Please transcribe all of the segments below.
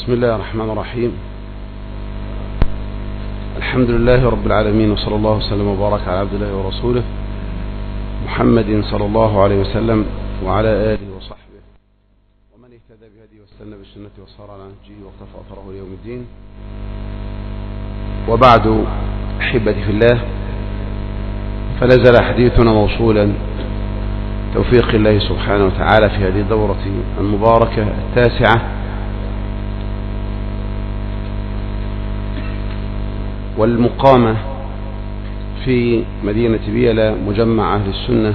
بسم الله الرحمن الرحيم. الحمد لله رب العالمين، وصلى الله وسلم وبارك على عبد الله ورسوله محمد صلى الله عليه وسلم وعلى آله وصحبه ومن اهتدى بهديه واستنى بسنته وصار على نهجه واقتفى أثره ليوم الدين. وبعد، أحبتي في الله، فنزل حديثنا موصولا توفيق الله سبحانه وتعالى في هذه الدورة المباركة التاسعة، والمقامة في مدينة بيلة مجمع أهل السنة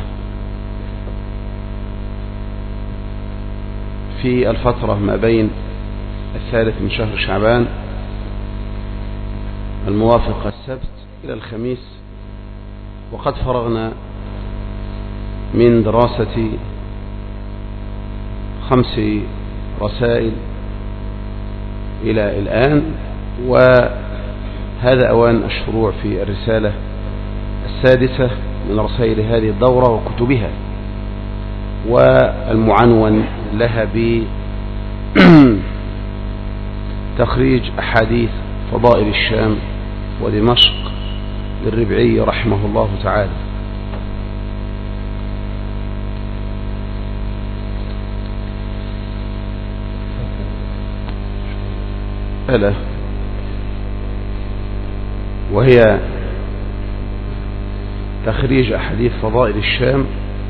في الفترة ما بين 3 من شهر شعبان الموافق السبت إلى الخميس. وقد فرغنا من دراسة 5 رسائل إلى الآن، وهذا أوان الشروع في الرسالة السادسة من رسائل هذه الدورة وكتبها، والمعنون لها بتخريج أحاديث فضائل الشام ودمشق للربعي رحمه الله تعالى. وهي تخريج أحاديث فضائل الشام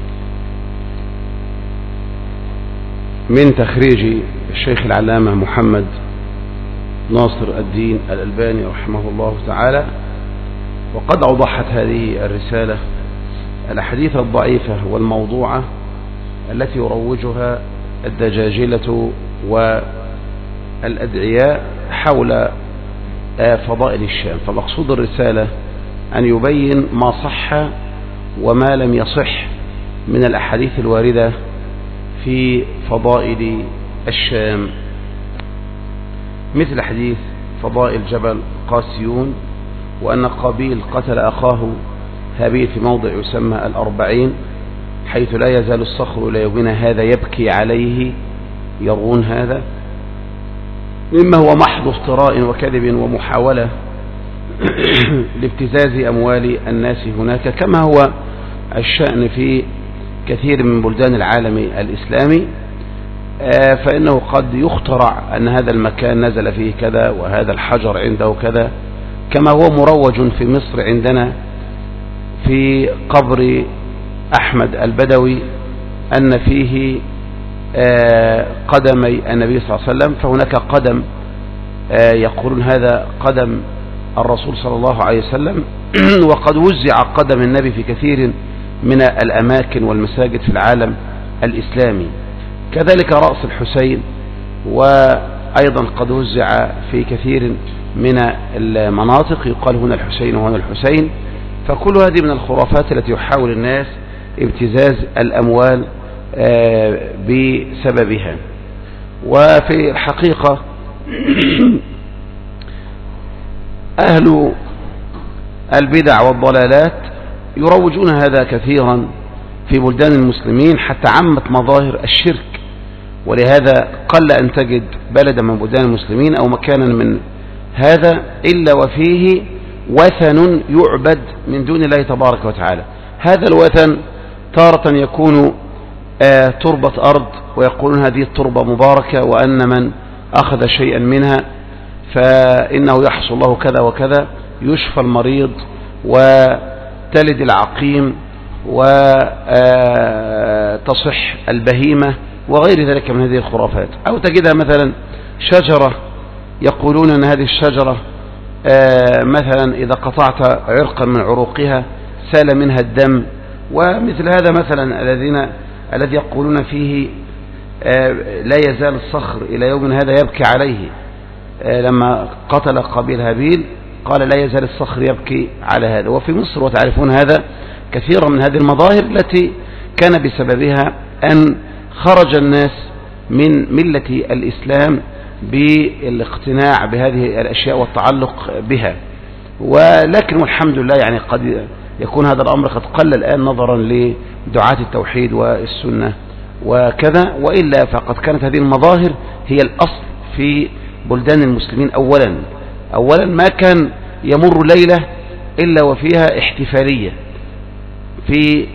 من تخريج الشيخ العلامة محمد ناصر الدين الألباني رحمه الله تعالى. وقد أوضحت هذه الرسالة الأحاديث الضعيفة والموضوعة التي يروجها الدجاجلة والأدعياء حول فضائل الشام. فمقصود الرسالة أن يبين ما صح وما لم يصح من الأحاديث الواردة في فضائل الشام، مثل حديث فضائل جبل قاسيون، وأن قابيل قتل أخاه هابيل في موضع يسمى 40، حيث لا يزال الصخر إلى يومنا هذا يبكي عليه، يرون هذا مما هو محض افتراء وكذب ومحاولة لابتزاز أموال الناس هناك، كما هو الشأن في كثير من بلدان العالم الإسلامي. فإنه قد يخترع أن هذا المكان نزل فيه كذا، وهذا الحجر عنده كذا، كما هو مروج في مصر عندنا في قبر أحمد البدوي أن فيه قدمي النبي صلى الله عليه وسلم، فهناك قدم يقولون هذا قدم الرسول صلى الله عليه وسلم. وقد وزع قدم النبي في كثير من الأماكن والمساجد في العالم الإسلامي، كذلك رأس الحسين، وأيضا قد وزع في كثير من المناطق، يقال هنا الحسين وهنا الحسين. فكل هذه من الخرافات التي يحاول الناس ابتزاز الأموال بسببها. وفي الحقيقة أهل البدع والضلالات يروجون هذا كثيرا في بلدان المسلمين حتى عمت مظاهر الشرك، ولهذا قل أن تجد بلدا من بلدان المسلمين أو مكانا من هذا إلا وفيه وثن يعبد من دون الله تبارك وتعالى. هذا الوثن تارة يكون تربة أرض، ويقولون هذه التربة مباركة، وأن من أخذ شيئا منها فإنه يحصل له كذا وكذا، يشفى المريض وتلد العقيم وتصح البهيمة وغير ذلك من هذه الخرافات. أو تجدها مثلا شجرة يقولون أن هذه الشجرة مثلا إذا قطعت عرقا من عروقها سال منها الدم، ومثل هذا مثلا الذي يقولون فيه لا يزال الصخر إلى يوم هذا يبكي عليه. لما قتل قابيل هابيل قال لا يزال الصخر يبكي على هذا. وفي مصر وتعرفون هذا كثيرا من هذه المظاهر التي كان بسببها أن خرج الناس من ملة الإسلام بالاقتناع بهذه الأشياء والتعلق بها. ولكن والحمد لله يعني قد يكون هذا الأمر قد قل الآن نظرا لدعاة التوحيد والسنة وكذا، وإلا فقد كانت هذه المظاهر هي الأصل في بلدان المسلمين. أولا ما كان يمر ليلة إلا وفيها احتفالية في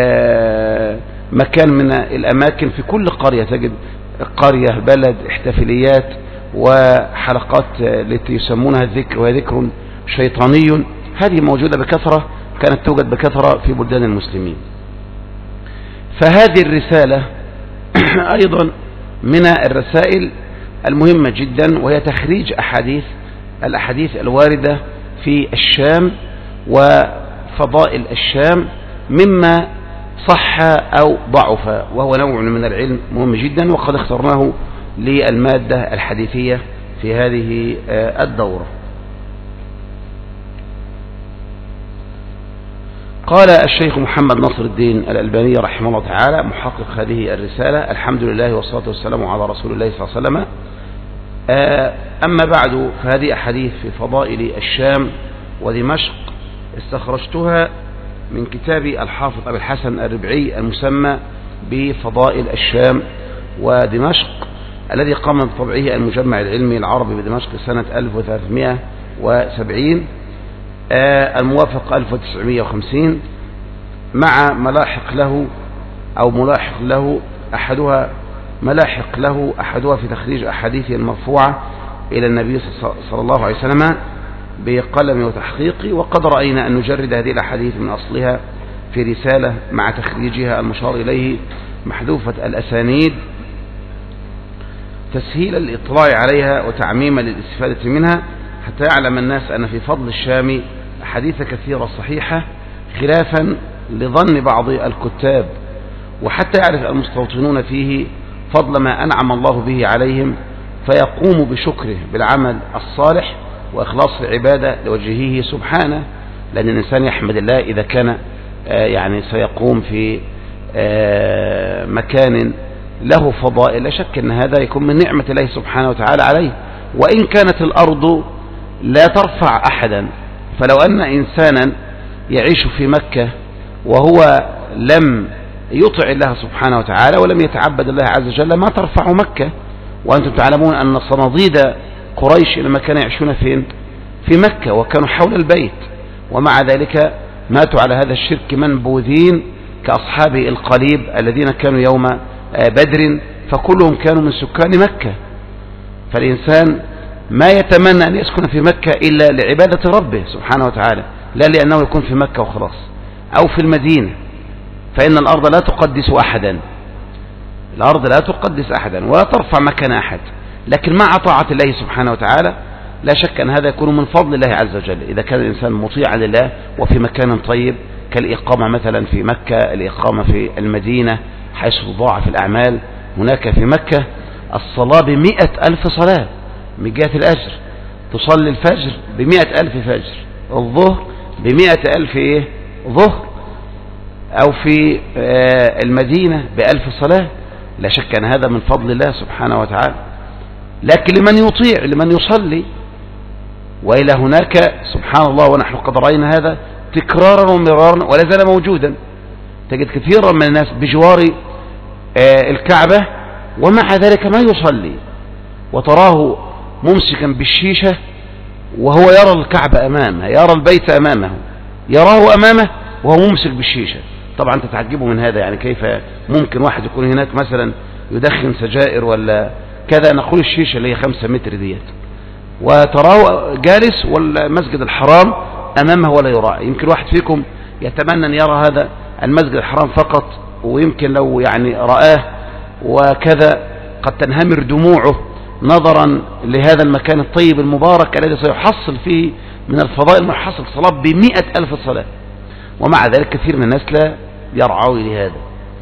مكان من الأماكن في كل قرية، تجد قرية بلد احتفاليات وحلقات التي يسمونها الذكر، وهي ذكر شيطاني، هذه موجودة بكثرة، كانت توجد بكثرة في بلدان المسلمين. فهذه الرسالة أيضا من الرسائل المهمة جدا، وهي تخريج الأحاديث الواردة في الشام وفضائل الشام مما صح أو ضعف، وهو نوع من العلم مهم جدا، وقد اخترناه للمادة الحديثية في هذه الدورة. قال الشيخ محمد ناصر الدين الألباني رحمه الله تعالى محقق هذه الرسالة: الحمد لله والصلاة والسلام على رسول الله صلى الله عليه وسلم. أما بعد، فهذه أحاديث في فضائل الشام ودمشق استخرجتها من كتاب الحافظ أبي الحسن الربعي المسمى بفضائل الشام ودمشق، الذي قام بطبعه المجمع العلمي العربي بدمشق سنة 1370 الموافق 1950، مع ملاحق له أحدها في تخريج أحاديثه المرفوعة إلى النبي صلى الله عليه وسلم بقلم وتحقيق. وقد رأينا أن نجرد هذه الأحاديث من أصلها في رسالة مع تخريجها المشار إليه محذوفة الأسانيد تسهيلا للإطلاع عليها وتعميما للاستفادة منها، حتى يعلم الناس أن في فضل الشام أحاديث كثيرة صحيحة خلافا لظن بعض الكتاب، وحتى يعرف المستوطنون فيه فضل ما أنعم الله به عليهم فيقوم بشكره بالعمل الصالح وإخلاص العبادة لوجهه سبحانه. لأن الإنسان يحمد الله إذا كان يعني سيقوم في مكان له فضائل، لا شك أن هذا يكون من نعمة الله سبحانه وتعالى عليه. وإن كانت الأرض لا ترفع أحدا، فلو أن إنسانا يعيش في مكة وهو لم يطع الله سبحانه وتعالى ولم يتعبد الله عز وجل ما ترفع مكة. وأنتم تعلمون أن صناديد قريش لما كانوا يعيشون فين؟ في مكة، وكانوا حول البيت، ومع ذلك ماتوا على هذا الشرك منبوذين كأصحاب القليب الذين كانوا يوم بدر، فكلهم كانوا من سكان مكة. فالإنسان ما يتمنى أن يسكن في مكة إلا لعبادة ربه سبحانه وتعالى، لا لأنه يكون في مكة وخلاص أو في المدينة، فإن الأرض لا تقدس أحدا، الأرض لا تقدس أحدا ولا ترفع مكان أحد، لكن مع طاعة الله سبحانه وتعالى لا شك أن هذا يكون من فضل الله عز وجل إذا كان الإنسان مطيعا لله وفي مكان طيب، كالإقامة مثلا في مكة، الإقامة في المدينة حيث تضاعف الأعمال. هناك في مكة الصلاة ب100,000 صلاة من جهة الأجر، تصلي الفجر ب100,000 فجر، الظهر ب100,000 ظهر، أو في المدينة ب1000 صلاة. لا شك أن هذا من فضل الله سبحانه وتعالى، لكن لمن يطيع لمن يصلي. وإلى هناك سبحان الله ونحن قد رأينا هذا تكرارا ومرارا ولا زال موجودا، تجد كثيرا من الناس بجوار الكعبة ومع ذلك ما يصلي، وتراه ممسكا بالشيشة وهو يرى الكعبة أمامه، يرى البيت أمامه، يراه أمامه وهو ممسك بالشيشة. طبعا تتعجبوا من هذا، يعني كيف ممكن واحد يكون هناك مثلا يدخن سجائر ولا كذا، نقول الشيشة اللي هي 5 متر ديت، وتراه جالس والمسجد الحرام أمامه ولا يراعي. يمكن واحد فيكم يتمنى أن يرى هذا المسجد الحرام فقط، ويمكن لو يعني رآه وكذا قد تنهمر دموعه نظرا لهذا المكان الطيب المبارك الذي سيحصل فيه من الفضائل ما يحصل صلاة ب100,000 صلاة، ومع ذلك كثير من الناس لا يرعوا لهذا.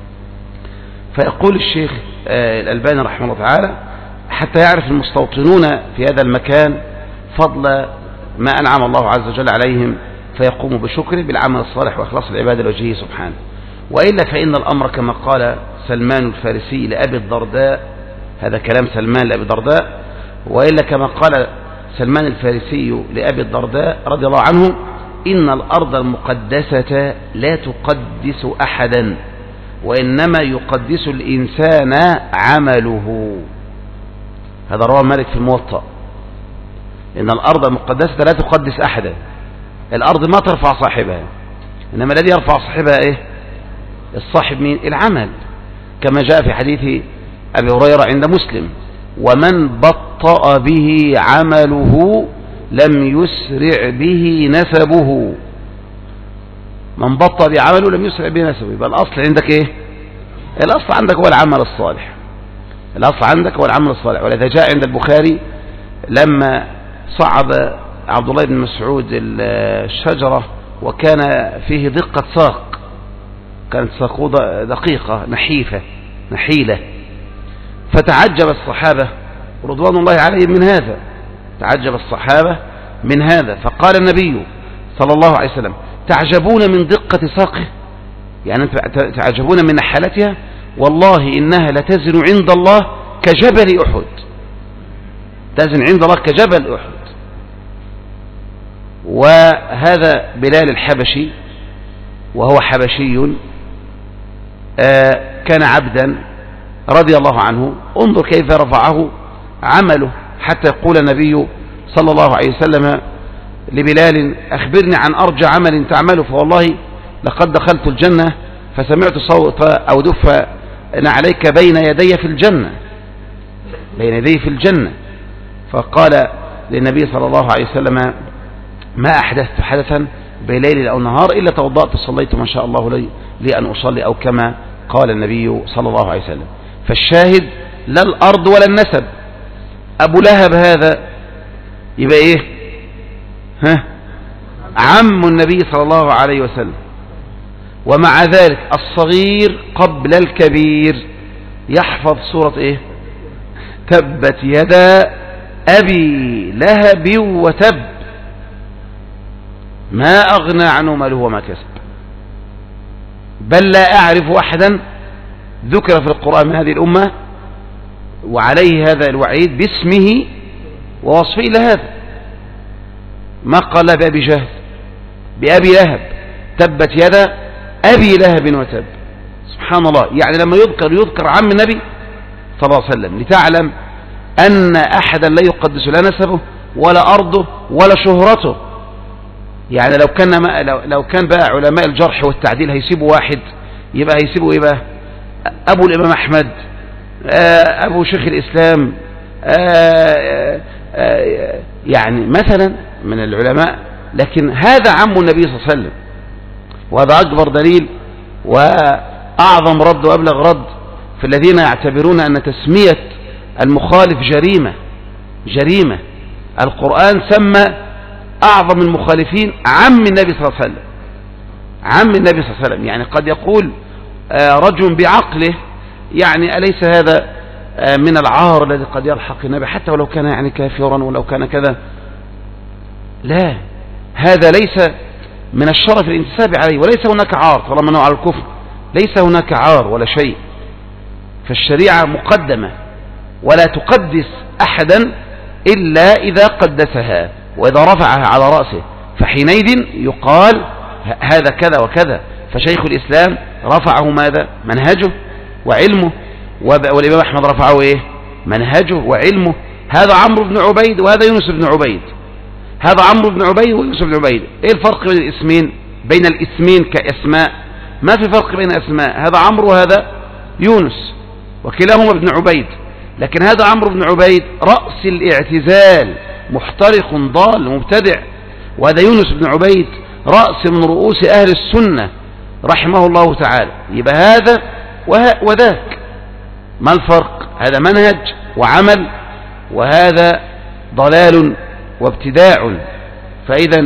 فيقول الشيخ الألباني رحمه الله تعالى: حتى يعرف المستوطنون في هذا المكان فضل ما أنعم الله عز وجل عليهم فيقوموا بشكره بالعمل الصالح وإخلاص العبادة لوجهه سبحانه. وإلا فإن الأمر كما قال سلمان الفارسي لأبي الدرداء، هذا كلام سلمان لأبي الدرداء، وإلا كما قال سلمان الفارسي لأبي الدرداء رضي الله عنه: إن الأرض المقدسة لا تقدس أحدا، وإنما يقدس الإنسان عمله. هذا رواه مالك في الموطأ إن الأرض المقدسة لا تقدس أحدا، الأرض ما ترفع صاحبها، إنما الذي يرفع صاحبها إيه؟ الصاحب مين؟ العمل، كما جاء في حديث أبي هريرة عند مسلم: ومن بطأ به عمله لم يسرع به نسبه. من بطأ بعمله لم يسرع به نسبه. يبقى الأصل عندك إيه؟ الأصل عندك هو العمل الصالح، الأصل عندك هو العمل الصالح. ولذا جاء عند البخاري لما صعد عبد الله بن مسعود الشجرة وكان فيه دقة ساق، كانت ساقه دقيقة نحيلة، فتعجب الصحابة رضوان الله عليهم من هذا، تعجب الصحابة من هذا، فقال النبي صلى الله عليه وسلم: تعجبون من دقة ساقه؟ يعني تعجبون من نحالتها؟ والله إنها لتزن عند الله كجبل أحد، تزن عند الله كجبل أحد. وهذا بلال الحبشي، وهو حبشي كان عبدا رضي الله عنه. انظر كيف رفعه عمله، حتى يقول النبي صلى الله عليه وسلم لبلال: أخبرني عن أرجى عمل تعمله، فوالله لقد دخلت الجنة فسمعت صوت أو دف عليك بين يدي في الجنة، بين يدي في الجنة. فقال للنبي صلى الله عليه وسلم: ما أحدثت حدثا بليل أو نهار إلا توضأت فصليت ما شاء الله لي أن أصلي، أو كما قال النبي صلى الله عليه وسلم. فالشاهد لا الأرض ولا النسب. أبو لهب هذا يبقى إيه؟ عم النبي صلى الله عليه وسلم، ومع ذلك الصغير قبل الكبير يحفظ سورة إيه؟ تبت يدا أبي لهب وتب ما أغنى عنه ماله وما كسب. بل لا أعرف أحدا ذكر في القرآن من هذه الأمة وعليه هذا الوعيد باسمه ووصفه إلى هذا. ما قال بأبي جهل، بأبي لهب، تبت يدا أبي لهب وتب. سبحان الله. يعني لما يذكر عم النبي صلى الله عليه وسلم لتعلم أن أحدا لا يقدس لا نسبه ولا أرضه ولا شهرته. يعني لو كان بقى علماء الجرح والتعديل هيسيبوا واحد، يبقى هيسيبوا إيه بقى؟ أبو الإمام أحمد، أبو شيخ الإسلام، يعني مثلا من العلماء. لكن هذا عم النبي صلى الله عليه وسلم، وهذا أكبر دليل وأعظم رد وأبلغ رد في الذين يعتبرون أن تسمية المخالف جريمة. القرآن سمى أعظم المخالفين عم النبي صلى الله عليه وسلم، عم النبي صلى الله عليه وسلم. يعني قد يقول رجل بعقله: يعني أليس هذا من العار الذي قد يلحق النبي حتى ولو كان يعني كافرا ولو كان كذا؟ لا، هذا ليس من الشرف الانتساب عليه، وليس هناك عار طالما أنه على الكفر، ليس هناك عار ولا شيء. فالشريعة مقدمة، ولا تقدس أحدا إلا إذا قدسها وإذا رفعها على رأسه، فحينئذ يقال هذا كذا وكذا. فشيخ الإسلام رفعه ماذا؟ منهجه وعلمه، والإمام أحمد رفعه إيه؟ منهجه وعلمه. هذا عمرو بن عبيد وهذا يونس بن عبيد، هذا عمرو بن عبيد ويونس بن عبيد. إيه الفرق بين الاسمين؟ بين الاسمين كأسماء ما في فرق بين أسماء، هذا عمرو وهذا يونس وكلاهما ابن عبيد. لكن هذا عمرو بن عبيد رأس الاعتزال، محترق ضال مبتدع، وهذا يونس بن عبيد رأس من رؤوس أهل السنة رحمه الله تعالى. يبقى هذا وذاك، ما الفرق؟ هذا منهج وعمل، وهذا ضلال وابتداع. فإذا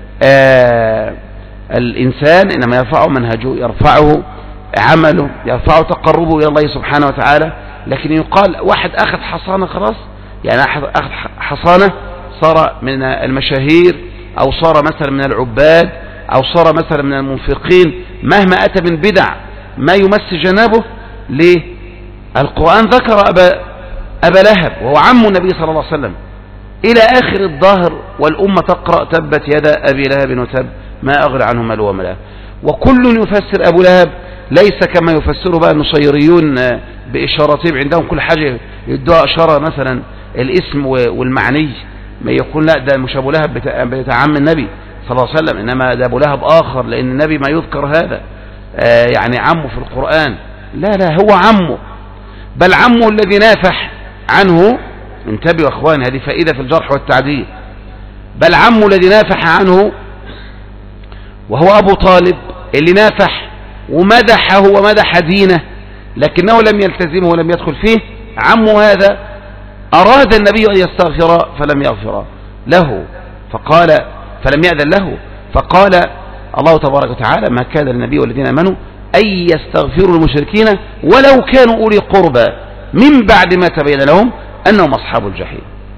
الإنسان إنما يرفعه منهجه، يرفعه عمله، يرفعه تقربه إلى الله سبحانه وتعالى. لكن يقال واحد أخذ حصانة خلاص، يعني أخذ حصانة صار من المشاهير، أو صار مثلا من العباد، أو صار مثلا من المنفقين، مهما أتى من بدع ما يمس جنابه. ليه؟ القرآن ذكر أبا لهب وهو عم النبي صلى الله عليه وسلم إلى آخر الظاهر، والأمة تقرأ تبت يدا أبي لهب وتب ما أغنى عنه ماله وما كسب. وكل يفسر أبو لهب ليس كما يفسره بقى النصيريون بإشارتين، عندهم كل حاجة يدوها إشارة، مثلا الاسم والمعني، ما يقول لا ده مش أبو لهب بتاع عم النبي صلى الله عليه وسلم، إنما ده أبو لهب آخر، لأن النبي ما يذكر هذا يعني عمه في القرآن. لا لا، هو عمه، بل عمه الذي نافح عنه. انتبهوا يا أخوان، هذه فائدة في الجرح والتعديل. بل عمه الذي نافح عنه وهو أبو طالب، اللي نافح ومدحه ومدح دينه لكنه لم يلتزمه ولم يدخل فيه، عمه هذا أراد النبي أن يستغفر فلم يغفر له، فلم يأذن له، فقال الله تبارك وتعالى: ما كان للنبي والذين آمنوا أن يستغفروا للمشركين ولو كانوا أولي قربى من بعد ما تبين لهم أنهم أصحاب الجحيم.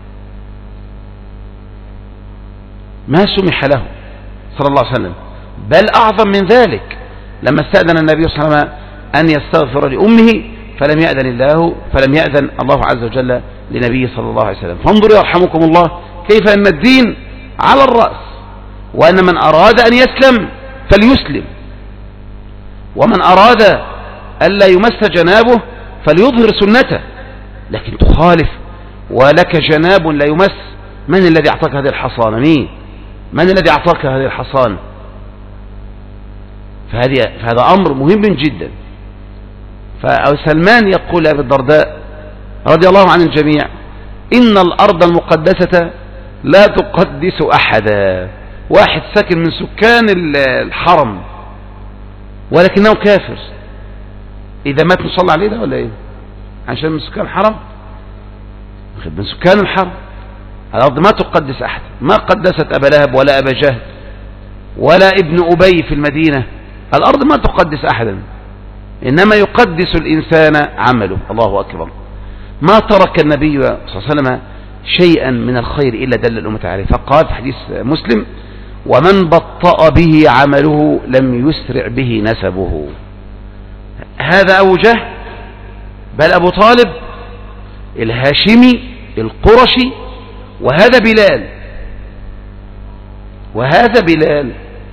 ما سمح له صلى الله عليه وسلم، بل أعظم من ذلك، لما استأذن النبي صلى الله عليه وسلم أن يستغفر لأمه فلم يأذن الله عز وجل لنبيه صلى الله عليه وسلم. فانظروا يرحمكم الله كيف أن الدين على الرأس، وأن من أراد أن يسلم فليسلم، ومن أراد ألا يمس جنابه فليظهر سنته. لكن تخالف ولك جناب لا يمس، من الذي أعطاك هذه الحصانة؟ من الذي أعطاك هذه الحصانة؟ فهذا أمر مهم جدا. فسلمان يقول لأبي الدرداء رضي الله عن الجميع: إن الأرض المقدسة لا تقدس أحدا. واحد ساكن من سكان الحرم ولكنه كافر، إذا مات نصلي عليه ده ولا إيه؟ عشان من سكان الحرم، من سكان الحرم. الأرض ما تقدس أحد، ما قدست أبا لهب ولا أبا جهل ولا ابن أبي في المدينة. الأرض ما تقدس أحدا، إنما يقدس الإنسان عمله. الله أكبر. ما ترك النبي صلى الله عليه وسلم شيئا من الخير إلا دل الأمة عليه، فقال في حديث مسلم: ومن بطأ به عمله لم يسرع به نسبه. هذا أبو جهل، بل أبو طالب الهاشمي القرشي، وهذا بلال.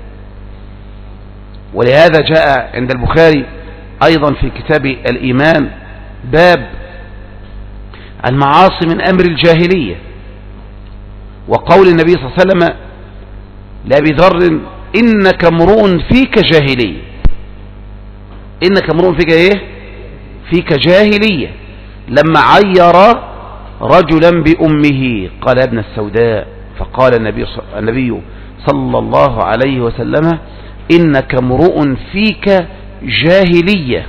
ولهذا جاء عند البخاري أيضا في كتاب الإيمان باب المعاصي من أمر الجاهلية، وقول النبي صلى الله عليه وسلم لأبي ذر: إنك امرؤ فيك جاهلية. إنك امرؤ فيك إيه؟ فيك جاهلية. لما عير رجلا بأمه قال: ابن السوداء. فقال النبي صلى الله عليه وسلم: إنك امرؤ فيك جاهلية.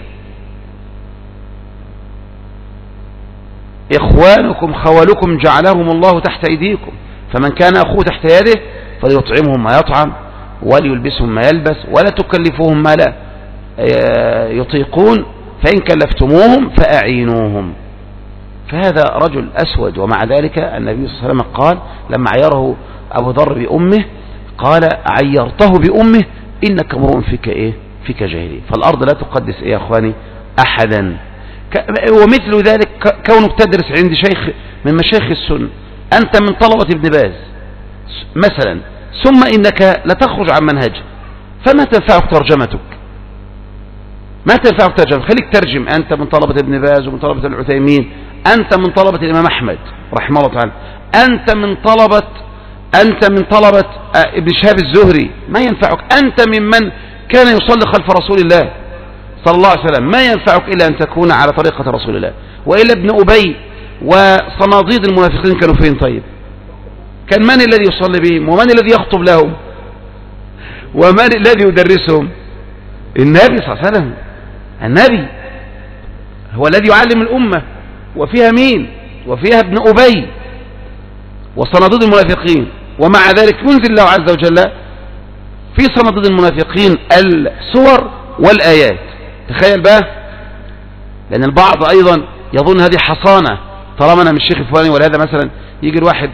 إخوانكم خولكم جعلهم الله تحت أيديكم، فمن كان أخوه تحت يده فليطعمهم ما يطعم وليلبسهم ما يلبس ولا تكلفوهم ما لا يطيقون، فإن كلفتموهم فأعينوهم. فهذا رجل أسود، ومع ذلك النبي صلى الله عليه وسلم قال لما عيره أبو ذر بأمه قال: عيرته بأمه إنك امرؤ فيك إيه؟ فيك جاهلية. فالأرض لا تقدس إيه يا أخواني أحدا. ومثل ذلك كونك تدرس عند شيخ من مشايخ السنة، أنت من طلبة ابن باز مثلا، ثم إنك لا تخرج عن منهجه، فما تنفعك ترجمتك؟ ما تنفعك ترجمة؟ خليك ترجم. أنت من طلبة ابن باز ومن طلبة العثيمين، أنت من طلبة الإمام أحمد رحمه الله تعالى، أنت من طلبة ابن شهاب الزهري. ما ينفعك. أنت ممن كان يصلي خلف رسول الله صلى الله عليه وسلم، ما ينفعك إلا أن تكون على طريقة رسول الله. وإلا ابن أبي وصناديد المنافقين كانوا فين؟ طيب كان من الذي يصلي بهم؟ ومن الذي يخطب لهم؟ ومن الذي يدرسهم؟ النبي صلى الله عليه وسلم. النبي هو الذي يعلم الأمة، وفيها مين؟ وفيها ابن أبي وصناديد المنافقين. ومع ذلك ينزل الله عز وجل في صناديد المنافقين السور والآيات. تخيل بقى، لأن البعض أيضا يظن هذه حصانة، طالما أنا من الشيخ الفلاني. ولهذا مثلا يجي الواحد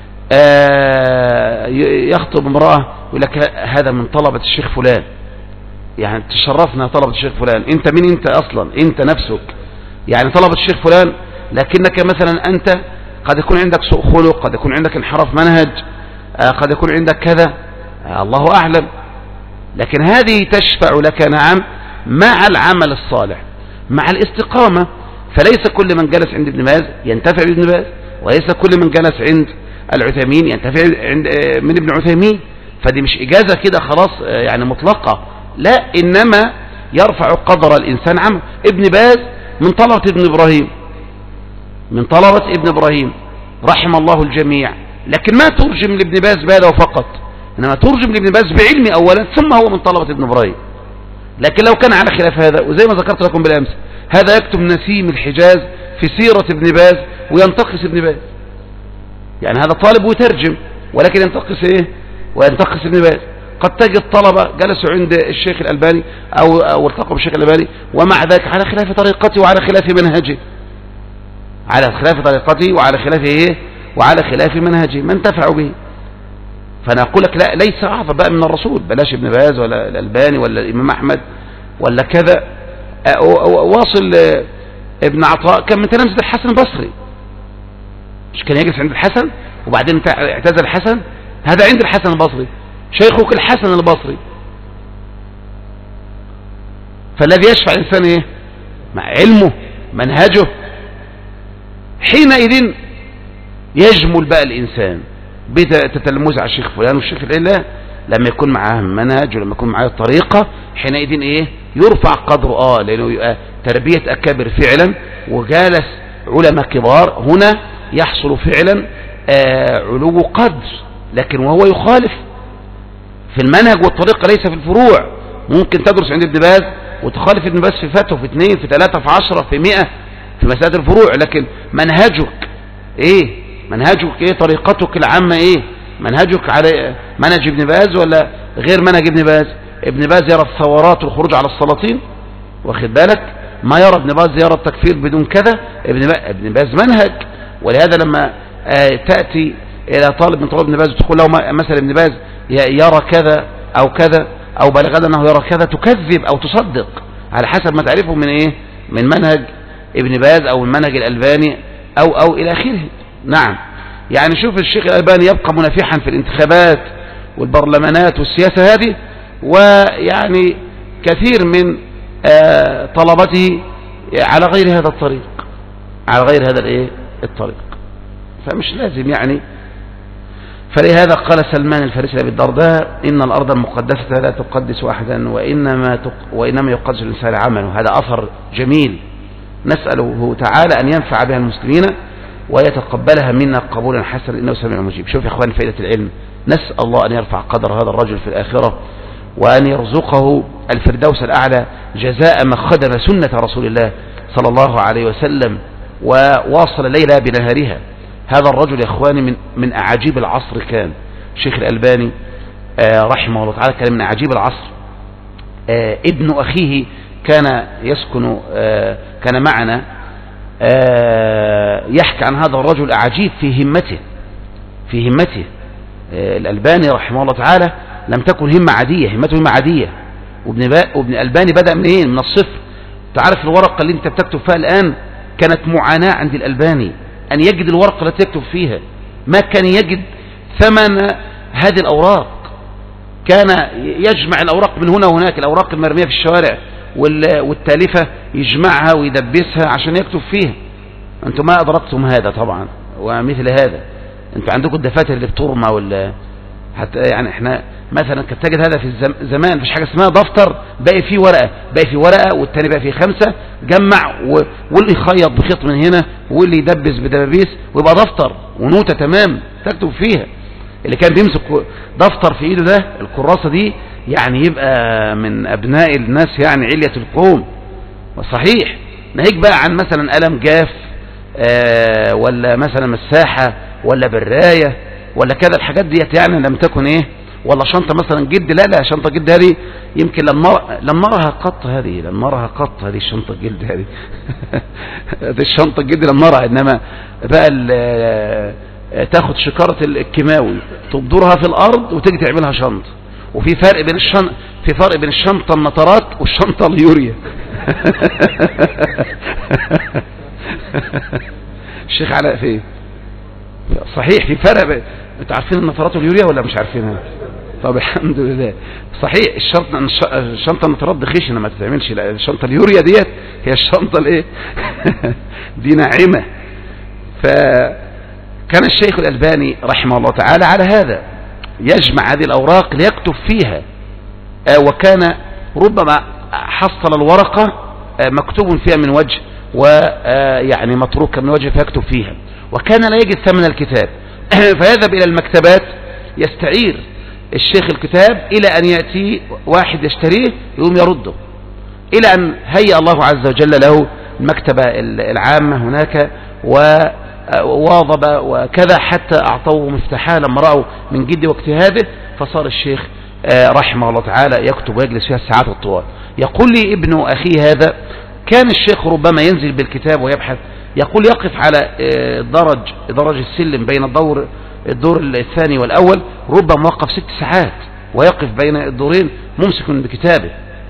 يخطب امرأة يقول لك: هذا من طلبة الشيخ فلان، يعني تشرفنا طلبة الشيخ فلان. أنت مين أنت أصلا؟ أنت نفسك يعني طلبة الشيخ فلان، لكنك مثلا أنت قد يكون عندك سوء خلق، قد يكون عندك انحراف منهج، قد يكون عندك كذا، الله أعلم. لكن هذه تشفع لك نعم مع العمل الصالح، مع الاستقامة. فليس كل من جلس عند ابن باز ينتفع بابن باز، وليس كل من جلس عند العثيمين ينتفع من ابن عثيمين. فدي مش إجازة كده خلاص يعني مطلقة، لا، إنما يرفع قدر الإنسان عمل. ابن باز من طلبة ابن إبراهيم، من طلبة ابن إبراهيم رحم الله الجميع، لكن ما ترجم لابن باز بهذا فقط، إنما ترجم لابن باز بعلمي أولا، ثم هو من طلبة ابن إبراهيم. لكن لو كان على خلاف هذا، وزي ما ذكرت لكم بالأمس، هذا يكتب نسيم الحجاز في سيرة ابن باز وينتقص ابن باز، يعني هذا طالب ويترجم ولكن ينتقص ايه؟ وينتقص ابن باز. قد تجد طلبة جلسوا عند الشيخ الألباني أو التقوا بالشيخ الألباني ومع ذلك على خلاف طريقته وعلى خلاف منهجه، على خلاف طريقته وعلى خلاف ايه؟ وعلى خلاف منهجه، ما انتفعوا به. فأنا أقول لك لا، ليس أعظم بقى من الرسول، بلاش ابن باز ولا الألباني ولا الإمام أحمد ولا كذا. واصل ابن عطاء كان من تلامذة الحسن البصري، مش كان يجلس عند الحسن وبعدين اعتزل الحسن؟ هذا عند الحسن البصري، شيخك الحسن البصري. فالذي يشفع الإنسان ايه؟ مع علمه منهجه، حينئذ يجمل بقى الإنسان بتتلمذ على الشيخ فلان والشيخ العلا لما يكون معاه منهج ولما يكون معاه الطريقة، حينئذ ايه؟ يرفع قدره، لأنه يبقى تربية أكابر فعلا وجالس علماء كبار، هنا يحصل فعلا علو قدر. لكن وهو يخالف في المنهج والطريقة ليس في الفروع. ممكن تدرس عند ابن باز وتخالف ابن باز في فتوى في 2 في 3 في 10 في 100 في مسائل الفروع، لكن منهجك ايه؟ منهجك ايه؟ طريقتك العامة ايه؟ منهجك على منهج ابن باز ولا غير منهج ابن باز؟ ابن باز يرى الثورات والخروج على السلاطين، واخد بالك؟ ما يرى ابن باز يرى التكفير بدون كذا. ابن باز منهج. ولهذا لما تأتي إلى طالب من طلاب ابن باز وتقول له مثلا ابن باز يرى كذا أو كذا أو بلغنا أنه يرى كذا، تكذب أو تصدق على حسب ما تعرفه من إيه؟ من منهج ابن باز أو من منهج الألباني أو إلى آخره. نعم، يعني شوف الشيخ الألباني يبقى منافحا في الانتخابات والبرلمانات والسياسة هذه، ويعني كثير من طلبته على غير هذا الطريق، على غير هذا الايه الطريق. فمش لازم يعني. فلهذا قال سلمان الفارسي لأبي الدرداء: إن الأرض المقدسة لا تقدس أحدا وإنما يقدس الإنسان عمله. هذا أثر جميل، نسأله تعالى أن ينفع بها المسلمين ويتقبلها منا قبولا حسنا إنه سميع مجيب. شوف يا إخوان فائدة العلم، نسأل الله أن يرفع قدر هذا الرجل في الآخرة وأن يرزقه الفردوس الأعلى جزاء ما خدم سنة رسول الله صلى الله عليه وسلم وواصل ليلة بنهارها. هذا الرجل يا إخواني من أعاجيب العصر. كان شيخ الألباني رحمه الله تعالى كان من أعاجيب العصر. ابن أخيه كان يسكن كان معنا، يحكي عن هذا الرجل أعجيب في همته. الألباني رحمه الله تعالى لم تكن همة عادية، همته همة عادية. وابن الألباني بدأ من ايه؟ من الصفر. تعرف الورقة اللي انت بتكتب فيها الآن كانت معاناة عند الألباني أن يجد الورقة التي يكتب فيها، ما كان يجد ثمن هذه الأوراق. كان يجمع الأوراق من هنا وهناك، الأوراق المرمية في الشوارع والتالفة يجمعها ويدبسها عشان يكتب فيها. أنتم ما أدركتم هذا طبعا، ومثل هذا أنتم عندكم الدفاتر اللي بترمى حتى يعني احنا مثلا كنت تجد هذا في زمان مفيش حاجة اسمها دفتر باقي فيه ورقة والتاني باقي فيه 5، جمع واللي يخيط بخيط من هنا واللي يدبس بدبابيس ويبقى دفتر ونوتة تمام تكتب فيها. اللي كان بيمسك دفتر في ايده ده الكراسة دي يعني يبقى من ابناء الناس يعني علية القوم. وصحيح ناهيك بقى عن مثلا قلم جاف ولا مثلا مساحة ولا براية ولا كذا، الحاجات ديت يعني لم تكن ايه، ولا شنطة مثلا جد. لا شنطة جد هذه يمكن لم نرها قط، هذه الشنطة جد هذه هذه الشنطة جد لم نرها. انما بقى تاخد شكارة الكيماوي تبدرها في الارض وتيجي تعملها شنطة. وفي فرق بين الشنطة النطرات والشنطة اليوريا الشيخ علاء فين؟ صحيح في فرق. انتوا عارفين النطرات واليوريا ولا مش عارفينها؟ طب الحمد لله. صحيح الشنطه النطرات دي خشنه ما تتعملش، الشنطه اليوريا ديت هي الشنطه الايه دي ناعمه. فكان كان الشيخ الألباني رحمه الله تعالى على هذا، يجمع هذه الأوراق ليكتب فيها، وكان ربما حصل الورقة مكتوب فيها من وجه ويعني متروكة من وجه فيكتب فيها، وكان لا يجد ثمن الكتاب فيذهب إلى المكتبات يستعير الشيخ الكتاب إلى أن يأتي واحد يشتريه يقوم يرده، إلى أن هيأ الله عز وجل له المكتبة العامة هناك وواظب وكذا حتى أعطوه مفتاحها لما رأوا من جد واجتهاده، فصار الشيخ رحمه الله تعالى يكتب ويجلس فيها الساعات الطوال. يقول لي ابن أخي هذا كان الشيخ ربما ينزل بالكتاب ويبحث، يقول يقف على درج السلم بين الدور الثاني والأول، ربما وقف 6 ساعات ويقف بين الدورين ممسك بكتابه.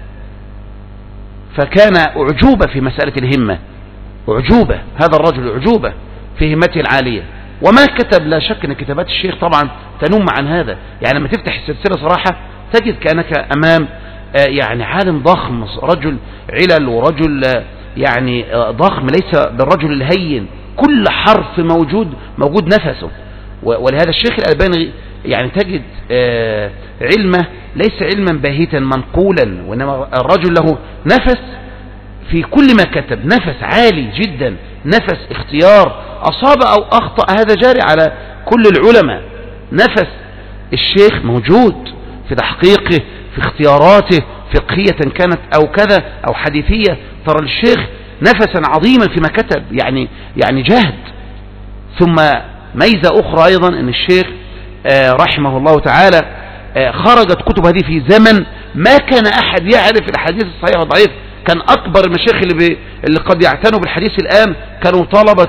فكان أعجوبة في مسألة الهمة، أعجوبة هذا الرجل، أعجوبة في همته العالية، وما كتب لا شك أن كتابات الشيخ طبعا تنم عن هذا. يعني لما تفتح السلسلة صراحة تجد كأنك أمام يعني عالم ضخم، رجل علل ورجل يعني ضخم، ليس بالرجل الهين، كل حرف موجود نفسه. ولهذا الشيخ الألباني يعني تجد علمه ليس علما باهتا منقولا، وإنما الرجل له نفس في كل ما كتب، نفس عالي جدا، نفس اختيار، أصاب أو أخطأ هذا جاري على كل العلماء. نفس الشيخ موجود في تحقيقه، في اختياراته، فقهية كانت أو كذا أو حديثية، ترى الشيخ نفسا عظيما فيما كتب، يعني جهد. ثم ميزة أخرى أيضا أن الشيخ رحمه الله تعالى خرجت كتب هذه في زمن ما كان أحد يعرف الحديث الصحيح والضعيف. كان أكبر المشايخ اللي قد يعتنوا بالحديث الآن كانوا طلبة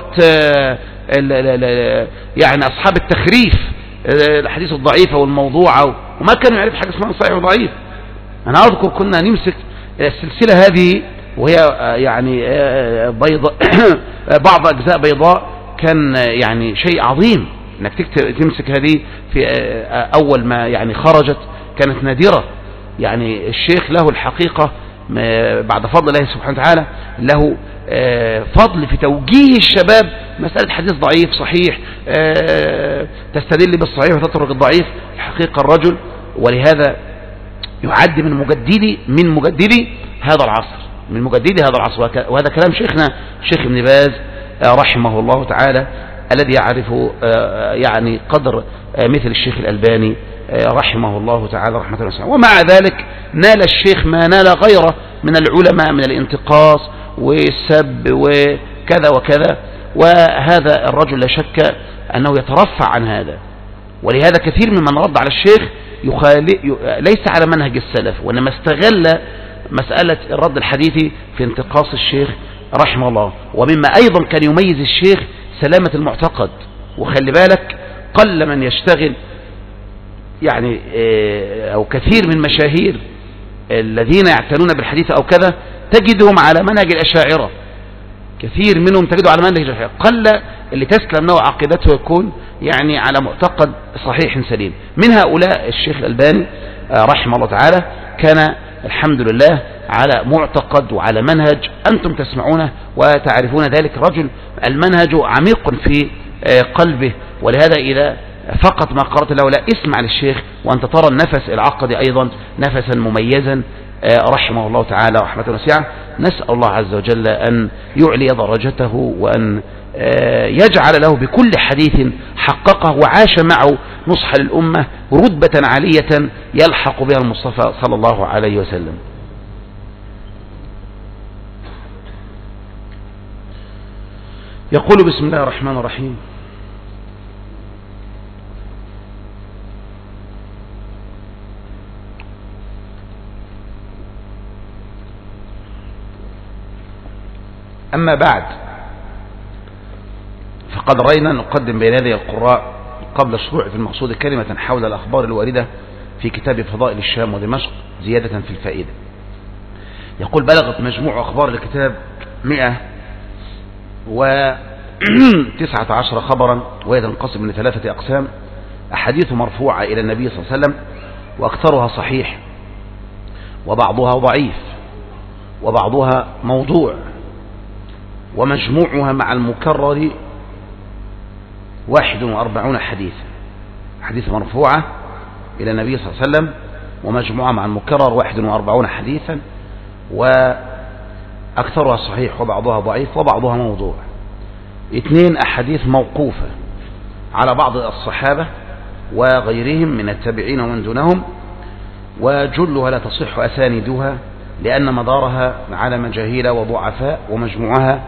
يعني أصحاب التخريف، الحديث الضعيفة والموضوعة، وما كانوا يعرف حاجة اسمها صحيح وضعيف. أنا أذكر كنا نمسك السلسلة هذه وهي يعني بيضاء بعض أجزاء بيضاء، كان يعني شيء عظيم انك تمسك هذه في اول ما يعني خرجت، كانت نادرة. يعني الشيخ له الحقيقة بعد فضل الله سبحانه وتعالى له فضل في توجيه الشباب مسألة حديث ضعيف صحيح، تستدل بالصحيح وتترك الضعيف. الحقيقة الرجل ولهذا يعد من مجددي هذا العصر، وهذا كلام شيخنا الشيخ ابن باز رحمه الله تعالى الذي يعرف يعني قدر مثل الشيخ الألباني رحمه الله تعالى رحمة واسعة. ومع ذلك نال الشيخ ما نال غيره من العلماء من الانتقاص والسب وكذا وكذا، وهذا الرجل لا شك أنه يترفع عن هذا. ولهذا كثير ممن رد على الشيخ ليس على منهج السلف، وإنما استغل مسألة الرد الحديثي في انتقاص الشيخ رحمه الله. ومما أيضا كان يميز الشيخ سلامة المعتقد. وخلي بالك قل من يشتغل يعني أو كثير من مشاهير الذين يعتنون بالحديث أو كذا تجدهم على منهج الأشاعرة، كثير منهم تجده على منهج الأشاعرة، قل اللي تسلم له عقيدته يكون يعني على معتقد صحيح سليم. من هؤلاء الشيخ الألباني رحمه الله تعالى كان الحمد لله على معتقد وعلى منهج أنتم تسمعونه وتعرفون ذلك. رجل المنهج عميق في قلبه، ولهذا إذا فقط ما قرأت له لا اسمع للشيخ وأنت ترى النفس العقدي أيضا نفسا مميزا رحمه الله تعالى رحمة واسعة. نسأل الله عز وجل أن يعلي درجته وأن يجعل له بكل حديث حققه وعاش معه نصح للأمة رتبة عالية يلحق بها المصطفى صلى الله عليه وسلم. يقول بسم الله الرحمن الرحيم: أما بعد، فقد رأينا نقدم بين يدي القراء قبل الشروع في المقصود كلمة حول الأخبار الواردة في كتاب فضائل الشام ودمشق زيادة في الفائدة. يقول: بلغت مجموع أخبار الكتاب 119 خبرا، وهي تنقسم من 3 أقسام: أحاديث مرفوعة إلى النبي صلى الله عليه وسلم، وأكثرها صحيح، وبعضها ضعيف، وبعضها موضوع، ومجموعها مع المكرر 41 حديثا، حديث مرفوعة إلى النبي صلى الله عليه وسلم، ومجموعة مع المكرر 41 حديثا، وأكثرها صحيح وبعضها ضعيف وبعضها موضوع. 2 أحاديث موقوفة على بعض الصحابة وغيرهم من التابعين ومن دونهم، وجلها لا تصح أساندها لأن مدارها على مجاهيل وضعفاء، ومجموعها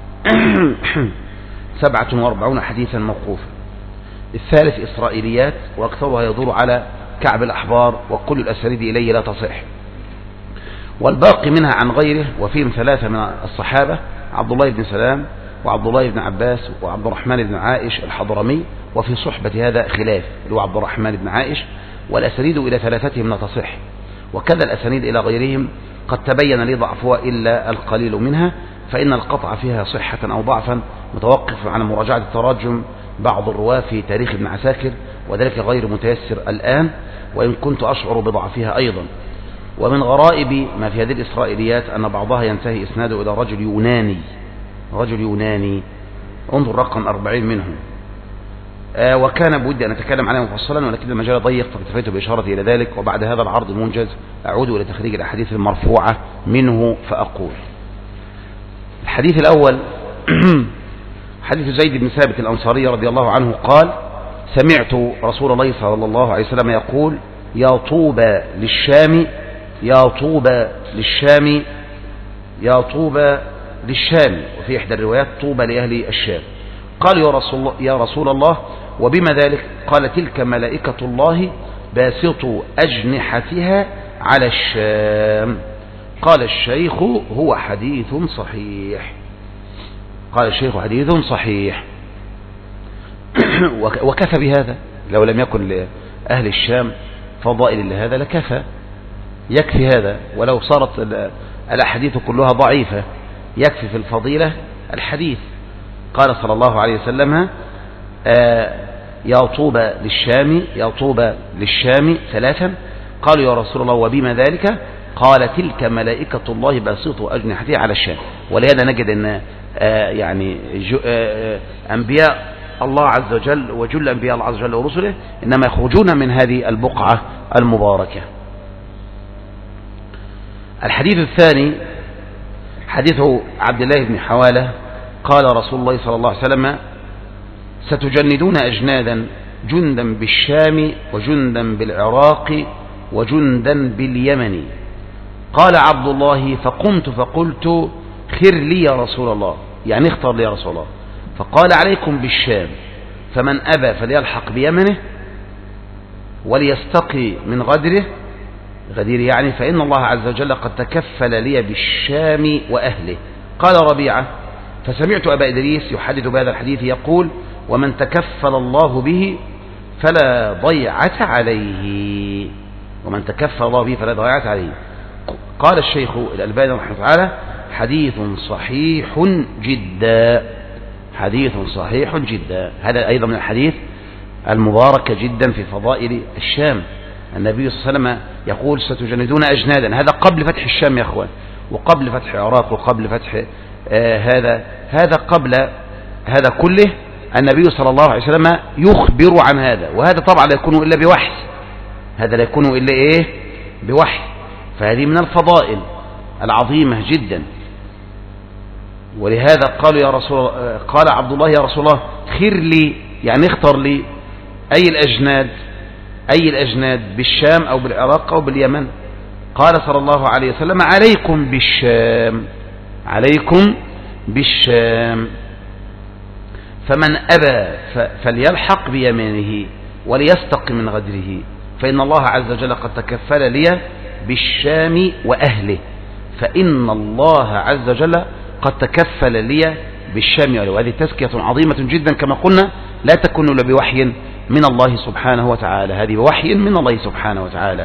47 حديثا موقوفا. 3 إسرائيليات وأكثرها يدور على كعب الأحبار، وكل الأسانيد إليه لا تصح، والباقي منها عن غيره، وفيهم 3 من الصحابة: عبد الله بن سلام وعبد الله بن عباس وعبد الرحمن بن عائش الحضرمي، وفي صحبة هذا خلاف اللي هو عبد الرحمن بن عائش، والأسانيد إلى 3 لا تصح، وكذا الأسانيد إلى غيرهم قد تبين لي ضعفها إلا القليل منها، فإن القطع فيها صحة أو ضعفا متوقف على مراجعة التراجم بعض الرواة في تاريخ ابن عساكر، وذلك غير متيسر الآن، وإن كنت أشعر بضعفها أيضا. ومن غرائب ما في هذه الإسرائيليات أن بعضها ينتهي إسناده إلى رجل يوناني، انظر رقم 40 منه. وكان بودي أن أتكلم عليه مفصلا، ولكن المجال ضيق فاكتفيت بإشارة إلى ذلك. وبعد هذا العرض المنجز أعود إلى تخريج الأحاديث المرفوعة منه، فأقول: الحديث الأول حديث زيد بن ثابت الأنصاري رضي الله عنه قال: سمعت رسول الله صلى الله عليه وسلم يقول: يا طوبى للشام، يا طوبى للشام، يا طوبى للشام، وفي إحدى الروايات طوبى لأهل الشام. قال: يا رسول الله وبما ذلك؟ قال: تلك ملائكة الله باسطوا أجنحتها على الشام. قال الشيخ: هو حديث صحيح. قال الشيخ: حديث صحيح. وكفى بهذا، لو لم يكن لأهل الشام فضائل لهذا لكفى، يكفي هذا. ولو صارت الأحاديث كلها ضعيفة يكفي في الفضيلة الحديث. قال صلى الله عليه وسلم: يا طوبى للشام، يا طوبى للشام 3. قالوا: يا رسول الله وبما ذلك؟ قال: تلك ملائكة الله باسطوا أجنحتها على الشام. ولهذا نجد أن يعني أنبياء الله عز وجل وجل أنبياء الله عز وجل ورسله إنما يخرجون من هذه البقعة المباركة. الحديث الثاني حديث عبد الله بن حوالة قال رسول الله صلى الله عليه وسلم: ستجندون أجنادا، جندا بالشام وجندا بالعراق وجندا باليمن. قال عبد الله: فقمت فقلت: خر لي يا رسول الله، يعني اختر لي يا رسول الله. فقال: عليكم بالشام، فمن أبى فليلحق بيمنه وليستقي من غدره، غدير يعني، فإن الله عز وجل قد تكفل لي بالشام وأهله. قال ربيعة: فسمعت أبا إدريس يحدث بهذا الحديث يقول: ومن تكفل الله به فلا ضيعة عليه، ومن تكفل الله به فلا ضيعة عليه. قال الشيخ الألباني رحمه الله تعالى: حديث صحيح جدا، حديث صحيح جدا. هذا أيضا من الحديث المباركة جدا في فضائل الشام. النبي صلى الله عليه وسلم يقول: ستجندون أجنادا، هذا قبل فتح الشام يا أخوان، وقبل فتح العراق، وقبل فتح هذا قبل هذا كله النبي صلى الله عليه وسلم يخبر عن هذا. وهذا طبعا لا يكون إلا بوحي، هذا لا يكون إلا إيه؟ بوحي. فهذه من الفضائل العظيمة جدا. ولهذا قالوا: يا رسول، قال عبد الله: يا رسول الله خير لي، يعني اختر لي أي الأجناد بالشام أو بالعراق أو باليمن. قال صلى الله عليه وسلم: عليكم بالشام، عليكم بالشام، فمن أبى فليلحق بيمينه وليستق من غدره، فإن الله عز وجل قد تكفل لي بالشام وأهله، فإن الله عز وجل قد تكفل لي بالشام وأهله. وهذه تزكية عظيمة جدا كما قلنا، لا تكون إلا بوحي من الله سبحانه وتعالى، هذه بوحي من الله سبحانه وتعالى.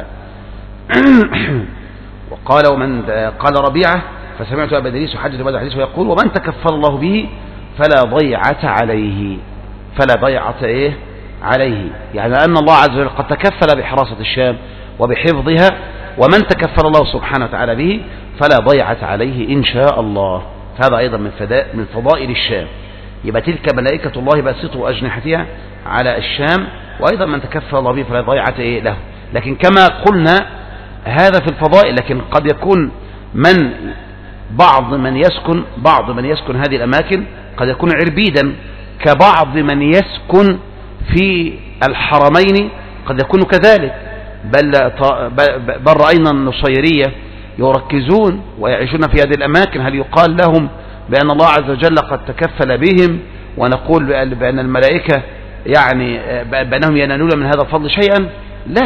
قال ربيعة: فسمعت أبا إدريس يحدث بهذا الحديث ويقول: ومن تكفل الله به فلا ضيعة عليه، فلا ضيعة عليه، يعني أن الله عز وجل قد تكفل بحراسة الشام وبحفظها، ومن تكفل الله سبحانه وتعالى به فلا ضيعة عليه إن شاء الله. هذا أيضا من فضائل الشام. يبقى تلك ملائكة الله باسطوا أجنحتها على الشام، وأيضا من تكفل الله به فلا ضيعة له. لكن كما قلنا هذا في الفضائل، لكن قد يكون بعض من يسكن هذه الأماكن قد يكون عربيدا، كبعض من يسكن في الحرمين قد يكون كذلك. بل رأينا النصيرية يركزون ويعيشون في هذه الأماكن، هل يقال لهم بأن الله عز وجل قد تكفل بهم ونقول بأن الملائكة يعني بأنهم ينالون من هذا الفضل شيئا؟ لا،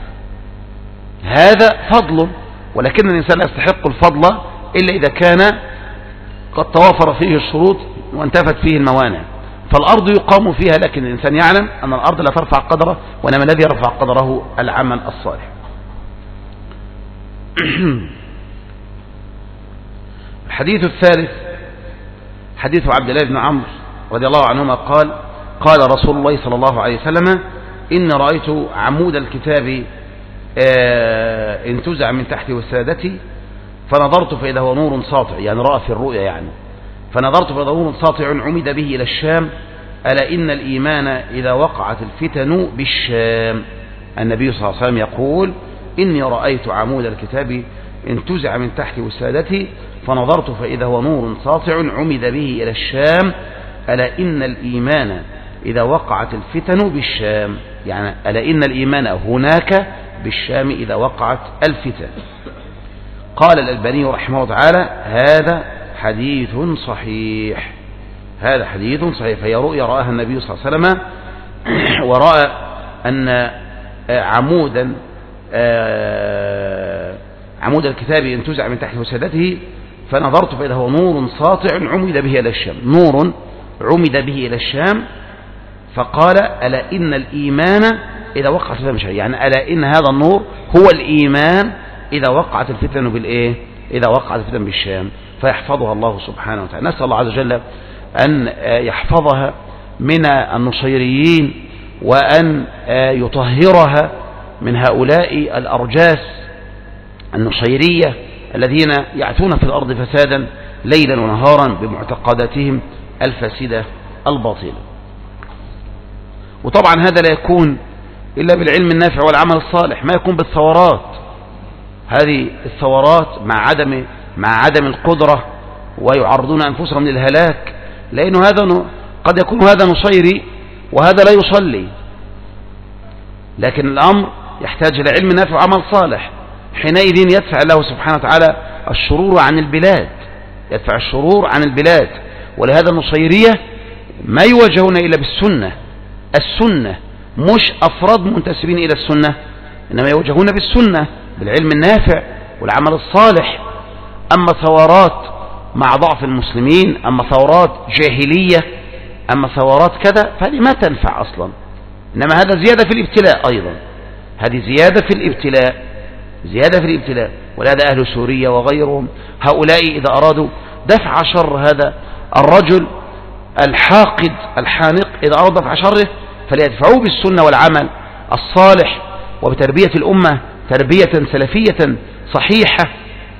هذا فضل، ولكن الإنسان لا يستحق الفضل إلا إذا كان قد توافر فيه الشروط وانتفت فيه الموانع. فالأرض يقام فيها، لكن الإنسان يعلم أن الأرض لا ترفع قدره، وإنما الذي يرفع قدره العمل الصالح. الحديث الثالث حديث عبد الله بن عمرو رضي الله عنهما قال رسول الله صلى الله عليه وسلم: إن رأيت عمود الكتاب انتزع من تحت وسادتي فنظرت فإذا هو نور ساطع، يعني رأى في الرؤيا يعني، فنظرت فإذا نور ساطع عمد به إلى الشام، ألا إن الإيمان إذا وقعت الفتن بالشام. النبي صلى الله عليه وسلم يقول: إني رأيت عمود الكتاب انتزع من تحت وسادتي فنظرت فإذا هو نور ساطع عمد به إلى الشام، ألا إن الإيمان إذا وقعت الفتن بالشام، يعني ألا إن الإيمان هناك بالشام إذا وقعت الفتن. قال الألباني رحمه الله تعالى: هذا حديث صحيح، هذا حديث صحيح. فهي رؤيا رآها النبي صلى الله عليه وسلم، ورأى أن عمود الكتاب انتزع من تحت وسادته فنظرت فإذا هو نور ساطع عمد به إلى الشام، نور عمد به إلى الشام. فقال: ألا إن الإيمان إذا وقعت الفتن بالشام، يعني ألا إن هذا النور هو الإيمان إذا وقعت الفتن بالإيه؟ إذا وقعت الفتن بالشام. فيحفظها الله سبحانه وتعالى. نسأل الله عز وجل أن يحفظها من النصيريين، وأن يطهرها من هؤلاء الأرجاس النصيرية الذين يعثون في الأرض فسادا ليلا ونهارا بمعتقداتهم الفاسدة الباطلة. وطبعا هذا لا يكون إلا بالعلم النافع والعمل الصالح، ما يكون بالثورات. هذه الثورات مع عدم القدرة ويعرضون أنفسهم للهلاك، لأنه هذا قد يكون هذا نصيري وهذا لا يصلي، لكن الأمر يحتاج إلى علم نافع وعمل صالح. حينئذ يدفع الله سبحانه وتعالى الشرور عن البلاد، يدفع الشرور عن البلاد. ولهذا النصيرية ما يواجهون إلا بالسنة، السنة مش أفراد منتسبين إلى السنة، إنما يواجهون بالسنة بالعلم النافع والعمل الصالح. أما ثورات مع ضعف المسلمين، أما ثورات جاهلية، أما ثورات كذا، فهذه ما تنفع أصلا، إنما هذا زيادة في الابتلاء أيضا، هذه زيادة في الابتلاء، زيادة في الابتلاء. ولهذا أهل سوريا وغيرهم هؤلاء إذا أرادوا دفع شر هذا الرجل الحاقد الحانق، إذا أرادوا دفع شره فليدفعوه بالسنة والعمل الصالح وبتربية الأمة تربية سلفية صحيحة،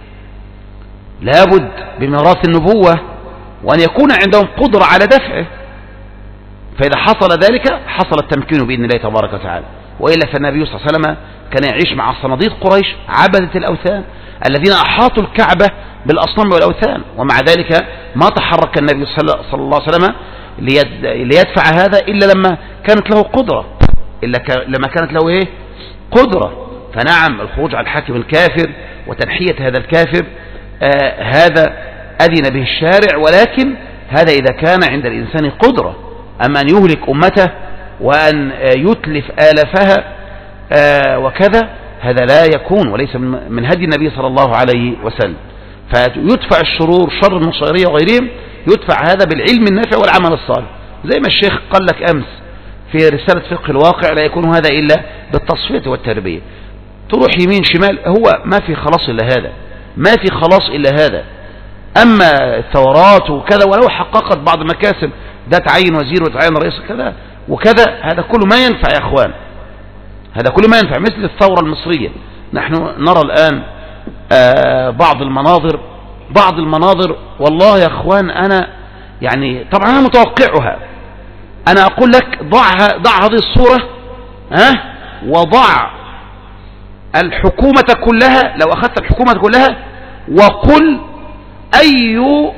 لابد بميراث النبوة، وأن يكون عندهم قدرة على دفعه. فإذا حصل ذلك حصل التمكين بإذن الله تبارك وتعالى. وإلا فالنبي صلى الله عليه وسلم كان يعيش مع صناديد قريش عبدة الأوثان الذين أحاطوا الكعبة بالأصنام والأوثان، ومع ذلك ما تحرك النبي صلى الله عليه وسلم ليدفع هذا إلا لما كانت له قدرة، لما كانت له إيه؟ قدرة. فنعم الخروج على الحاكم الكافر وتنحية هذا الكافر هذا أذن به الشارع، ولكن هذا إذا كان عند الإنسان قدرة. أما أن يهلك أمته وأن يتلف آلافها وكذا، هذا لا يكون وليس من هدي النبي صلى الله عليه وسلم. فيدفع الشرور شر النصيرية وغيرهم يدفع هذا بالعلم النافع والعمل الصالح، زي ما الشيخ قال لك أمس في رسالة فقه الواقع: لا يكون هذا إلا بالتصفية والتربية. تروح يمين شمال، هو ما في خلاص إلا هذا، ما في خلاص إلا هذا. أما الثورات وكذا، ولو حققت بعض المكاسب، ده تعين وزير وتعين رئيس كذا وكذا، هذا كله ما ينفع يا أخوان، هذا كله ما ينفع. مثل الثورة المصرية، نحن نرى الآن بعض المناظر والله يا أخوان أنا يعني طبعا أنا متوقعها. أنا أقول لك ضع هذه الصورة وضع الحكومة كلها، لو أخذت الحكومة كلها وقل أي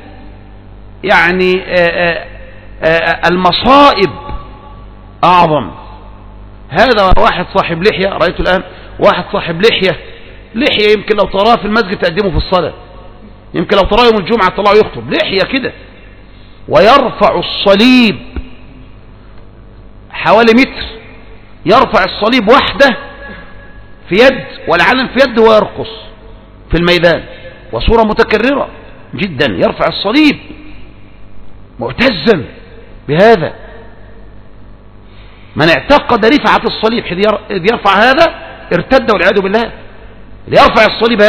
يعني المصائب أعظم. هذا واحد صاحب لحية، رأيته الآن واحد صاحب لحية يمكن لو تراه في المسجد تقدمه في الصلاة، يمكن لو تراه يوم الجمعة طلعه يخطب، لحية كده، ويرفع الصليب حوالي متر، يرفع الصليب وحده في يد والعلم في يد ويرقص في الميدان، وصورة متكررة جدا، يرفع الصليب معتزا بهذا. من اعتقد رفعة الصليب إذ يرفع هذا ارتد والعياذ بالله. ليرفع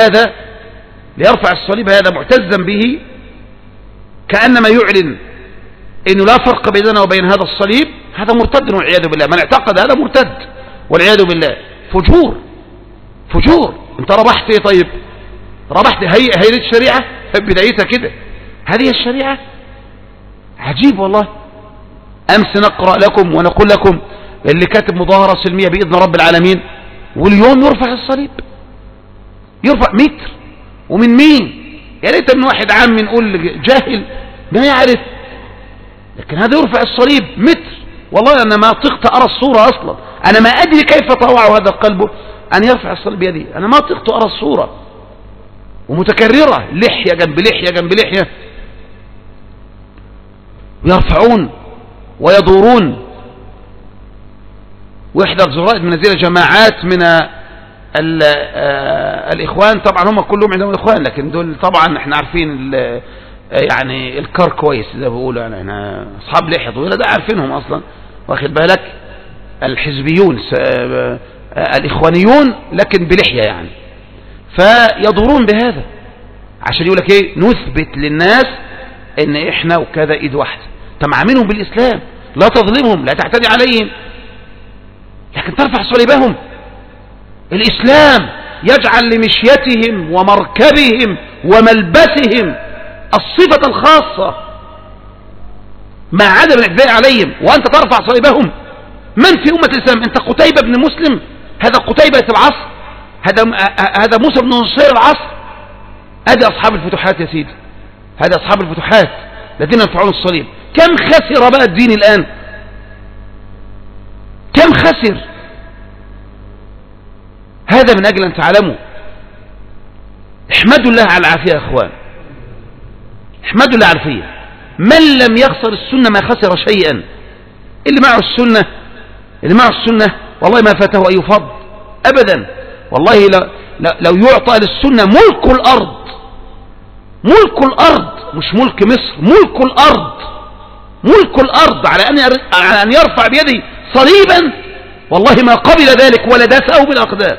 الصليب هذا معتزا به، كأنما يعلن إنه لا فرق بيننا وبين هذا الصليب، هذا مرتد والعياذ بالله. من اعتقد هذا مرتد والعياذ بالله. فجور. انت ربحت ايه؟ طيب ربحت هيئة الشريعة بدايتها كده، هذه الشريعة. عجيب والله. امس نقرأ لكم ونقول لكم اللي كاتب مظاهرة سلمية بإذن رب العالمين، واليوم يرفع الصليب، يرفع متر. ومن مين؟ يا ريت من واحد عام نقول جاهل ما يعرف، لكن هذا يرفع الصليب متر. والله أنا ما طقت أرى الصورة أصلا، أنا ما أدري كيف طوع هذا القلب أن يرفع الصليب بيدي، أنا ما طقت أرى الصورة، ومتكررة، لحية جنب لحية جنب لحية، يرفعون ويدورون. وإحدى الجرائد منزلة جماعات من الإخوان، طبعا هم كلهم عندهم الإخوان، لكن دول طبعا احنا عارفين يعني الكار كويس زي ما بيقولوا، يعني احنا أصحاب لحية طويلة ده عارفينهم أصلا، واخد بالك، الحزبيون الإخوانيون لكن بلحية يعني، فيدورون بهذا عشان يقول لك ايه، نثبت للناس ان احنا وكذا ايد واحدة. تمعاملهم بالإسلام، لا تظلمهم، لا تعتدي عليهم، لكن ترفع صليبهم. الإسلام يجعل لمشيتهم ومركبهم وملبسهم الصفة الخاصة مع عدم الاعتداء عليهم، وأنت ترفع صليبهم. من في أمة الإسلام؟ أنت قتيبة بن مسلم، هذا قتيبة العصر، هذا موسى بن نصير العصر، هذا أصحاب الفتوحات يا سيدي، هذا أصحاب الفتوحات الذين يرفعون الصليب. كم خسر بقى الدين الآن؟ كم خسر؟ هذا من أجل أن تعلموا. احمدوا الله على العافية يا أخوان، احمدوا الله على العافية. من لم يخسر السنة ما خسر شيئا. اللي معه السنة والله ما فاته أي فضل أبدا. والله لو يعطى للسنة ملك الأرض مش ملك مصر، ملك الأرض على أن يرفع بيده صليبا، والله ما قبل ذلك ولا داسه بالأقدام.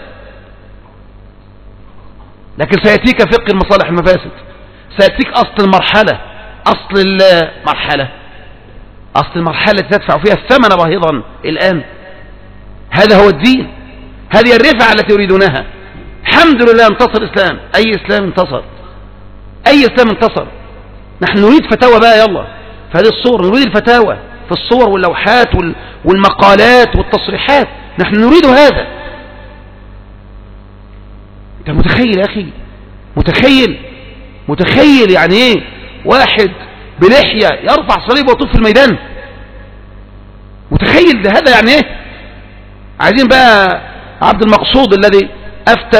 لكن سيأتيك فقه المصالح المفاسد، سيأتيك أصل المرحلة تدفع فيها الثمن باهظا الآن. هذا هو الدين، هذه الرفعة التي يريدونها. الحمد لله انتصر الإسلام. أي إسلام انتصر؟ نحن نريد فتاوى بقى، يلا في هذه الصور نريد الفتاوى في الصور واللوحات والمقالات والتصريحات، نحن نريد هذا. انت متخيل يا أخي؟ متخيل يعني ايه واحد بلحية يرفع صليب ويطوف في الميدان؟ متخيل ده؟ هذا يعني ايه؟ عايزين بقى عبد المقصود الذي افتى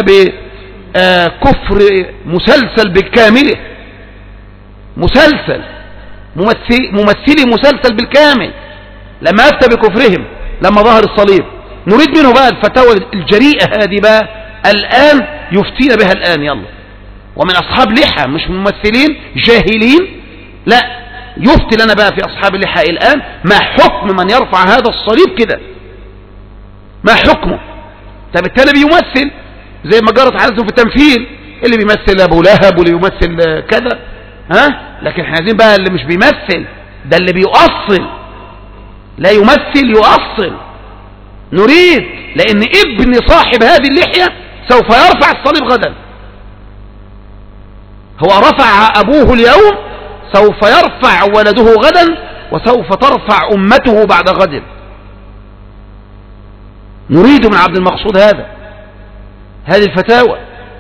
بكفر مسلسل بالكامله، ممثلي مسلسل بالكامل، لما افتى بكفرهم لما ظهر الصليب، نريد منه بقى الفتاوى الجريئة هذه بقى الآن يفتينا بها الآن، يلا. ومن أصحاب لحى، مش ممثلين جاهلين، لا، يفتي لنا بقى في أصحاب اللحى الآن ما حكم من يرفع هذا الصليب كده، ما حكمه. طب التالي بيمثل زي ما جرت حالته في التمثيل، اللي بيمثل أبو لهب واللي بيمثل كذا، لكن احنا عايزين بقى اللي مش بيمثل، ده اللي بيؤصل، لا يمثل يؤصل. نريد، لأن ابن صاحب هذه اللحية سوف يرفع الصليب غدا. هو رفع أبوه اليوم، سوف يرفع ولده غدا وسوف ترفع أمته بعد غد. نريد من عبد المقصود هذه الفتاوى،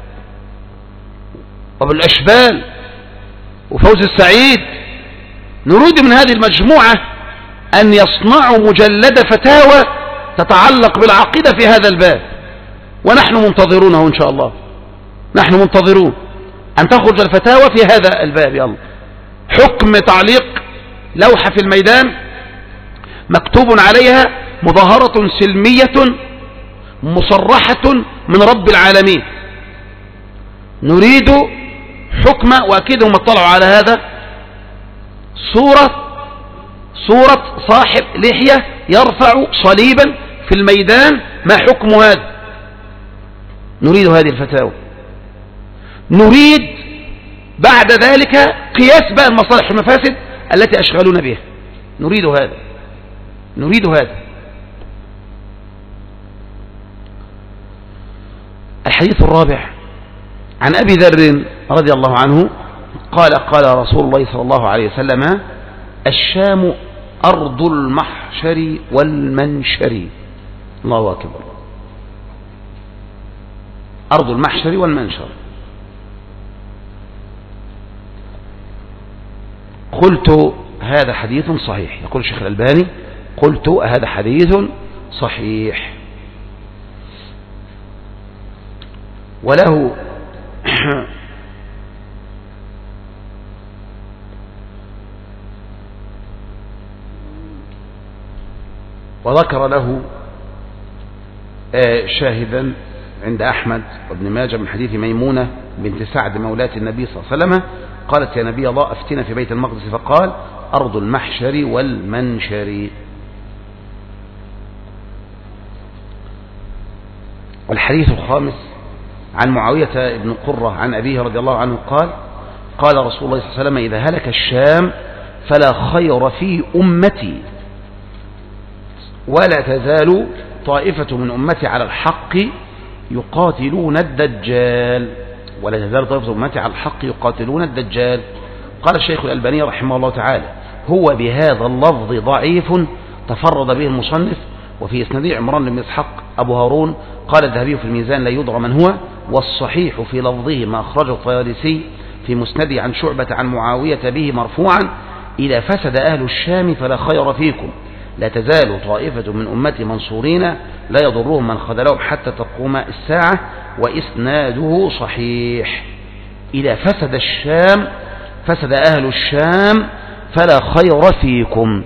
وبالأشبال وفوز السعيد، نريد من هذه المجموعة أن يصنعوا مجلد فتاوى تتعلق بالعقيدة في هذا الباب، ونحن منتظرونه إن شاء الله. نحن منتظرون أن تخرج الفتاوى في هذا الباب. يلا، حكم تعليق لوحة في الميدان مكتوب عليها مظاهرة سلمية مصرحة من رب العالمين. نريد حكم، وأكيد هم اطلعوا على هذا، صورة صاحب لحية يرفع صليبا في الميدان. ما حكم هذا؟ نريد هذه الفتاوى. نريد بعد ذلك قياس بقى المصالح والمفاسد التي أشغلون بها. نريد هذا. الحديث الرابع عن أبي ذر رضي الله عنه قال: قال رسول الله صلى الله عليه وسلم: الشام أرض المحشر والمنشر. الله أكبر. أرض المحشر والمنشر. قلت هذا حديث صحيح. يقول الشيخ الألباني: قلت هذا حديث صحيح. وله وذكر له شاهدا عند أحمد وابن ماجه من حديث ميمونة بنت سعد مولاة النبي صلى الله عليه وسلم قالت: يا نبي الله أفتنا في بيت المقدس، فقال: أرض المحشر والمنشر. والحديث الخامس عن معاوية بن قرة عن أبيه رضي الله عنه قال: قال رسول الله صلى الله عليه وسلم: إذا هلك الشام فلا خير في أمتي، ولا تزال طائفة من أمتي على الحق يقاتلون الدجال. ولا تزال طائفة من أمتي على الحق يقاتلون الدجال. قال الشيخ الألباني رحمه الله تعالى: هو بهذا اللفظ ضعيف تفرد به المصنف، وفي إسناده عمران بن إسحاق أبو هارون. قال الذهبي في الميزان: لا يدرى من هو. والصحيح في لفظه ما أخرجه الطيالسي في مسنده عن شعبة عن معاوية به مرفوعا: إذا فسد أهل الشام فلا خير فيكم، لا تزال طائفة من أمتي منصورين لا يضرهم من خذلهم حتى تقوم الساعة. وإسناده صحيح. إذا فسد الشام، فسد أهل الشام، فلا خير فيكم.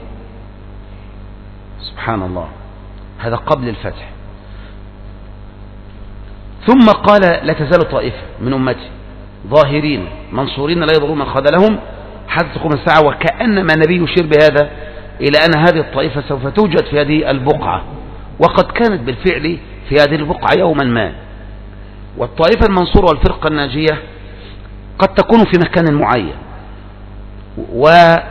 سبحان الله، هذا قبل الفتح. ثم قال: لا تزال طائفة من أمتي ظاهرين منصورين لا يضرون من خذلهم حتى تقوم الساعة. وكأنما النبي يشير بهذا إلى أن هذه الطائفة سوف توجد في هذه البقعة، وقد كانت بالفعل في هذه البقعة يوما ما. والطائفة المنصورة والفرقة الناجية قد تكون في مكان معين، وقد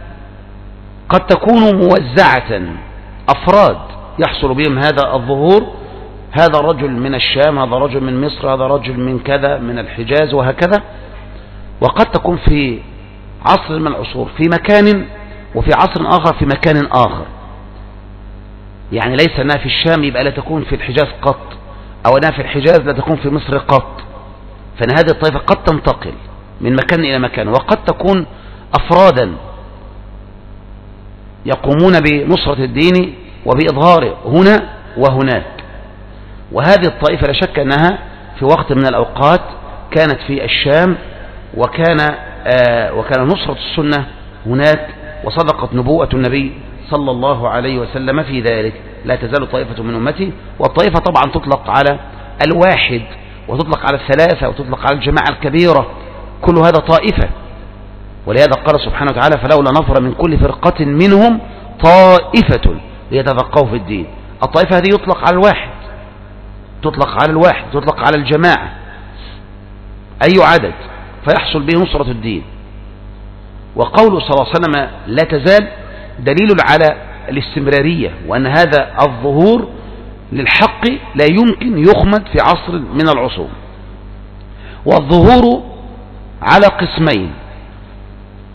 تكون موزعة، أفراد يحصل بهم هذا الظهور، هذا رجل من الشام، هذا رجل من مصر، هذا رجل من كذا من الحجاز، وهكذا. وقد تكون في عصر من العصور في مكان، وفي عصر آخر في مكان آخر. يعني ليس أنها في الشام يبقى لا تكون في الحجاز قط، أو أنها في الحجاز لا تكون في مصر قط. فإن هذه الطائفة قد تنتقل من مكان إلى مكان، وقد تكون أفرادا يقومون بنصرة الدين وبإظهاره هنا وهناك. وهذه الطائفة لا شك أنها في وقت من الأوقات كانت في الشام، وكان نصرة السنة هناك، وصدقت نبوءة النبي صلى الله عليه وسلم في ذلك. لا تزال طائفة من أمتي. والطائفة طبعا تطلق على الواحد، وتطلق على الثلاثة، وتطلق على الجماعة الكبيرة، كل هذا طائفة. ولهذا قال سبحانه وتعالى: فلولا نفر من كل فرقة منهم طائفة ليتفقهوا في الدين. الطائفة هذه يطلق على الواحد، تطلق على الواحد، تطلق على الجماعة، أي عدد، فيحصل به نصرة الدين. وقوله صلى الله عليه وسلم لا تزال دليل على الاستمرارية، وأن هذا الظهور للحق لا يمكن يخمد في عصر من العصور. والظهور على قسمين: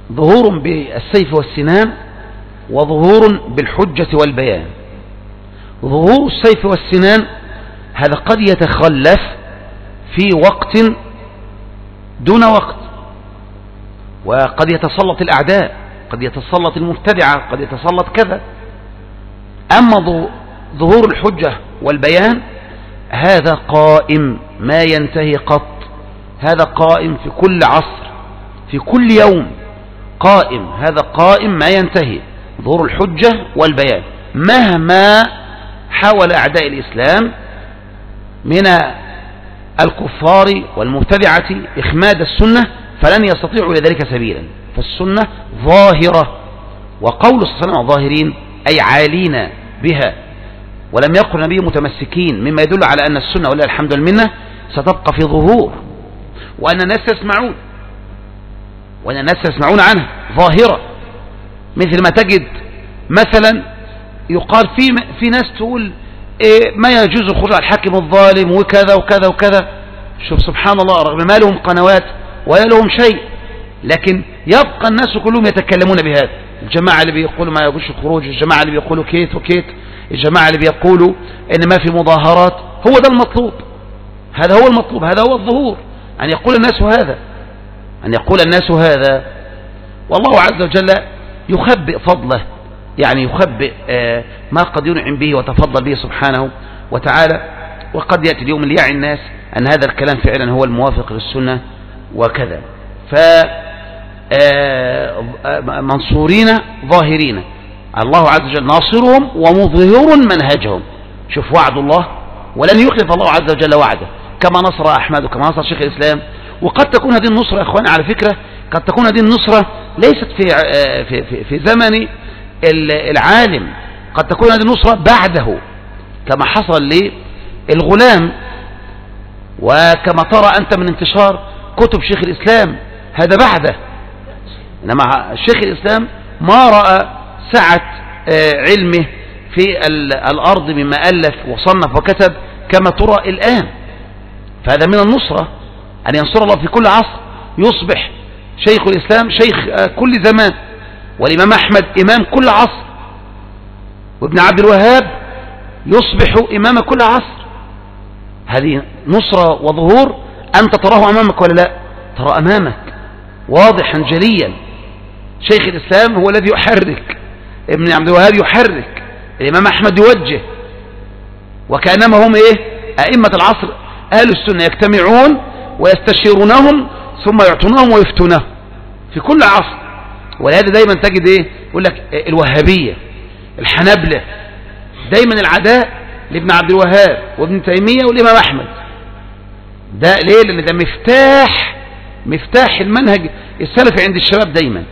ظهور بالسيف والسنان وظهور بالحجة والبيان. ظهور السيف والسنان هذا قد يتخلف في وقت دون وقت، وقد يتسلط الأعداء، قد يتسلط المبتدعة، قد يتسلط كذا. أما ظهور الحجة والبيان هذا قائم ما ينتهي قط، هذا قائم في كل عصر، في كل يوم قائم، هذا قائم ما ينتهي، ظهور الحجة والبيان. مهما حاول أعداء الإسلام من الكفار والمبتدعة إخماد السنة فلن يستطيعوا لذلك سبيلا، فالسنة ظاهرة، وقول صلى الله عليه وسلم ظاهرين أي عالين بها، ولم يقل النبي متمسكين، مما يدل على أن السنة ولله الحمد والمنة ستبقى في ظهور، وأن الناس يسمعون، وأن الناس يسمعون عنها ظاهرة. مثل ما تجد مثلا يقال في ناس تقول ما يجوز الخروج على الحاكم الظالم وكذا وكذا وكذا. شوف سبحان الله، رغم ما لهم قنوات ولا لهم شيء، لكن يبقى الناس كلهم يتكلمون بهذا. الجماعة اللي بيقولوا ما يجوز الخروج، الجماعة اللي بيقولوا كيت وكيت، الجماعة اللي بيقولوا ان ما في مظاهرات. هو ده المطلوب، هذا هو المطلوب، هذا هو الظهور، أن يقول الناس هذا، أن يقول الناس هذا. والله عز وجل يخبئ فضله، يعني يخبئ ما قد ينعم به وتفضل به سبحانه وتعالى. وقد يأتي اليوم اللي يعي الناس أن هذا الكلام فعلا هو الموافق للسنة وكذا. فمنصورين ظاهرين، الله عز وجل ناصرهم ومظهر منهجهم. شوف وعد الله، ولن يخلف الله عز وجل وعده، كما نصر أحمد وكما نصر شيخ الإسلام. وقد تكون هذه النصرة يا أخواني على فكرة، قد تكون هذه النصرة ليست في زمن العالم، قد تكون هذه النصرة بعده، كما حصل للغلام، وكما ترى أنت من انتشار كتب شيخ الإسلام هذا بعده. إنما شيخ الإسلام ما رأى سعة علمه في الأرض مما ألف وصنف وكتب كما ترى الآن. فهذا من النصرة، أن ينصر الله في كل عصر، يصبح شيخ الإسلام شيخ كل زمان، والإمام أحمد إمام كل عصر، وابن عبد الوهاب يصبح إمام كل عصر. هذه نصرة وظهور أنت تراه أمامك ولا لا؟ ترى أمامك واضحا جليا. شيخ الإسلام هو الذي يحرك، ابن عبد الوهاب يحرك، الإمام أحمد يوجه، وكأنما هم أئمة العصر أهل السنة يجتمعون ويستشيرونهم ثم يعطونهم ويفتونهم في كل عصر. ولهذا دايما تجد يقول لك الوهابية، الحنبلة، دايما العداء لابن عبد الوهاب وابن تيمية والإمام أحمد. ده ليه؟ لأن ده مفتاح المنهج السلفي عند الشباب دايما.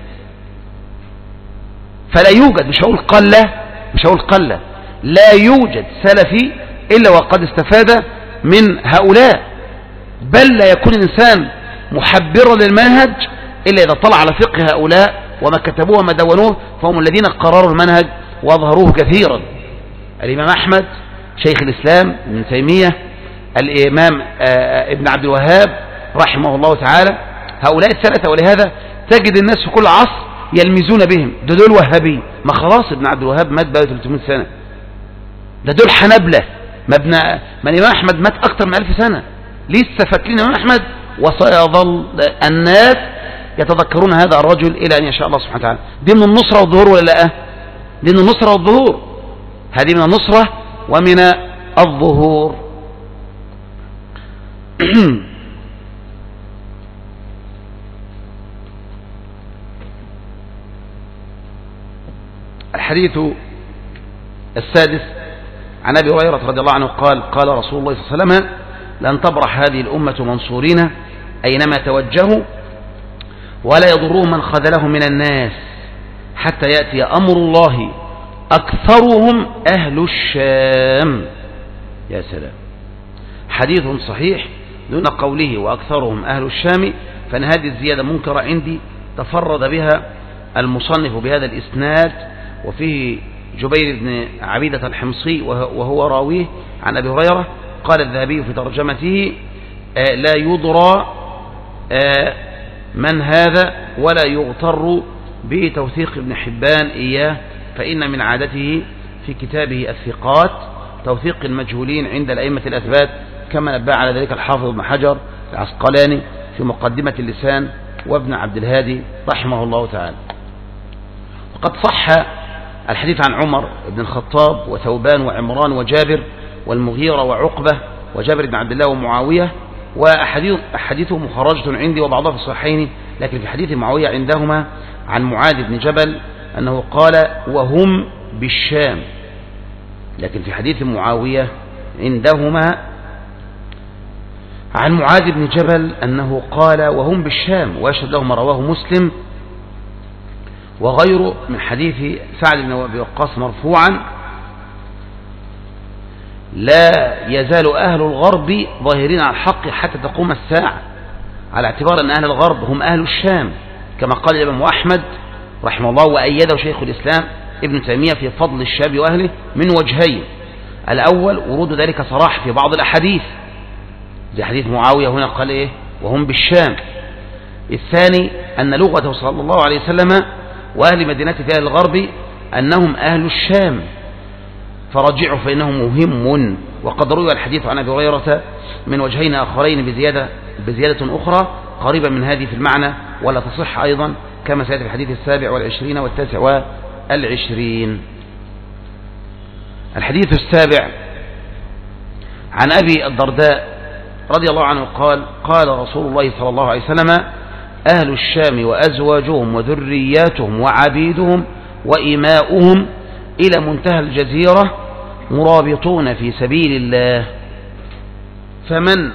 فلا يوجد، مش هقول قلة، لا يوجد سلفي إلا وقد استفاد من هؤلاء، بل لا يكون الإنسان محبرا للمنهج إلا إذا طلع على فقه هؤلاء وما كتبوه وما دونوه، فهم الذين قرروا المنهج وأظهروه كثيرا. الإمام أحمد، شيخ الإسلام، ابن تيمية، الإمام ابن عبد الوهاب رحمه الله تعالى، هؤلاء الثلاثة. ولهذا تجد الناس في كل عصر يلمزون بهم، دول وهابي. ما خلاص ابن عبد الوهاب مات بقى 300 سنة، دول حنبلة. ما الإمام أحمد مات أكثر من 1000 سنة، لسه فاكرين الإمام أحمد، وسيظل الناس يتذكرون هذا الرجل إلى أن يشاء الله سبحانه وتعالى. دي من النصرة والظهور ولا لا؟ دي من النصرة والظهور، هذه من النصرة ومن الظهور. الحديث السادس عن أبي هريرة رضي الله عنه قال: قال رسول الله صلى الله عليه وسلم: لن تبرح هذه الأمة منصورين أينما توجهوا، ولا يضرهم من خذلهم من الناس حتى يأتي أمر الله أكثرهم أهل الشام. يا سلام، حديث صحيح دون قوله وأكثرهم أهل الشام، فإن هذه الزيادة منكرة عندي، تفرد بها المصنف بهذا الإسناد، وفيه جبير بن عبيدة الحمصي وهو راويه عن أبي هريرة. قال الذهبي في ترجمته: لا يدرى من هذا ولا يغتر بتوثيق ابن حبان إياه، فإن من عادته في كتابه الثقات توثيق المجهولين عند الأئمة الأثبات، كما نبه على ذلك الحافظ ابن حجر العسقلاني في مقدمة اللسان وابن عبد الهادي رحمه الله تعالى. وقد صح الحديث عن عمر بن الخطاب وثوبان وعمران وجابر والمغيرة وعقبة وجابر بن عبد الله ومعاوية، وأحاديثه مخرجة عندي وبعضها في الصحيحين، لكن في حديث معاوية عندهما عن معاذ بن جبل أنه قال وهم بالشام، لكن في حديث معاوية عندهما عن معاذ بن جبل أنه قال وهم بالشام، ويشهد له ما رواه مسلم وغيره من حديث سعد بن أبي وقاص مرفوعا: لا يزال أهل الغرب ظاهرين على الحق حتى تقوم الساعة، على اعتبار أن أهل الغرب هم أهل الشام، كما قال الإمام أحمد رحمه الله وأيده شيخ الإسلام ابن تيمية في فضل الشام وأهله من وجهين: الأول ورود ذلك صراح في بعض الأحاديث زي حديث معاوية هنا قال إيه وهم بالشام. الثاني أن لغته صلى الله عليه وسلم وأهل مدينته في أهل الغرب أنهم أهل الشام، فرجعوا فإنه مهم. وقد روي الحديث عن أبي هريرة من وجهين آخرين بزيادة أخرى قريبة من هذه في المعنى ولا تصح أيضا، كما سيأتي في الحديث 27 و29. الحديث 7 عن أبي الدرداء رضي الله عنه قال: قال رسول الله صلى الله عليه وسلم: أهل الشام وأزواجهم وذرياتهم وعبيدهم وإماؤهم إلى منتهى الجزيرة مرابطون في سبيل الله، فمن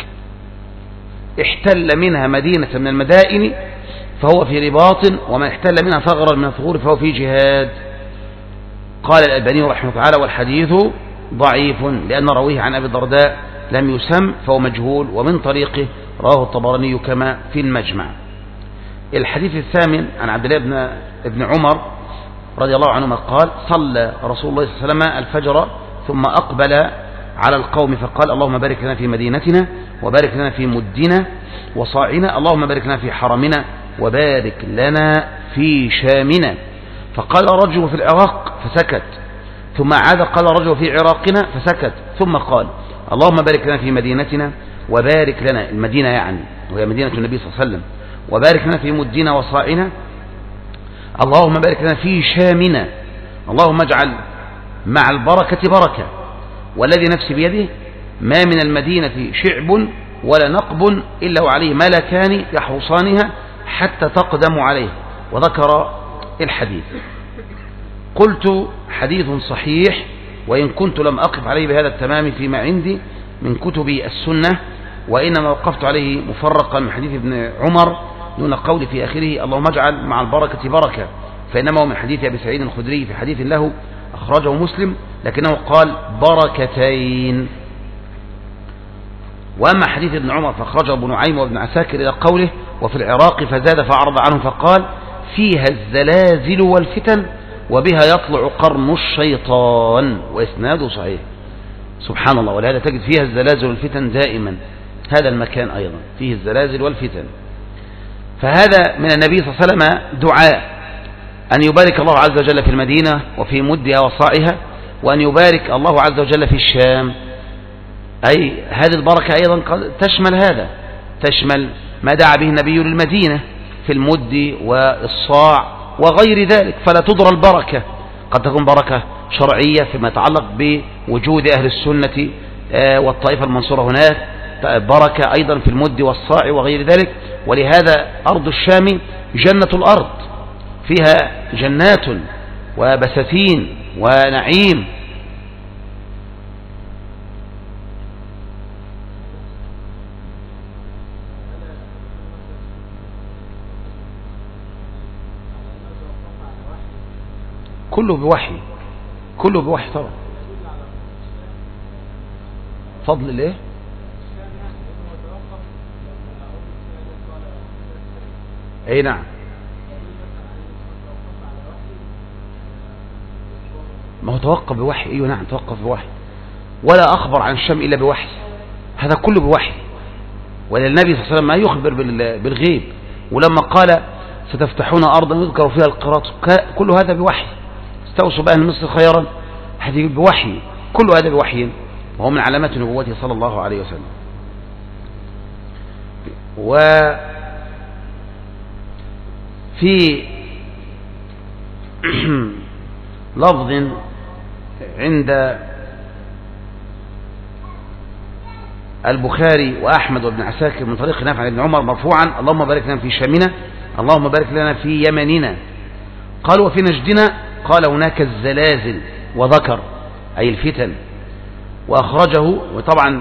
احتل منها مدينة من المدائن فهو في رباط، ومن احتل منها ثغرا من الثغور فهو في جهاد. قال الألباني رحمه الله تعالى: والحديث ضعيف لأن رويه عن أبي الدرداء لم يسم فهو مجهول، ومن طريقه رواه الطبراني كما في المجمع. الحديث 8 عن عبد الله بن عمر رضي الله عنهما قال: صلى رسول الله صلى الله عليه وسلم الفجر ثم أقبل على القوم فقال: اللهم بارك لنا في مدينتنا، وبارك لنا في مدنا وصاعنا، اللهم بارك لنا في حرمنا، وبارك لنا في شامنا. فقال رجل في العراق فسكت، ثم عاد قال رجل في عراقنا فسكت، ثم قال: اللهم بارك لنا في مدينتنا، وبارك لنا، المدينة يعني وهي مدينة النبي صلى الله عليه وسلم، وبارك لنا في مدنا وصاعنا، اللهم بارك لنا في شامنا، اللهم اجعل مع البركة بركة، والذي نفسي بيده ما من المدينة شعب ولا نقب إلا وعليه ملكان يحرصانها حتى تقدم عليه. وذكر الحديث. قلت: حديث صحيح، وإن كنت لم أقف عليه بهذا التمام فيما عندي من كتب السنة، وإنما وقفت عليه مفرقا من حديث ابن عمر دون قول في آخره: اللهم اجعل مع البركة بركة، فإنما هو من حديث أبي سعيد الخدري في حديث له أخرجه مسلم، لكنه قال بركتين. وأما حديث ابن عمر فأخرجه ابن نعيم وابن عساكر إلى قوله: وفي العراق فزاد فأعرض عنه فقال: فيها الزلازل والفتن وبها يطلع قرن الشيطان، وإسناده صحيح. سبحان الله. ولهذا تجد فيها الزلازل والفتن دائما، هذا المكان أيضا فيه الزلازل والفتن. فهذا من النبي صلى الله عليه وسلم دعاء أن يبارك الله عز وجل في المدينة وفي مدها وصاعها، وأن يبارك الله عز وجل في الشام. أي هذه البركة أيضا تشمل هذا، تشمل ما دعا به النبي للمدينة في المد والصاع وغير ذلك. فلا تضر البركة، قد تكون بركة شرعية فيما يتعلق بوجود أهل السنة والطائفة المنصورة هناك، بركة أيضا في المد والصاع وغير ذلك. ولهذا أرض الشام جنة الأرض، فيها جنات وبساتين ونعيم. كله بوحي، كله بوحي طبعا. فضل الايه؟ اي نعم، ما هو توقف بوحي. ايوه نعم، توقف بوحي، ولا اخبر عن الشام الا بوحي، هذا كله بوحي. وللنبي صلى الله عليه وسلم ما يخبر بالغيب. ولما قال ستفتحون أرضا يذكر فيها القراط، كل هذا بوحي. استوصوا بأهل مصر خيرا، هذه بوحي، كل هذا بوحي، وهو من علامات نبوته صلى الله عليه وسلم. وفي لفظ عند البخاري وأحمد وابن عساكر من طريق نافع عن ابن عمر مرفوعا: اللهم بارك لنا في شامنا، اللهم بارك لنا في يمننا. قال: وفي نجدنا؟ قال: هناك الزلازل، وذكر أي الفتن. وأخرجه، وطبعا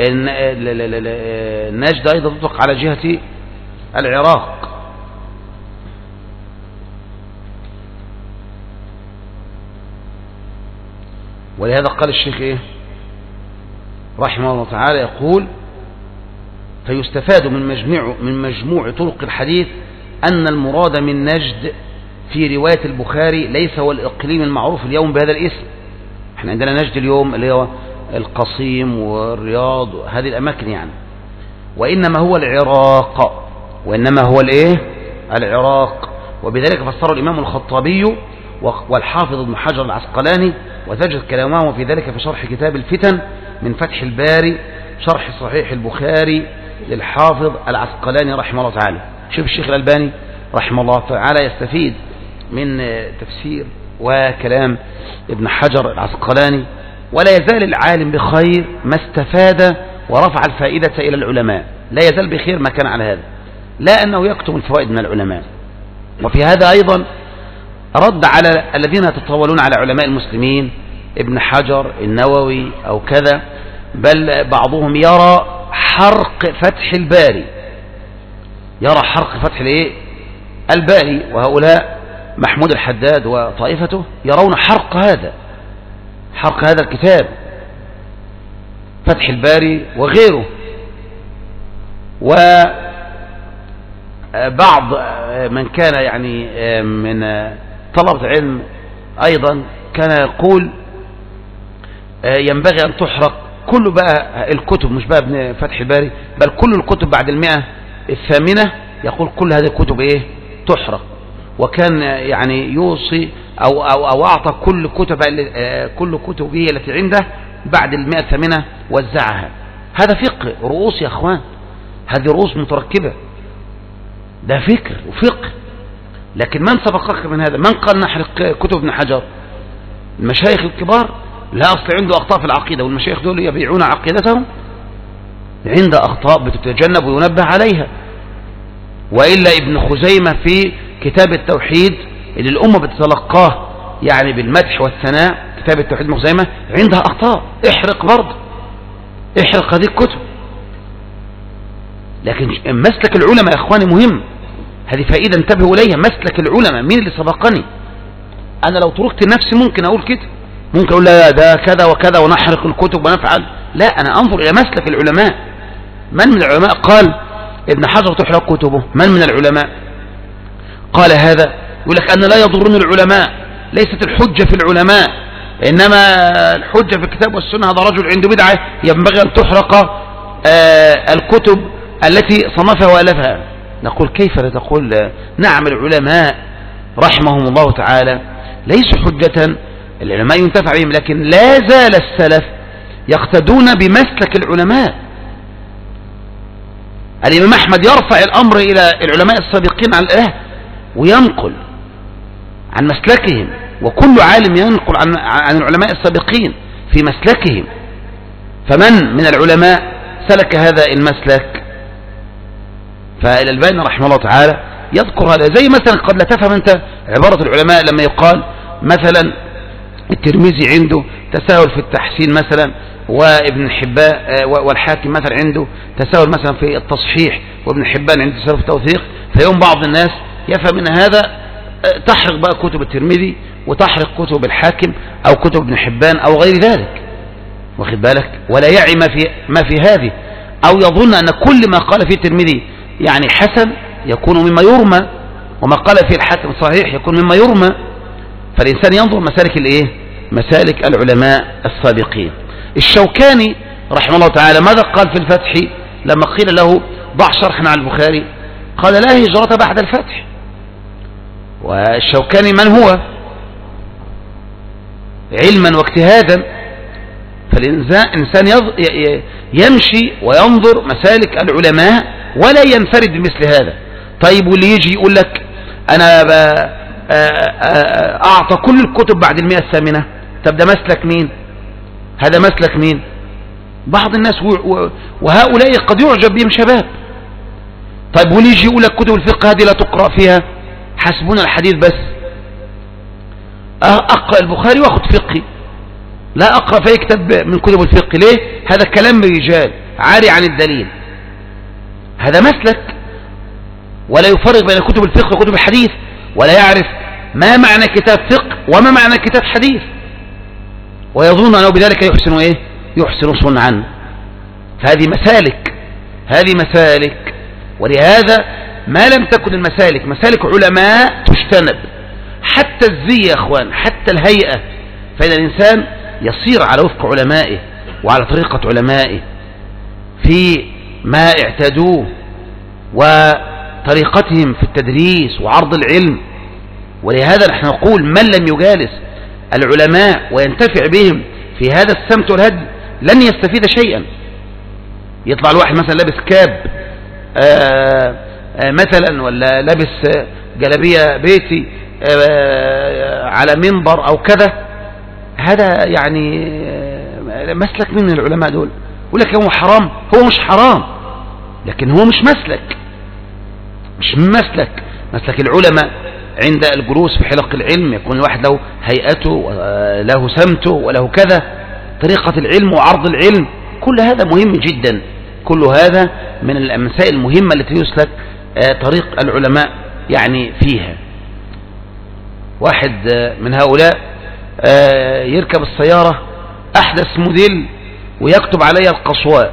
النجد أيضا تطلق على جهة العراق. ولهذا قال الشيخ إيه رحمه الله تعالى، يقول: فيستفاد من مجموع طرق الحديث أن المراد من نجد في رواية البخاري ليس هو الإقليم المعروف اليوم بهذا الاسم. احنا عندنا نجد اليوم اللي هو القصيم والرياض، هذه الأماكن يعني، وإنما هو العراق، وإنما هو الإيه العراق. وبذلك فسر الإمام الخطابي والحافظ ابن حجر العسقلاني، وتجد كلامه في ذلك في شرح كتاب الفتن من فتح الباري شرح صحيح البخاري للحافظ العسقلاني رحمه الله تعالى. شوف الشيخ الألباني رحمه الله تعالى يستفيد من تفسير وكلام ابن حجر العسقلاني. ولا يزال العالم بخير ما استفاد ورفع الفائدة إلى العلماء، لا يزال بخير ما كان على هذا، لا أنه يكتم الفوائد من العلماء. وفي هذا أيضا رد على الذين يتطاولون على علماء المسلمين، ابن حجر، النووي أو كذا، بل بعضهم يرى حرق فتح الباري، يرى حرق فتح الباري، وهؤلاء محمود الحداد وطائفته يرون حرق هذا الكتاب فتح الباري وغيره. وبعض من كان يعني من طلبة علم أيضا كان يقول ينبغي أن تحرق كل بقى الكتب، مش بقى ابن فتح الباري، بل كل الكتب بعد 108 يقول كل هذه الكتب تحرق. وكان يعني يوصي أو أعطى كل كتبه التي عنده بعد 108 وزعها. هذا فقه رؤوس يا أخوان، هذه رؤوس متركبة، ده فكر وفقه. لكن من سبقك من هذا؟ من قال نحرق كتب ابن حجر؟ المشايخ الكبار، لا أصل عنده أخطاء في العقيدة، والمشايخ دول يبيعون عقيدتهم، عنده أخطاء بتتجنب وينبه عليها. وإلا ابن خزيمة في كتاب التوحيد اللي الأمة بتتلقاه يعني بالمدح والثناء، كتاب التوحيد ابن خزيمة عندها أخطاء، احرق برضه، احرق هذه الكتب. لكن مسلك العلماء يا إخواني مهم، هذه فائدة انتبهوا إليها. مسلك العلماء، مين اللي سبقني؟ أنا لو تركت نفسي ممكن أقول كده، ممكن أقول لا ده كذا وكذا ونحرق الكتب ونفعل، لا، أنا أنظر إلى مسلك العلماء. من العلماء قال ابن حجر تحرق كتبه؟ من العلماء قال هذا؟ يقول لك أن لا يضرني العلماء، ليست الحجة في العلماء، إنما الحجة في الكتاب والسنة. هذا رجل عنده بدعة ينبغي أن تحرق الكتب التي صنفها وألفها. نقول كيف لا تقول نعم العلماء رحمهم الله تعالى ليسوا حجة، العلماء ينتفع بهم، لكن لا زال السلف يقتدون بمسلك العلماء. الإمام أحمد يرفع الأمر إلى العلماء السابقين على الأهل وينقل عن مسلكهم، وكل عالم ينقل عن العلماء السابقين في مسلكهم. فمن من العلماء سلك هذا المسلك؟ فالألباني رحمه الله تعالى يذكر هذا. زي مثلا قد لا تفهم أنت عبارة العلماء لما يقال مثلا الترمذي عنده تساهل في التحسين مثلا، وابن حبان والحاكم مثلا عنده تساهل مثلا في التصحيح، وابن حبان عنده تساهل في التوثيق، فيوم بعض الناس يفهم من هذا تحرق بقى كتب الترمذي وتحرق كتب الحاكم أو كتب ابن حبان أو غير ذلك، واخد بالك، ولا يعي ما في هذه، أو يظن أن كل ما قال فيه الترمذي يعني حسن يكون مما يرمى، وما قال فيه الحاكم صحيح يكون مما يرمى. فالإنسان ينظر مسالك العلماء السابقين. الشوكاني رحمه الله تعالى ماذا قال في الفتح لما قيل له ضع شرحا على البخاري؟ قال لا هجرة بعد الفتح، والشوكاني من هو علما واجتهادا. فالإنسان يمشي وينظر مسالك العلماء ولا ينفرد بمثل هذا. طيب واللي يجي يقول لك أنا أعطى كل الكتب بعد 100 الثامنة، طب ده مسلك مين؟ هذا مسلك مين؟ بعض الناس وهؤلاء قد يعجب بهم شباب. طيب واللي يجي يقول لك كتب الفقه هذه لا تقرأ فيها، حسبنا الحديث بس، أقرأ البخاري وأخذ فقهي، لا أقرأ في كتاب من كتب الفقه. ليه؟ هذا كلام رجال عاري عن الدليل، هذا مسلك. ولا يفرق بين كتب الفقه وكتب الحديث، ولا يعرف ما معنى كتاب فقه وما معنى كتاب حديث، ويظن أنه بذلك يحسن إيه؟ يحسن صنعا. فهذه مسالك، هذه مسالك. ولهذا ما لم تكن المسالك مسالك علماء تجتنب، حتى الزي يا أخوان، حتى الهيئة، فإن الإنسان يصير على وفق علمائه وعلى طريقة علمائه في ما اعتادوه وطريقتهم في التدريس وعرض العلم. ولهذا نحن نقول من لم يجالس العلماء وينتفع بهم في هذا السمت والهدي لن يستفيد شيئا. يطلع الواحد مثلا لابس كاب مثلا، ولا لابس جلابية بيتي على منبر أو كذا، هذا يعني مسلك من العلماء دول. يقول لك هو حرام، هو مش حرام، لكن هو مش مسلك، مش مسلك. مسلك العلماء عند الجلوس في حلق العلم يكون الواحد له هيئته وله سمته وله كذا، طريقة العلم وعرض العلم، كل هذا مهم جدا. كل هذا من المسائل المهمة التي يسلك طريق العلماء يعني فيها. واحد من هؤلاء يركب السيارة أحدث موديل ويكتب عليها القصواء،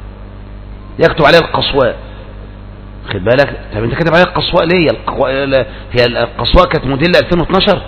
يكتب عليها القصواء. خد بالك، طب انت كاتب عليها القصواء ليه؟ هي القصواء كانت موديل 2012.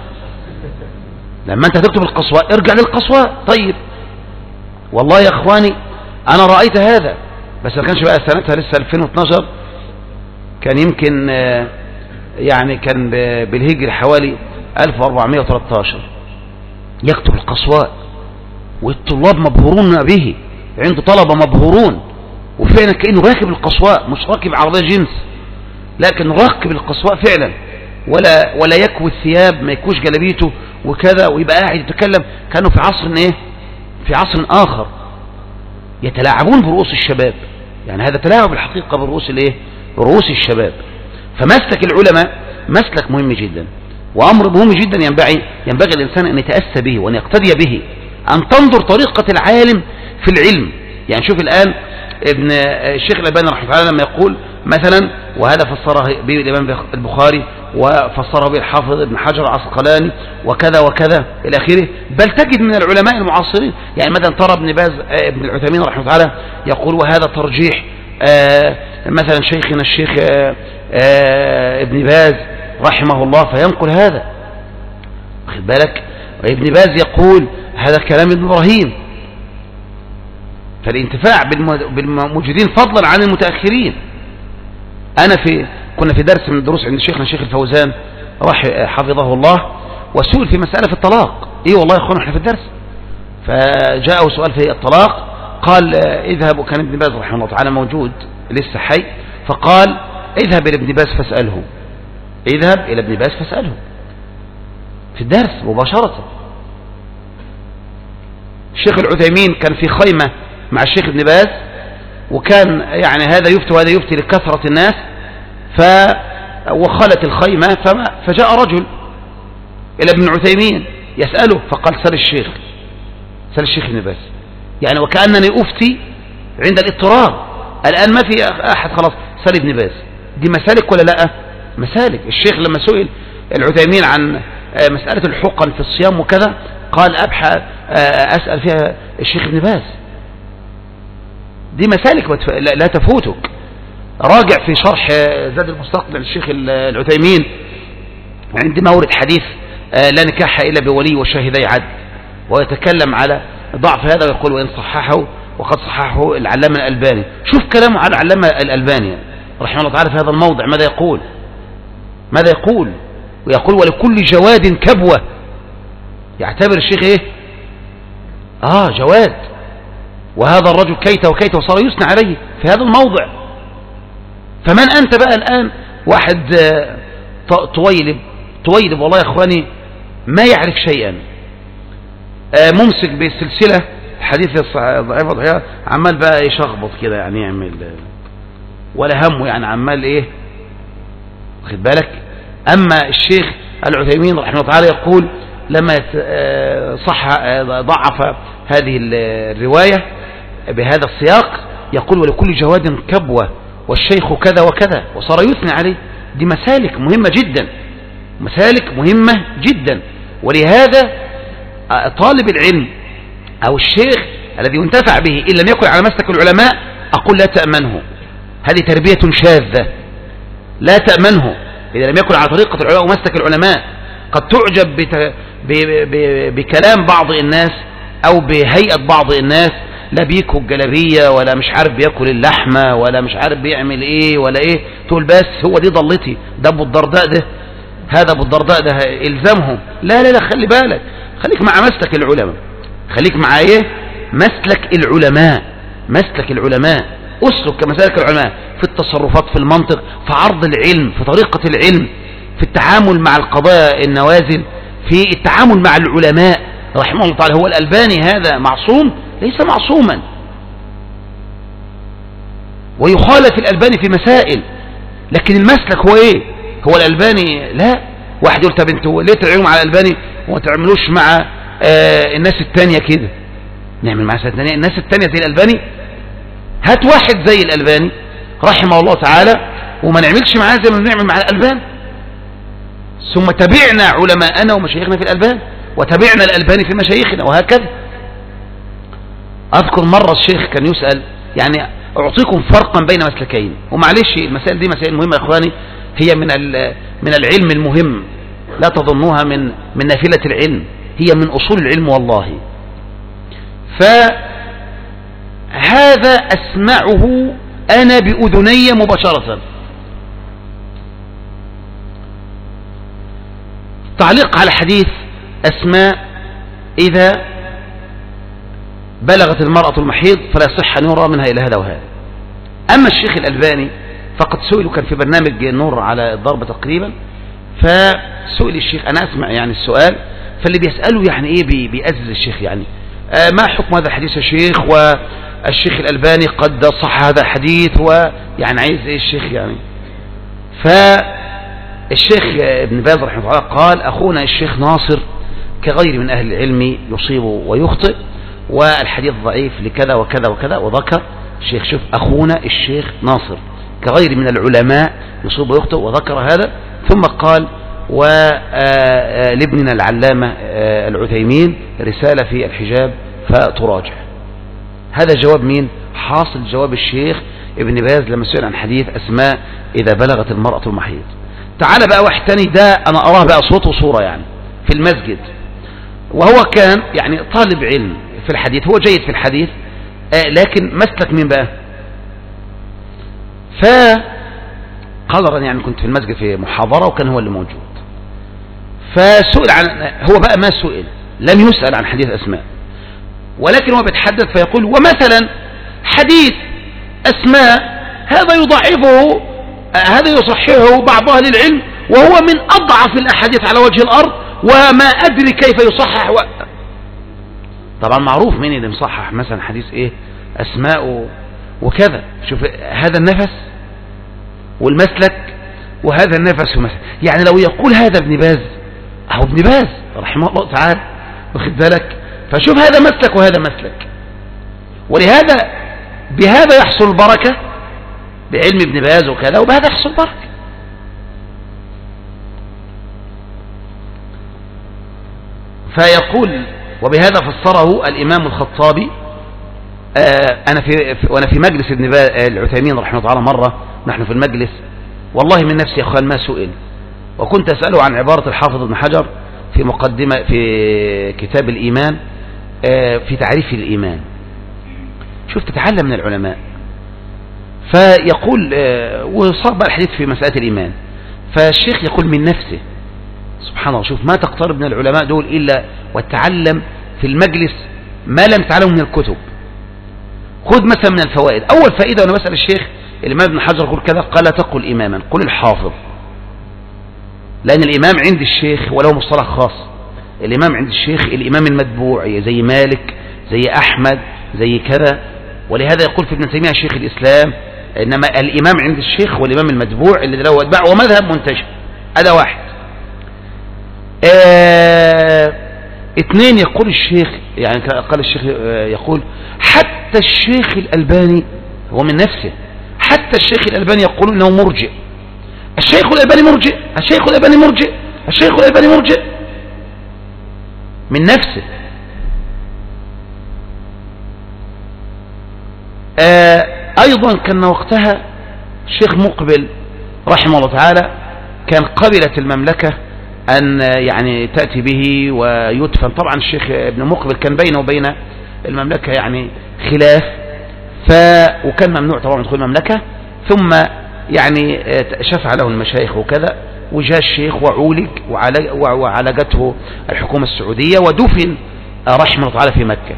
لما انت تكتب القصواء ارجع للقصواء. طيب والله يا اخواني انا رأيت هذا، بس ما كانش بقى سنتها لسه 2012، كان يمكن يعني كان بالهجري حوالي 1413 يكتب القصواء، والطلاب مبهورون به، عنده طلبة مبهورون، وفعلا كأنه راكب القصواء، مش راكب عربية جنس، لكن راكب القصواء فعلا، ولا يكوي الثياب، ما يكوش جلبيته وكذا، ويبقى قاعد يتكلم كانوا في عصر ايه، في عصر آخر. يتلاعبون برؤوس الشباب، يعني هذا تلاعب الحقيقة برؤوس الايه، برؤوس الشباب. فمسلك العلماء مسلك مهم جدا، وأمر مهم جدا ينبغي الإنسان أن يتأسى به وأن يقتدي به، أن تنظر طريقة العالم في العلم. يعني شوف الآن ابن الشيخ الألباني رحمه الله لما يقول مثلا، وهذا فسره به الإمام البخاري وفسره به الحافظ ابن حجر العسقلاني وكذا وكذا إلى آخره، بل تجد من العلماء المعاصرين، يعني مثلا ترى ابن باز ابن العثيمين رحمه الله يقول وهذا ترجيح مثلا شيخنا الشيخ ابن باز رحمه الله، فينقل هذا. خد بالك، ابن باز يقول هذا كلام ابن إبراهيم. فالانتفاع بالموجودين فضلا عن المتأخرين. كنا في درس من الدروس عند شيخنا الشيخ الفوزان حفظه الله، وسئل في مسألة في الطلاق. ايه والله يا اخوانا احنا في الدرس، فجاءه سؤال في الطلاق، قال اذهب، وكان ابن باز رحمه الله تعالى موجود لسه حي، فقال اذهب إلى ابن باز فاسأله، اذهب إلى ابن باز فاسأله في الدرس مباشرة. الشيخ العثيمين كان في خيمة مع الشيخ ابن باز، وكان يعني هذا يفتي وهذا يفتي لكثرة الناس، وخلت الخيمة، فجاء رجل إلى ابن عثيمين يسأله، فقال سل الشيخ ابن باز، يعني وكأنني أفتي عند الاضطرار، الآن ما في أحد، خلاص سل ابن باز. دي مسالك ولا لا؟ مسالك. الشيخ لما سئل العثيمين عن مسألة الحقن في الصيام وكذا، قال أسأل فيها الشيخ ابن باز. دي مسالك لا تفوتك. راجع في شرح زاد المستقبل للشيخ العثيمين عندما ورد حديث لا نكاح إلا بولي وشاهدي عدل، ويتكلم على ضعف هذا ويقول وإن صححه وقد صححه العلامة الألباني. شوف كلامه على العلامة الألباني رحمه الله تعالى في هذا الموضع، ماذا يقول؟ ويقول ولكل جواد كبوة. يعتبر الشيخ ايه؟ جواد، وهذا الرجل كيت وكيت، وصار يثنى عليه في هذا الموضع. فمن أنت بقى الآن؟ واحد طويلب والله يا اخواني ما يعرف شيئا، ممسك بالسلسلة حديث ضعيف عمال بقى يشخبط كده، يعني يعمل ولا همه، يعني عمال ايه، واخد بالك. اما الشيخ العثيمين رحمه الله تعالى يقول لما ضعف هذه الرواية بهذا السياق، يقول ولكل جواد كبوة والشيخ كذا وكذا، وصار يثني عليه. دي مسالك مهمة جدا، مسالك مهمة جدا. ولهذا طالب العلم أو الشيخ الذي ينتفع به إن لم يكن على مسلك العلماء، أقول لا تأمنه، هذه تربية شاذة، لا تأمنه إذا لم يكن على طريقة العلماء ومسلك العلماء. قد تعجب بكلام بعض الناس أو بهيئة بعض الناس، لا بيكو الجلبية ولا مش عارف بياكل اللحمة ولا مش عارف بيعمل ايه ولا ايه، تقول بس هو دي ضلتي، ده ابو الدرداء ده، هذا ابو الدرداء ده الزمهم. لا لا لا، خلي بالك، خليك مع مسلك العلماء، خليك مع ايه؟ مسلك العلماء، مسلك العلماء، اسلك كمسالك العلماء في التصرفات، في المنطق، في عرض العلم، في طريقة العلم، في التعامل مع القضايا النوازل، في التعامل مع العلماء رحمه الله تعالى. هو الألباني هذا معصوم؟ ليس معصوما، ويخالف الألباني في مسائل، لكن المسلك هو ايه؟ هو الألباني؟ لا. واحد يقول طب انتوا ليه تعملوا مع الألباني وما تعملوش مع الناس التانية كده؟ نعمل مع الناس التانية زي الألباني؟ هات واحد زي الألباني رحمه الله تعالى وما نعملش معاه زي ما بنعمل مع الألبان. ثم تبعنا علماءنا ومشايخنا في الألبان، وتبعنا الألباني في مشايخنا، وهكذا. أذكر مرة الشيخ كان يسأل، يعني أعطيكم فرقا بين مسلكين، ومعلش المسائل دي مسائل مهمة يا إخواني، هي من العلم المهم، لا تظنوها من نافلة العلم، هي من أصول العلم والله. فهذا أسمعه أنا بأذني مباشرة. تعليق على حديث أسماء إذا بلغت المرأة المحيض فلا يصح أن يرى منها إلى هذا وهذا. أما الشيخ الألباني فقد سئل، كان في برنامج نور على الضرب تقريبا، فسئل الشيخ، أنا أسمع يعني السؤال، فاللي بيسأله يعني إيه بيأزز الشيخ، يعني ما حكم هذا الحديث يا شيخ؟ والشيخ الألباني قد صح هذا الحديث، ويعني عايز إيه الشيخ يعني؟ فالشيخ ابن باز رحمه الله قال أخونا الشيخ ناصر كغير من أهل العلم يصيب ويخطئ، والحديث ضعيف لكذا وكذا وكذا، وذكر الشيخ، شوف، أخونا الشيخ ناصر كغير من العلماء يصيب ويخطئ، وذكر هذا، ثم قال ولابننا العلامة العثيمين رسالة في الحجاب فتراجع. هذا جواب مين؟ حاصل جواب الشيخ ابن باز لما سئل عن حديث أسماء إذا بلغت المرأة المحيض. تعال بقى واحد تاني، ده أنا أراه بقى صوت وصورة يعني في المسجد، وهو كان يعني طالب علم في الحديث، هو جيد في الحديث، لكن مسلك مين بقى؟ قدرا يعني كنت في المسجد في محاضرة وكان هو اللي موجود، فسئل عن، هو بقى ما سئل، لم يسأل عن حديث أسماء، ولكن هو بيتحدث فيقول ومثلا حديث أسماء هذا يضعفه، هذا يصححه بعض أهل العلم، وهو من أضعف الأحاديث على وجه الأرض، وما أدري كيف يصحح طبعا معروف مين اللي مصحح مثلا حديث إيه أسماء وكذا. شوف هذا النفس والمسلك، وهذا النفس ومسلك، يعني لو يقول هذا ابن باز أو ابن باز رحمه الله تعالى، واخد بالك؟ فشوف هذا مسلك وهذا مسلك، ولهذا بهذا يحصل البركة، بعلم ابن باز وكذا، وبهذا يحصل البركة. فيقول وبهذا فسره الإمام الخطابي. وأنا في مجلس ابن باز العثيمين رحمه الله تعالى مرة، نحن في المجلس، والله من نفسي يا أخوان ما سئل، وكنت أسأله عن عبارة الحافظ ابن حجر في مقدمة في كتاب الإيمان، في تعريف الإيمان. شوف تتعلم من العلماء. فيقول وصار بقى الحديث في مسألة الإيمان، فالشيخ يقول من نفسه سبحان الله. شوف ما تقترب من العلماء دول إلا وتعلم في المجلس ما لم تعلمه من الكتب. خذ مثلا من الفوائد. أول فائدة وأنا بسأل الشيخ الإمام ابن حجر يقول كذا، قال لا تقل إماما، قل الحافظ، لأن الإمام عند الشيخ وله مصطلح خاص. الإمام عند الشيخ الإمام المتبوع، زي مالك، زي أحمد، زي كذا. ولهذا يقول في ابن تيمية شيخ الإسلام إنما الإمام عند الشيخ والإمام المتبوع اللي له أتباع ومذهب منتشر. هذا واحد. اثنين، يقول الشيخ يعني قال الشيخ يقول حتى الشيخ الألباني هو من نفسه، حتى الشيخ الألباني يقول إنه مرجئ. الشيخ الألباني مرجئ، الشيخ الألباني مرجئ، الشيخ الألباني مرجئ من نفسه. أيضا كان وقتها الشيخ مقبل رحمه الله تعالى كان قبلت المملكة أن يعني تأتي به ويدفن. طبعا الشيخ ابن مقبل كان بينه وبين المملكة يعني خلاف، وكان ممنوع طبعا دخول المملكة. ثم يعني شفع له المشايخ وكذا، وجاء الشيخ وعولج وعالجته الحكومة السعودية ودفن رحمه الله تعالى في مكة.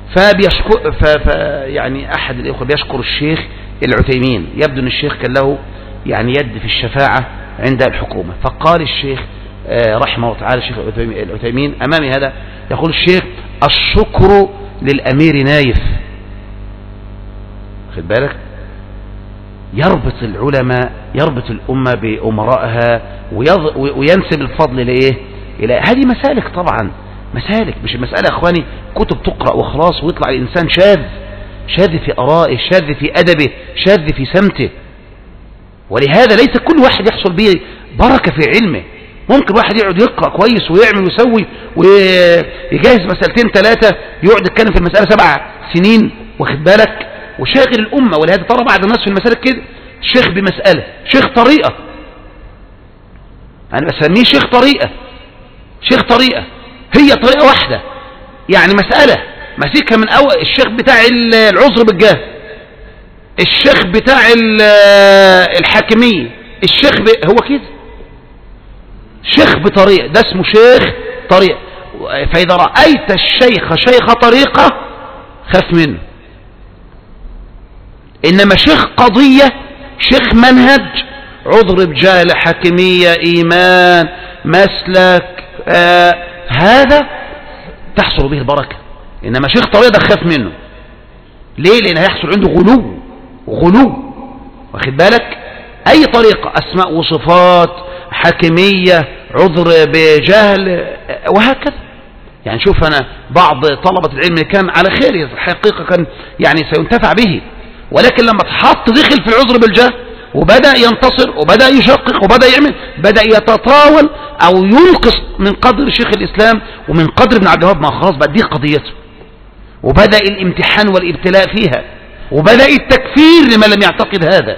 يعني أحد الإخوة بيشكر الشيخ العثيمين، يبدو أن الشيخ كان له يعني يد في الشفاعة عند الحكومة. فقال الشيخ رحمه الله تعالى الشيخ العثيمين أمامي هذا، يقول الشيخ الشكر للأمير نايف. خد بالك، يربط العلماء، يربط الأمة بأمرائها وينسب الفضل لإيه؟ إلى هذه مسالك. طبعا مسالك، مش المسألة يا أخواني كتب تقرأ وخلاص ويطلع الإنسان شاذ في آرائه، شاذ في أدبه، شاذ في سمته. ولهذا ليس كل واحد يحصل به بركة في علمه. ممكن واحد يقعد يقرأ كويس ويعمل ويسوي ويجهز مسألتين ثلاثة، يقعد يتكلم في المسألة 7 سنين، واخد بالك، وشاغل الأمة. ولهذا ترى بعض الناس في المسألة كده شيخ بمسألة، شيخ طريقة، أنا بسميه شيخ طريقة. شيخ طريقة هي طريقة واحدة، يعني مسألة مسيكها من أول الشيخ بتاع العذر بالجهل، الشيخ بتاع الحاكمية، الشيخ هو كده شيخ بطريقة، ده اسمه شيخ طريقة. فإذا رأيت الشيخ شيخ طريقة خاف منه. إنما شيخ قضية، شيخ منهج، عذر بجهل، حاكمية، إيمان، مسلك، هذا تحصل به البركة. إنما شيخ طريقة ده خاف منه. ليه؟ لأنه هيحصل عنده غلو، واخد بالك. أي طريقة، أسماء وصفات، حاكمية، عذر بجهل، وهكذا. يعني شوف أنا بعض طلبة العلم كان على خير الحقيقة، كان يعني سينتفع به، ولكن لما تحط دخل في العذر بالجهل وبدأ ينتصر وبدأ يشقق وبدأ يعمل، بدأ يتطاول أو ينقص من قدر شيخ الإسلام ومن قدر ابن عبد الوهاب. ما خلاص بقى دي قضيته، وبدأ الامتحان والابتلاء فيها، وبدأ التكفير لمن لم يعتقد هذا.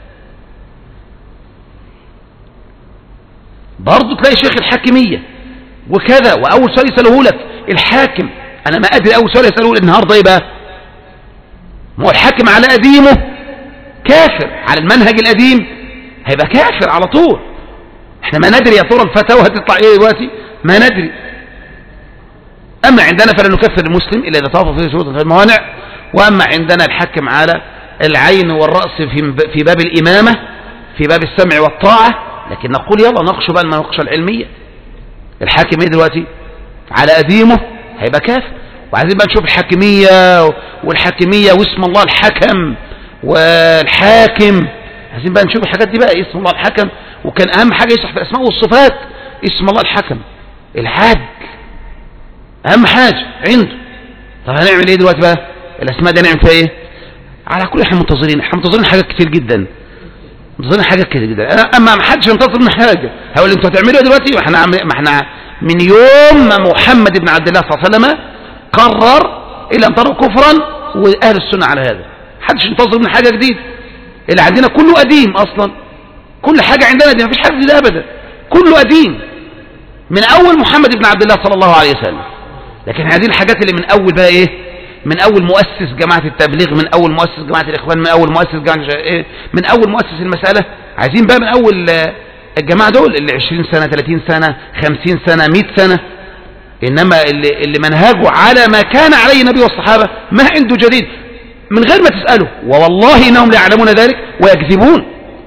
برضو تلاقي شيخ الحاكمية وكذا، وأول سؤال يسأله لك الحاكم، أنا ما أدري أول سؤال يسأله النهاردة إيه بقى؟ ما هو الحاكم على قديمه كافر، على المنهج القديم هيبقى كافر على طول. احنا ما ندري يا ترى الفتاوى هتطلع ايه دلوقتي، ما ندري. اما عندنا فلا نكفر المسلم الا اذا توافر فيه شروط الموانع، واما عندنا الحكم على العين والرأس في باب الامامة، في باب السمع والطاعة. لكن نقول يلا نقشوا بقى المناقشة العلمية. الحاكم ايه دلوقتي؟ على قديمه هيبقى كافر. وعايزين بقى نشوف الحاكمية والحاكمية واسم الله الحكم والحاكم، عايزين بقى نشوف الحاجات دي بقى. اسم الله الحكم، وكان اهم حاجة يصح في الاسماء والصفات اسم الله الحكم، العدل اهم حاجة عنده. طب هنعمل ايه دلوقتي بقى؟ الاسماء دي هنعمل فيها ايه؟ على كل احنا منتظرين حاجات كتير جدا، منتظرين حاجات كتير جدا. اما ما حدش ينتظر من حاجة. هقول انتوا هتعملوا ايه دلوقتي؟ ما احنا من يوم ما محمد بن عبد الله صلى الله عليه وسلم قرر الى ان تروا كفرا، واهل السنة على هذا، حدش ينتظر من حاجة جديدة. اللي عندنا كله قديم اصلا، كل حاجة عندنا قديم، مفيش حاجة جديدة ابدا، كله قديم من اول محمد بن عبد الله صلى الله عليه وسلم. لكن هذه الحاجات اللي من اول بقى ايه؟ من اول مؤسس جماعة التبليغ، من اول مؤسس جماعة الاخوان، من اول مؤسس جماعة ايه، من اول مؤسس المسألة. عايزين بقى من اول الجماعة دول اللي 20 سنة 30 سنة 50 سنة 100 سنة، إنما اللي منهجه على ما كان عليه النبي والصحابة ما عنده جديد من غير ما تسأله، ووالله إنهم لا يعلمون ذلك ويكذبون.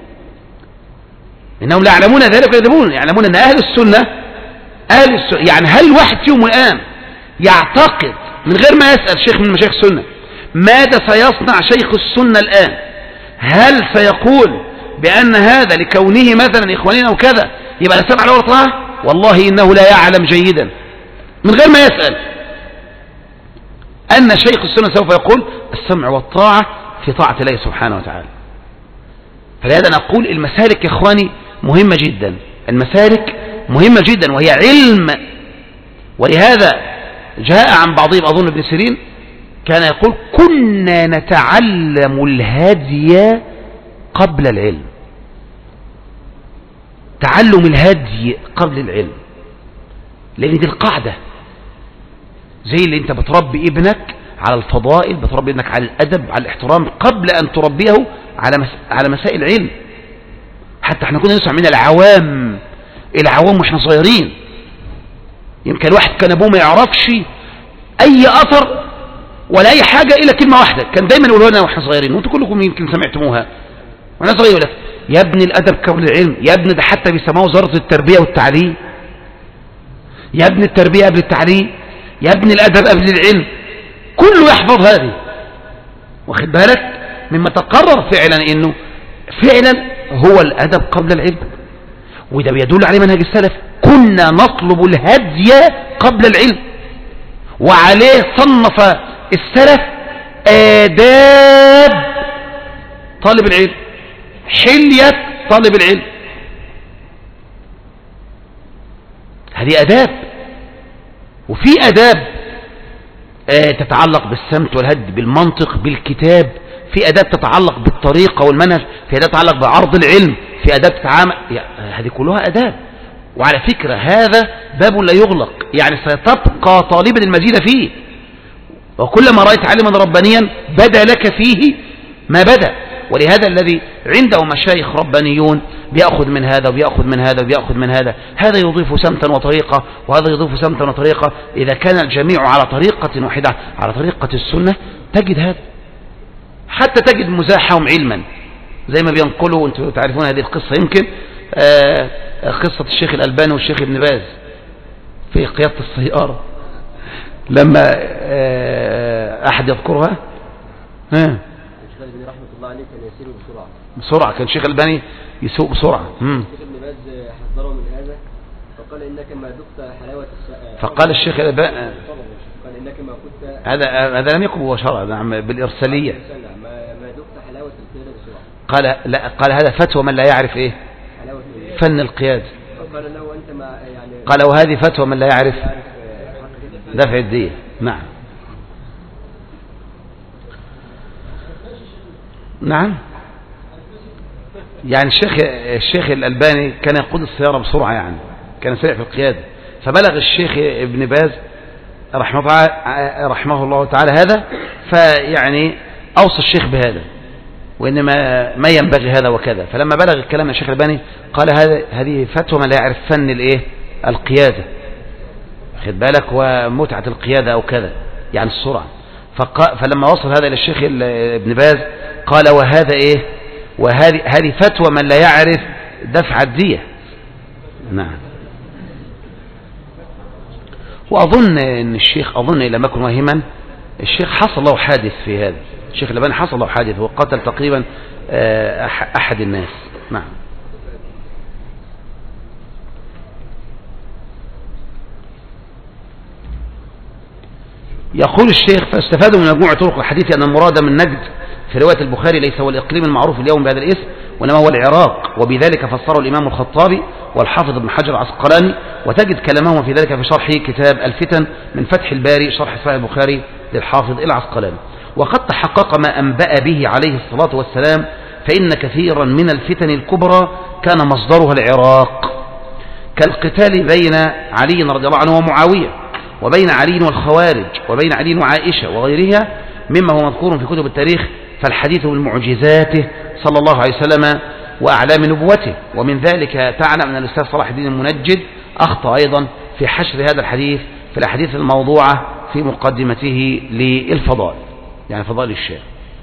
إنهم لا يعلمون ذلك ويكذبون. يعلمون أن أهل السنة يعني هل واحد فيهم الآن يعتقد من غير ما يسأل شيخ من مشايخ السنة ماذا سيصنع شيخ السنة الآن؟ هل سيقول بأن هذا لكونه مثلا إخوانين أو كذا يبقى لا سمع له ولا طاعة؟ والله إنه لا يعلم جيدا من غير ما يسأل أن شيخ السنة سوف يقول السمع والطاعة في طاعة الله سبحانه وتعالى. فلهذا نقول المسالك يا إخواني مهمة جدا، المسالك مهمة جدا وهي علم. ولهذا جاء عن بعضهم أظن ابن سيرين كان يقول كنا نتعلم الهدي قبل العلم. تعلم الهدي قبل العلم، لأن دي القاعدة. زي اللي انت بتربي ابنك على الفضائل، بتربي ابنك على الأدب على الاحترام قبل أن تربيه على مسائل العلم. حتى احنا كنا نسمع من العوام واحنا صغيرين، يمكن الواحد كان ابوه ما يعرفش اي اثر ولا اي حاجة الا كلمة واحدة كان دايما يقولوا لنا واحنا صغيرين، وانتم كلكم يمكن سمعتموها وانا صغير، يقول لك يا ابني الادب قبل العلم. يا ابني ده حتى بيسموه وزارة التربية والتعليم. يا ابني التربية قبل التعليم، يا ابني الادب قبل العلم. كله يحفظ هذه، واخد بالك؟ مما تقرر فعلا انه فعلا هو الادب قبل العلم، وده بيدل عليه منهج السلف. كنا نطلب الهدي قبل العلم، وعليه صنف السلف آداب طالب العلم، حلية طالب العلم. هذه آداب، وفي آداب تتعلق بالسمت والهد، بالمنطق، بالكتاب. في آداب تتعلق بالطريقة والمنهج، في آداب تتعلق بعرض العلم، في آداب تتعامل، هذه كلها آداب. وعلى فكرة هذا باب لا يغلق، يعني ستبقى طالبا المزيد فيه، وكلما رأيت عالما ربانيا بدا لك فيه ما بدا. ولهذا الذي عنده مشايخ ربانيون بيأخذ من هذا وبيأخذ من هذا وبيأخذ من هذا، هذا يضيف سمتا وطريقة وهذا يضيف سمتا وطريقة. إذا كان الجميع على طريقة واحدة على طريقة السنة تجد هذا، حتى تجد مزاحهم علما زي ما بينقلوا. وانتم تعرفون هذه القصة يمكن قصة الشيخ الألباني والشيخ ابن باز في قيادة السيارة، لما أحد يذكرها الشيخ الألباني رحمة الله عليه كان يسير بسرعة، كان الشيخ الألباني يسوق بسرعة. الشيخ ابن باز حذره من هذا فقال إنك ما ذقت حلاوة فقال الشيخ الألباني قال إنك ما كنت هذا لم يكن مباشرة، نعم بالإرسالية. ما ذقت حلاوة القيادة بسرعة. قال هذا فتوى من لا يعرف إيه فن القيادة. قال له أنت ما يعني قال وهذه فتوى من لا يعرف دفع الدية. نعم نعم. يعني الشيخ الألباني كان يقود السيارة بسرعة، يعني كان سريع في القيادة، فبلغ الشيخ ابن باز رحمه الله تعالى هذا، فيعني أوصى الشيخ بهذا وإنما ما ينبغي هذا وكذا. فلما بلغ الكلام الشيخ الألباني قال هذه فتوى من لا يعرف فن القيادة، خد بالك، ومتعة القيادة أو كذا، يعني السرعة. فلما وصل هذا إلى الشيخ ابن باز قال وهذه فتوى من لا يعرف دفع الدية. نعم. وأظن أن الشيخ إن لم يكن واهما الشيخ حصل له حادث في هذا، الشيخ الألباني حصل له حادث وقتل تقريبا أحد الناس. نعم. يقول الشيخ فاستفادوا من مجموعة طرق الحديث أن المراد من نجد في رواية البخاري ليس هو الإقليم المعروف اليوم بهذا الاسم، وإنما هو العراق، وبذلك فسره الإمام الخطابي والحافظ ابن حجر العسقلاني، وتجد كلامهم في ذلك في شرح كتاب الفتن من فتح الباري شرح صحيح البخاري للحافظ العسقلاني. وقد تحقق ما أنبأ به عليه الصلاة والسلام، فإن كثيرا من الفتن الكبرى كان مصدرها العراق، كالقتال بين علي رضي الله عنه ومعاوية، وبين علي والخوارج، وبين علي وعائشة وغيرها مما هو مذكور في كتب التاريخ. فالحديث من معجزاته صلى الله عليه وسلم وأعلام نبوته. ومن ذلك تعلم أن الأستاذ صلاح الدين المنجد أخطأ أيضا في حشر هذا الحديث في الأحاديث الموضوعة في مقدمته للفضائل، يعني فضائل الشام.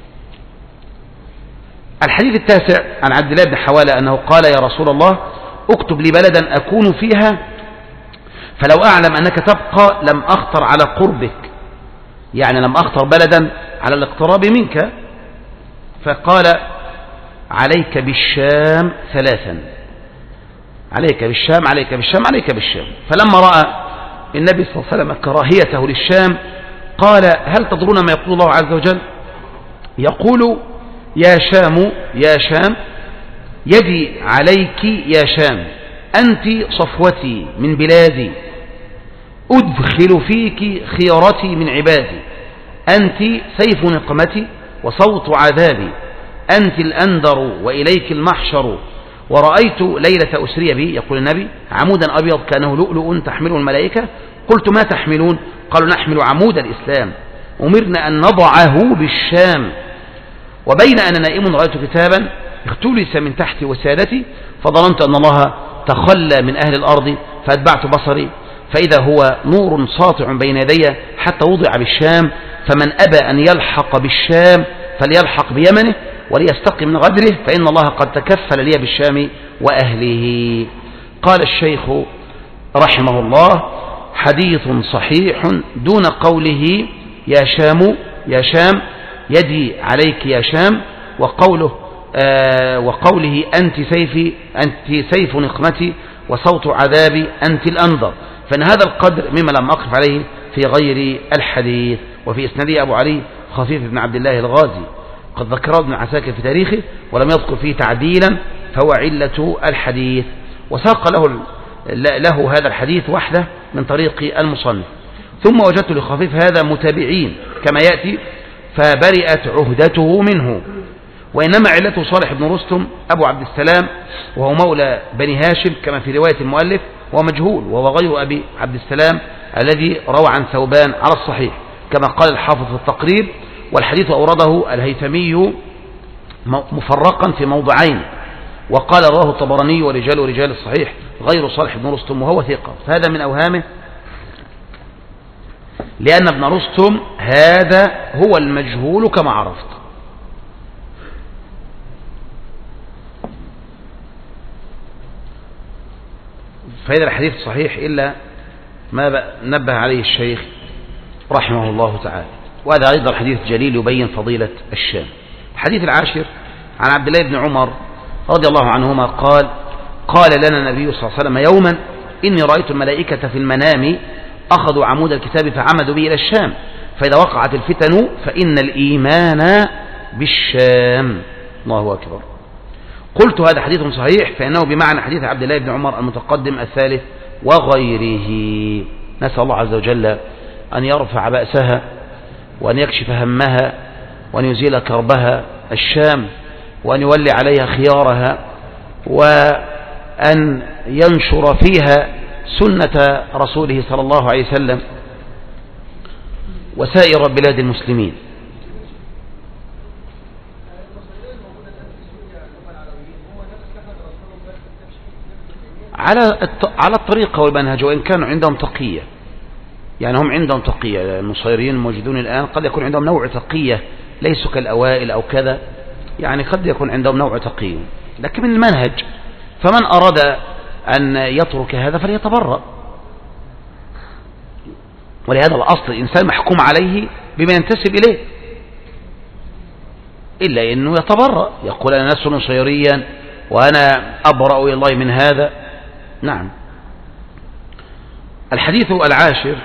الحديث التاسع عن عبد الله بن حوالة أنه قال يا رسول الله اكتب لي بلدا أكون فيها فلو أعلم أنك تبقى لم أخطر على قربك، يعني لم أخطر بلدا على الاقتراب منك. فقال عليك بالشام ثلاثا، عليك بالشام عليك بالشام عليك بالشام. فلما رأى النبي صلى الله عليه وسلم كراهيته للشام قال هل تدرون ما يقول الله عز وجل؟ يقول يا شام يا شام يدي عليك يا شام أنت صفوتي من بلادي أدخل فيك خيرتي من عبادي أنت سيف نقمتي وصوت عذابي أنت الأندر وإليك المحشر ورأيت ليلة أسري بي يقول النبي عمودا أبيض كأنه لؤلؤ تحمله الملائكة قلت ما تحملون؟ قالوا نحمل عمود الإسلام أمرنا أن نضعه بالشام وبين أنا نائم رأيت كتابا اختلس من تحت وسادتي فظننت أن الله تخلى من أهل الأرض فأتبعت بصري فإذا هو نور ساطع بين يدي حتى وضع بالشام فمن أبى أن يلحق بالشام فليلحق بيمنه وليستقي من غدره فإن الله قد تكفل لي بالشام وأهله. قال الشيخ رحمه الله حديث صحيح دون قوله يا شام يا شام يدي عليك يا شام وقوله أنت سيفي أنت سيف نقمتي وصوت عذابي أنت الأنظر، فإن هذا القدر مما لم أقف عليه في غير الحديث. وفي إسناده أبو علي خفيف بن عبد الله الغازي قد ذكره ابن عساكر في تاريخه ولم يذكر فيه تعديلا فهو علة الحديث. وساق له هذا الحديث وحده من طريق المصنف. ثم وجدت لخفيف هذا متابعين كما يأتي فبرئت عهدته منه، وإنما علته صالح بن رستم أبو عبد السلام وهو مولى بني هاشم كما في رواية المؤلف وهو مجهول وهو غير أبي عبد السلام الذي روى عن ثوبان على الصحيح كما قال الحافظ في التقريب. والحديث أورده الهيثمي مفرقا في موضعين وقال رواه الطبراني ورجال رجال الصحيح غير صالح بن رستم وهو ثقة، فهذا من أوهامه لأن ابن رستم هذا هو المجهول كما عرفت. فهذا الحديث صحيح إلا ما نبه عليه الشيخ رحمه الله تعالى، وهذا أيضا حديث جليل يبين فضيلة الشام. الحديث العاشر عن عبد الله بن عمر رضي الله عنهما قال لنا النبي صلى الله عليه وسلم يوما إني رأيت الملائكة في المنام أخذوا عمود الكتاب فعمدوا به إلى الشام فإذا وقعت الفتن فإن الإيمان بالشام. الله أكبر. قلت هذا حديث صحيح فإنه بمعنى حديث عبد الله بن عمر المتقدم الثالث وغيره. نسأل الله عز وجل أن يرفع بأسها وأن يكشف همها وأن يزيل كربها الشام وأن يولي عليها خيارها وأن ينشر فيها سنة رسوله صلى الله عليه وسلم وسائر بلاد المسلمين. على الطريقة والمنهج وإن كانوا عندهم تقية، يعني هم عندهم تقية. النصيريين الموجودون الآن قد يكون عندهم نوع تقية ليسوا كالأوائل أو كذا، يعني قد يكون عندهم نوع تقية لكن من المنهج. فمن أراد أن يترك هذا فليتبرأ، ولهذا الأصل الإنسان محكوم عليه بما ينتسب إليه إلا أنه يتبرأ يقول أنا لست نصيريا وأنا أبرأ إلى الله من هذا. نعم. الحديث العاشر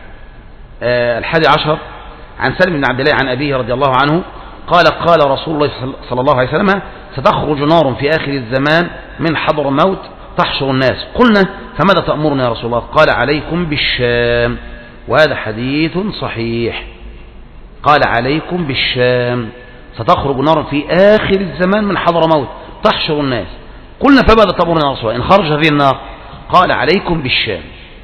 11 عن سلم بن عبد الله عن أبيه رضي الله عنه قال رسول الله صلى الله عليه وسلم ستخرج نار في آخر الزمان من حضر موت تحشر الناس. قلنا فماذا تأمرنا يا رسول الله؟ قال عليكم بالشام، وهذا حديث صحيح. قال عليكم بالشام ستخرج نار في آخر الزمان من حضر موت تحشر الناس. قلنا فماذا تأمرنا يا رسول الله إن خرج هذه النار؟ قال عليكم بالشام.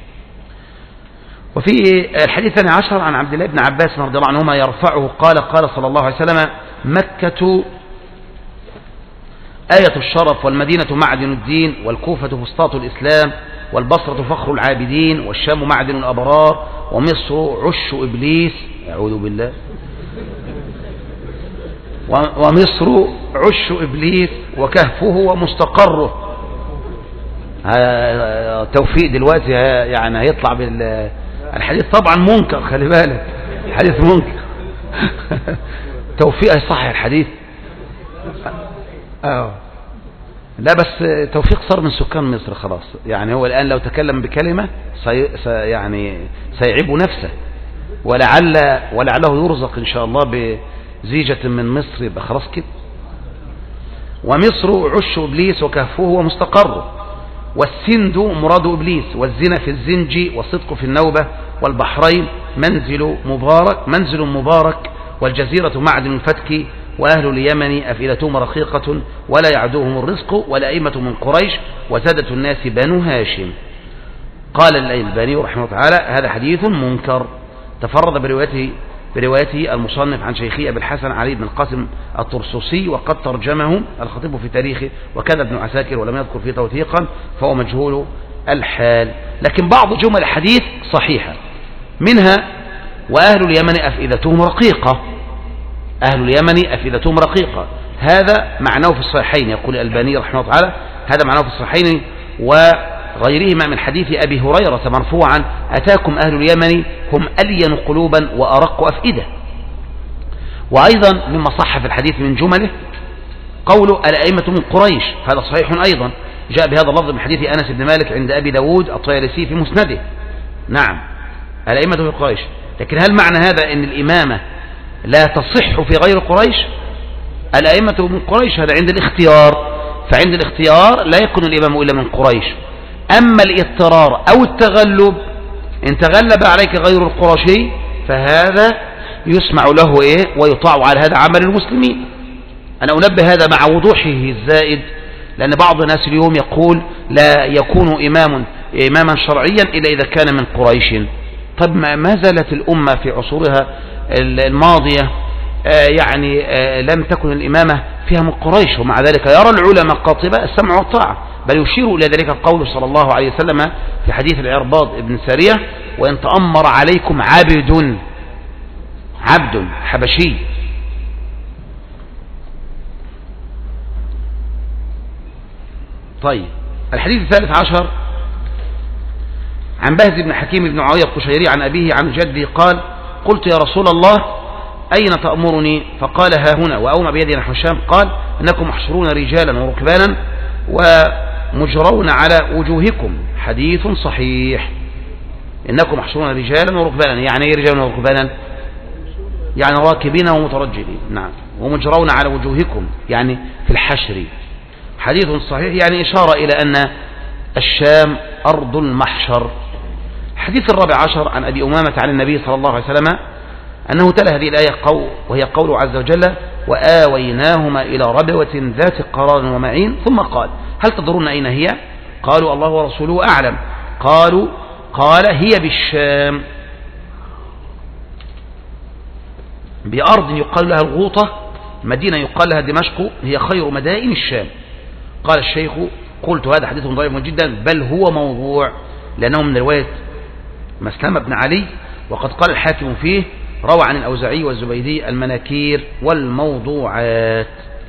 وفي الحديث 12 عن عبد الله بن عباس رضي الله عنهما يرفعه قال صلى الله عليه وسلم مكة آية الشرف، والمدينة معدن الدين، والكوفة فسطاط الإسلام، والبصرة فخر العابدين، والشام معدن الأبرار، ومصر عش إبليس، أعوذ بالله، ومصر عش إبليس وكهفه ومستقره. توفيق دلوقتي يعني هيطلع الحديث طبعا منكر، خلي بالك الحديث منكر. توفيق هيصحح الحديث. لا بس توفيق صار من سكان مصر خلاص، يعني هو الآن لو تكلم بكلمة يعني سيعيب نفسه، ولعله يرزق إن شاء الله بزيجة من مصر، يبقى خلاص كده. ومصر عش إبليس وكهفه ومستقره، والسند مراد إبليس، والزنا في الزنج، والصدق في النوبة، والبحرين منزل مبارك، والجزيرة معدن الفتك، وأهل اليمن أفئدتهم رقيقة ولا يعدوهم الرزق، والأئمة من قريش، وسادة الناس بنو هاشم. قال الألباني رحمه الله تعالى: هذا حديث منكر تفرد بروايته المصنف عن شيخي أبي الحسن علي بن القاسم الطرسوسي، وقد ترجمه الخطيب في تاريخه، وكذا ابن عساكر ولم يذكر فيه توثيقا، فهو مجهول الحال. لكن بعض جمل الحديث صحيحة، منها: وأهل اليمن أفئدتهم رقيقة. أهل اليمن أفئدتهم رقيقة، هذا معناه في الصحيحين، يقول الألباني رحمه الله تعالى: هذا معناه في الصحيحين وغيرهما من حديث أبي هريرة مرفوعا: أتاكم أهل اليمن هم ألين قلوبا وأرق أفئدة. وأيضا مما صح في الحديث من جمله قوله: الأئمة من قريش، هذا صحيح أيضا، جاء بهذا اللفظ من حديث أنس بن مالك عند أبي داود الطيالسي في مسنده. نعم، الأئمة من قريش. لكن هل معنى هذا أن الإمامة لا تصح في غير قريش؟ الأئمة من قريش، هذا عند الاختيار، فعند الاختيار لا يكون الإمام إلا من قريش. أما الاضطرار أو التغلب، إن تغلب عليك غير القرشي فهذا يسمع له ويطاع، على هذا عمل المسلمين. أنا أنبه هذا مع وضوحه الزائد، لأن بعض الناس اليوم يقول لا يكون إماما شرعيا إلا إذا كان من قريش. طب ما زالت الأمة في عصورها الماضية يعني لم تكن الإمامة فيها من قريش، ومع ذلك يرى العلماء قاطبة السمع والطاعة، بل يشير إلى ذلك قول صلى الله عليه وسلم في حديث العرباض ابن سارية: وإن تأمر عليكم عبد حبشي. طيب، الحديث الثالث عشر عن بهز بن حكيم بن عوية القشيري عن أبيه عن جده قال: قلت يا رسول الله أين تأمرني؟ فقال: ها هنا، وأومى بيدي نحو الشام. قال: إنكم محشرون رجالا وركبانا ومجرون على وجوهكم. حديث صحيح. إنكم محشرون رجالا وركبانا، يعني ايه رجالا وركبانا؟ يعني راكبين ومترجلين. نعم، ومجرون على وجوهكم يعني في الحشر. حديث صحيح، يعني إشارة إلى أن الشام أرض المحشر. الحديث الرابع عشر عن أبي أمامة عن النبي صلى الله عليه وسلم أنه تلا هذه الآية وهي قوله عز وجل: وآويناهما إلى ربوة ذات قرار ومعين. ثم قال: هل تدرون أين هي؟ قالوا: الله ورسوله أعلم. قال: هي بالشام، بأرض يقال لها الغوطة، مدينة يقال لها دمشق، هي خير مدائن الشام. قال الشيخ: قلت هذا حديث ضعيف جدا، بل هو موضوع، لأنه من رواية مسلمة بن علي، وقد قال الحاكم فيه: روى عن الأوزاعي والزبيدي المناكير والموضوعات.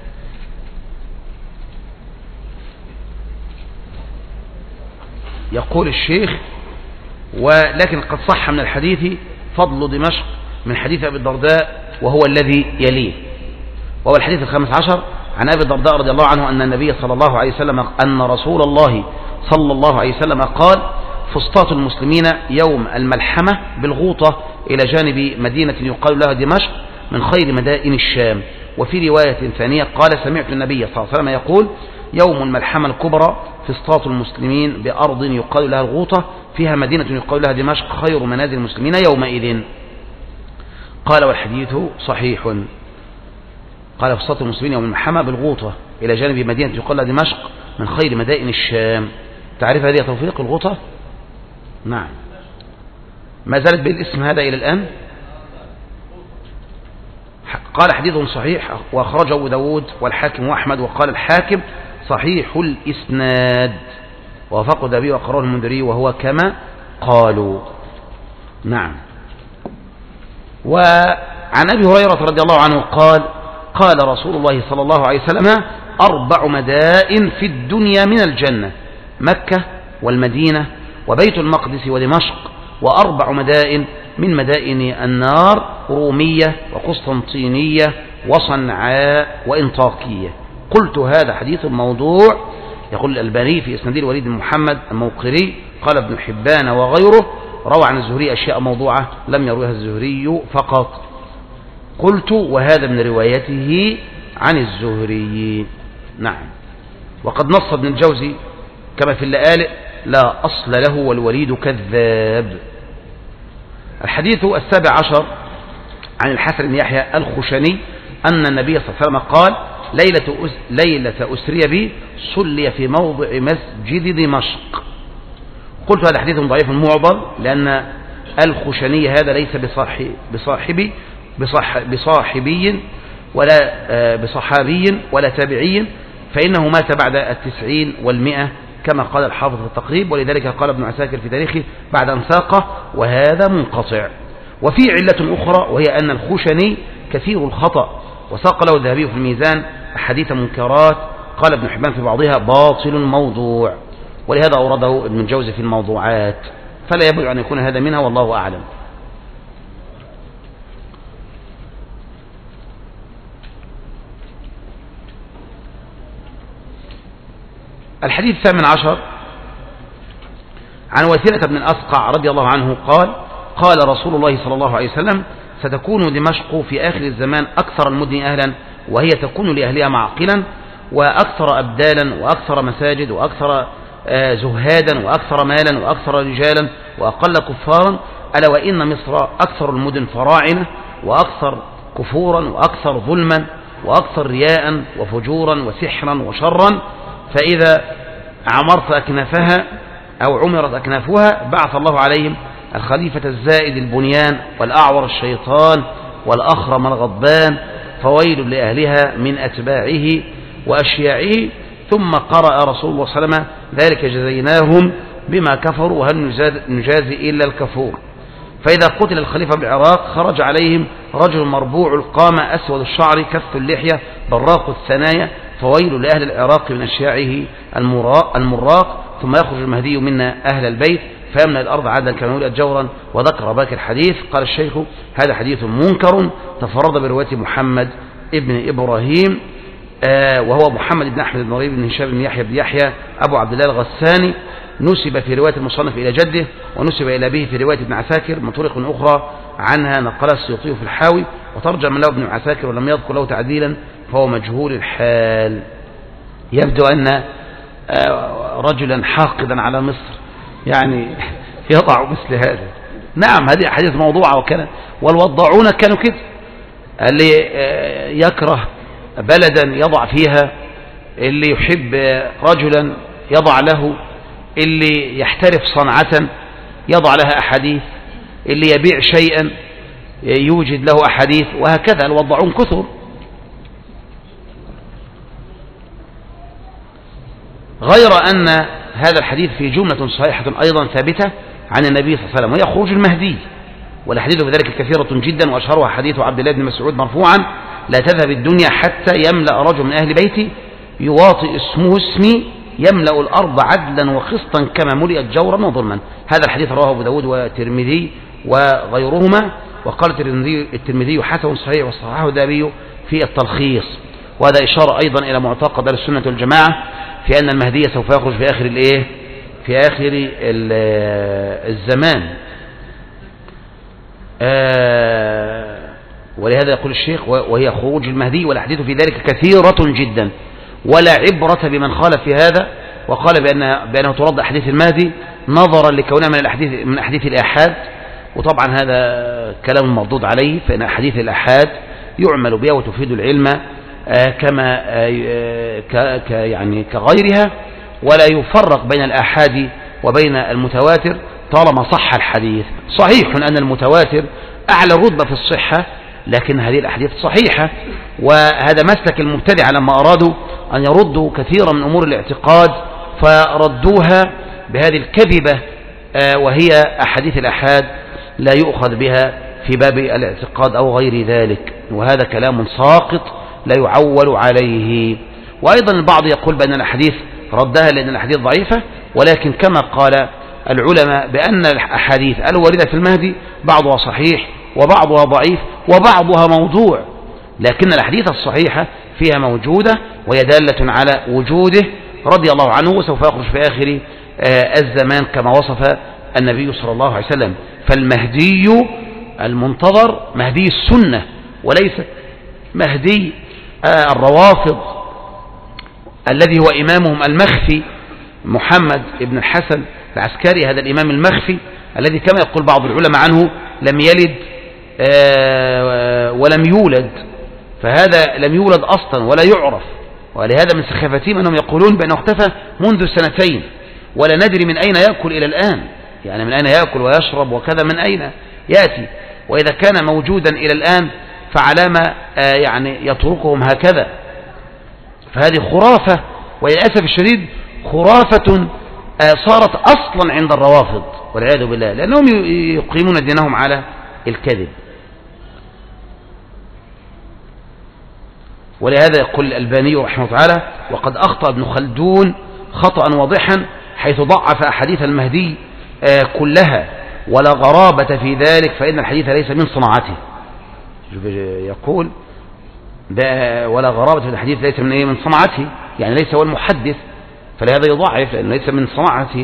يقول الشيخ: ولكن قد صح من الحديث فضل دمشق من حديث أبي الدرداء وهو الذي يليه. وهو الحديث الخامس عشر عن أبي الدرداء رضي الله عنه أن النبي صلى الله عليه وسلم أن رسول الله صلى الله عليه وسلم قال: فسطاط المسلمين يوم الملحمة بالغوطة إلى جانب مدينة يقال لها دمشق من خير مدائن الشام. وفي رواية ثانية قال: سمعت النبي صلى الله عليه وسلم يقول: يوم الملحمة الكبرى فسطاط المسلمين بأرض يقال لها الغوطة فيها مدينة يقال لها دمشق خير منازل المسلمين يومئذ. قال: والحديث صحيح. قال: فسطاط المسلمين يوم الملحمة بالغوطة إلى جانب مدينة يقال لها دمشق من خير مدائن الشام. تعرف هذه توفيق الغوطة؟ نعم. ما زالت بالاسم هذا إلى الآن؟ قال حديث صحيح وأخرجه أبو داود والحاكم وأحمد، وقال الحاكم صحيح الإسناد، ووافقه الذهبي وقرره المنذري وهو كما قالوا. نعم. وعن أبي هريرة رضي الله عنه قال قال رسول الله صلى الله عليه وسلم 4 مدائن في الدنيا من الجنة: مكة والمدينة وبيت المقدس ودمشق، و4 مدائن من مدائن النار: رومية وقسطنطينية وصنعاء وإنطاكية. قلت هذا حديث موضوع. يقول الألباني في إسناد الوليد بن محمد الموقري قال ابن حبان وغيره روى عن الزهري أشياء موضوعة لم يرويها الزهري فقط. قلت وهذا من روايته عن الزهري. نعم. وقد نص ابن الجوزي كما في اللآلئ: لا أصل له والوليد كذاب. الحديث 17 عن الحسن بن يحيى الخشني أن النبي صلى الله عليه وسلم قال: ليلة أسري بي صلي في موضع مسجد دمشق. قلت هذا حديث ضعيف معضل، لأن الخشني هذا ليس بصاحبي ولا تابعي، فإنه مات بعد 90 و100 كما قال الحافظ في التقريب، ولذلك قال ابن عساكر في تاريخه بعد أن ساقه: وهذا منقطع. وفي علة أخرى وهي أن الخشني كثير الخطأ، وساق له الذهبي في الميزان أحاديث منكرات، قال ابن حبان في بعضها باطل موضوع، ولهذا أورده ابن الجوزي في الموضوعات، فلا يبعد أن يكون هذا منها والله أعلم. الحديث 18 عن وثيلة بن الأسقع رضي الله عنه قال: قال رسول الله صلى الله عليه وسلم: ستكون دمشق في آخر الزمان أكثر المدن أهلا، وهي تكون لأهلها معقلا، وأكثر أبدالا، وأكثر مساجد، وأكثر زهادا، وأكثر مالا، وأكثر رجالا، وأقل كفارا، ألا وإن مصر أكثر المدن فراعنة، وأكثر كفورا، وأكثر ظلما، وأكثر رياء وفجورا وسحرا وشرا، فإذا عمرت أكنافها أو عمرت أكنافها بعث الله عليهم الخليفة الزائد البنيان، والأعور الشيطان، والأخرم الغضبان، فويل لأهلها من أتباعه وأشياعه. ثم قرأ رسول الله صلى الله عليه وسلم: ذلك جزيناهم بما كفروا وهل نجازي إلا الكفور. فإذا قتل الخليفة بالعراق خرج عليهم رجل مربوع القامة أسود الشعر كث اللحية براق الثنايا، فويل لأهل العراق من أشياعه المراق. ثم يخرج المهدي منا أهل البيت فيمنع الأرض عدلا كما ولد جورا. وذكر باقي الحديث. قال الشيخ: هذا حديث منكر تفرد برواية محمد ابن إبراهيم، وهو محمد بن أحمد بن ربيع بن هشام بن يحيى بن يحيى أبو عبد الله الغساني، نسب في رواية المصنف إلى جده، ونسب إلى أبيه في رواية ابن عساكر من طرق أخرى عنها نقلها السيوطي في الحاوي، وترجم له ابن عساكر ولم يذكر له تعديلا، فهو مجهول الحال. يبدو أن رجلا حاقدا على مصر يعني يضع مثل هذا. نعم، هذه أحاديث موضوعة وكذا، والوضاعون كانوا كده، اللي يكره بلدا يضع فيها، اللي يحب رجلا يضع له، اللي يحترف صنعة يضع لها أحاديث، اللي يبيع شيئا يوجد له أحاديث، وهكذا الوضعون كثر. غير أن هذا الحديث في جملة صحيحة أيضا ثابتة عن النبي صلى الله عليه وسلم، وهي خروج المهدي، والأحاديث بذلك كثيرة جدا، وأشهرها حديث عبد الله بن مسعود مرفوعا: لا تذهب الدنيا حتى يملأ رجل من أهل بيتي يواطئ اسمه اسمي يملأ الأرض عدلا وقسطا كما ملئت جورا وظلما. هذا الحديث رواه أبو داود والترمذي وغيرهما، وقال الترمذي حسن صحيح، وصححه الذهبي في التلخيص. وهذا إشارة أيضا إلى معتقد أهل السنة والجماعة في أن المهدي سوف يخرج في آخر في آخر الزمان. ولهذا يقول الشيخ: وهي خروج المهدي، والأحاديث في ذلك كثيرة جدا، ولا عبرة بمن خالف في هذا وقال بأنه ترد أحاديث المهدي نظرا لكونها من أحاديث الآحاد. وطبعا هذا كلام مردود عليه، فإن أحاديث الآحاد يعمل بها وتفيد العلم كما يعني كغيرها، ولا يفرق بين الآحاد وبين المتواتر طالما صح الحديث. صحيح أن المتواتر أعلى رتبة في الصحة لكن هذه الأحاديث صحيحة. وهذا مسلك المبتدع لما أرادوا أن يردوا كثيرا من أمور الاعتقاد فردوها بهذه الكذبة، وهي أحاديث الأحاد لا يؤخذ بها في باب الاعتقاد أو غير ذلك، وهذا كلام ساقط لا يعول عليه. وأيضا البعض يقول بأن الأحاديث ردها لأن الأحاديث ضعيفة، ولكن كما قال العلماء بأن الأحاديث الواردة في المهدي بعضها صحيح وبعضها ضعيف وبعضها موضوع، لكن الأحاديث الصحيحة فيها موجودة وهي دالة على وجوده رضي الله عنه، وسوف يخرج في آخر الزمان كما وصف النبي صلى الله عليه وسلم. فالمهدي المنتظر مهدي السنة وليس مهدي الروافض الذي هو إمامهم المخفي محمد بن الحسن العسكري، هذا الإمام المخفي الذي كما يقول بعض العلماء عنه لم يلد ولم يولد، فهذا لم يولد أصلا ولا يعرف. ولهذا من سخافتهم أنهم يقولون بأنه اختفى منذ سنتين ولا ندري من أين يأكل إلى الآن، يعني من أين يأكل ويشرب وكذا من أين يأتي، وإذا كان موجودا إلى الآن فعلامة يعني يتركهم هكذا. فهذه خرافة، وللأسف الشديد خرافة صارت أصلا عند الروافض والعياذ بالله، لأنهم يقيمون دينهم على الكذب. ولهذا يقول الألباني رحمه الله تعالى: وقد أخطأ ابن خلدون خطأ واضحا حيث ضعف أحاديث المهدي كلها، ولا غرابة في ذلك فإن الحديث ليس من صناعته. يقول ولا غرابة في الحديث ليس من صناعته، يعني ليس هو المحدث، فلهذا يضعف لأنه ليس من صناعته.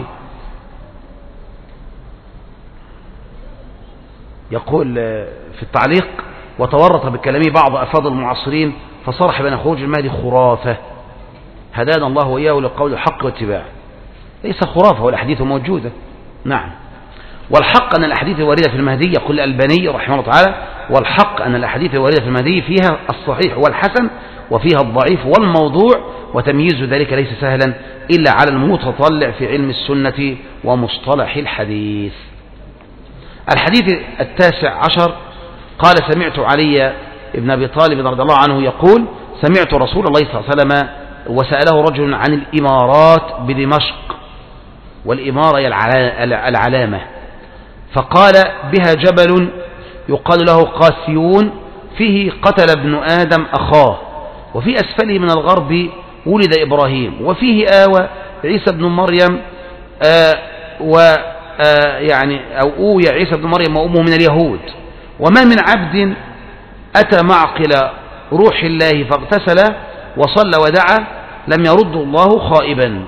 يقول في التعليق: وتورط بكلامه بعض أفاضل المعاصرين فصرح بأن خروج المهدي خرافة، هدانا الله وإياه لقول الحق واتباعه. ليس خرافة والأحاديث موجودة، نعم. والحق أن الأحاديث الواردة في المهدي، يقول الألباني رحمه الله تعالى: والحق أن الأحاديث الواردة في المهدي فيها الصحيح والحسن وفيها الضعيف والموضوع، وتمييز ذلك ليس سهلا إلا على المتطلع في علم السنة ومصطلح الحديث. الحديث 19 قال: سمعت علي ابن أبي طالب رضي الله عنه يقول: سمعت رسول الله صلى الله عليه وسلم وسأله رجل عن الإمارات بدمشق، والإمارة هي العلامة، فقال: بها جبل يقال له قاسيون فيه قتل ابن آدم أخاه، وفي أسفله من الغرب ولد إبراهيم، وفيه آوى عيسى بن مريم يعني أو أوي عيسى بن مريم وأمه من اليهود، وما من عبد أتى معقل روح الله فاغتسل وصلى ودعا لم يرد الله خائبا.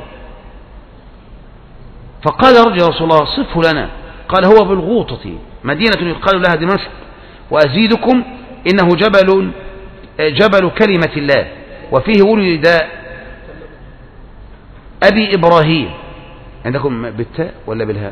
فقال رجل: يا رسول الله صفه لنا. قال: هو بالغوطة مدينة يقال لها دمشق، وأزيدكم إنه جبل كلمة الله، وفيه ولد أبي إبراهيم. عندكم بالتاء ولا بالهاء؟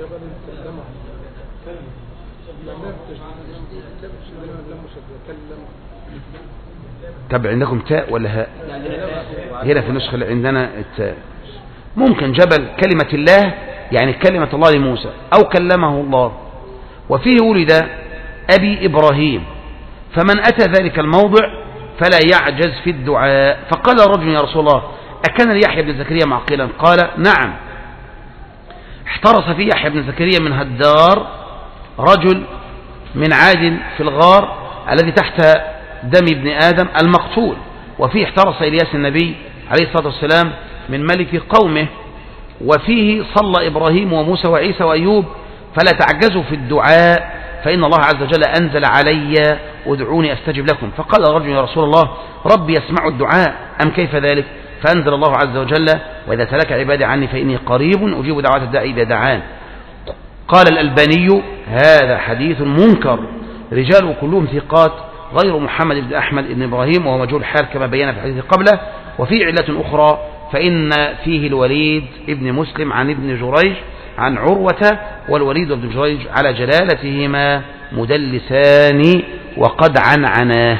طب عندكم تاء ولا هاء؟ هنا في النسخة اللي عندنا التاء. ممكن جبل كلمة الله يعني كلمة الله لموسى أو كلمه الله، وفيه ولد أبي إبراهيم، فمن أتى ذلك الموضع فلا يعجز في الدعاء. فقال رجل: يا رسول الله أكان ليحيى بن زكريا معقلا؟ قال: نعم. احترس في يحيى بن زكريا من هدار رجل من عاد في الغار الذي تحت دم ابن آدم المقتول، وفيه احترس إلياس النبي عليه الصلاة والسلام من ملك قومه، وفيه صلى إبراهيم وموسى وعيسى وأيوب، فلا تعجزوا في الدعاء فإن الله عز وجل أنزل علي ادعوني أستجب لكم. فقال الرجل: يا رسول الله ربي يسمع الدعاء أم كيف ذلك؟ فأنزل الله عز وجل: وإذا سلك عبادي عني فإني قريب أجيب دعوة الداعي إذا دعان. قال الألباني: هذا حديث منكر، رجاله كلهم ثقات غير محمد بن أحمد بن إبراهيم وهو مجهول الحال كما بينا في الحديث قبله. وفي علة أخرى فإن فيه الوليد ابن مسلم عن ابن جريج عن عروة، والوليد وابن جريج على جلالتهما مدلسان وقد عنعناه.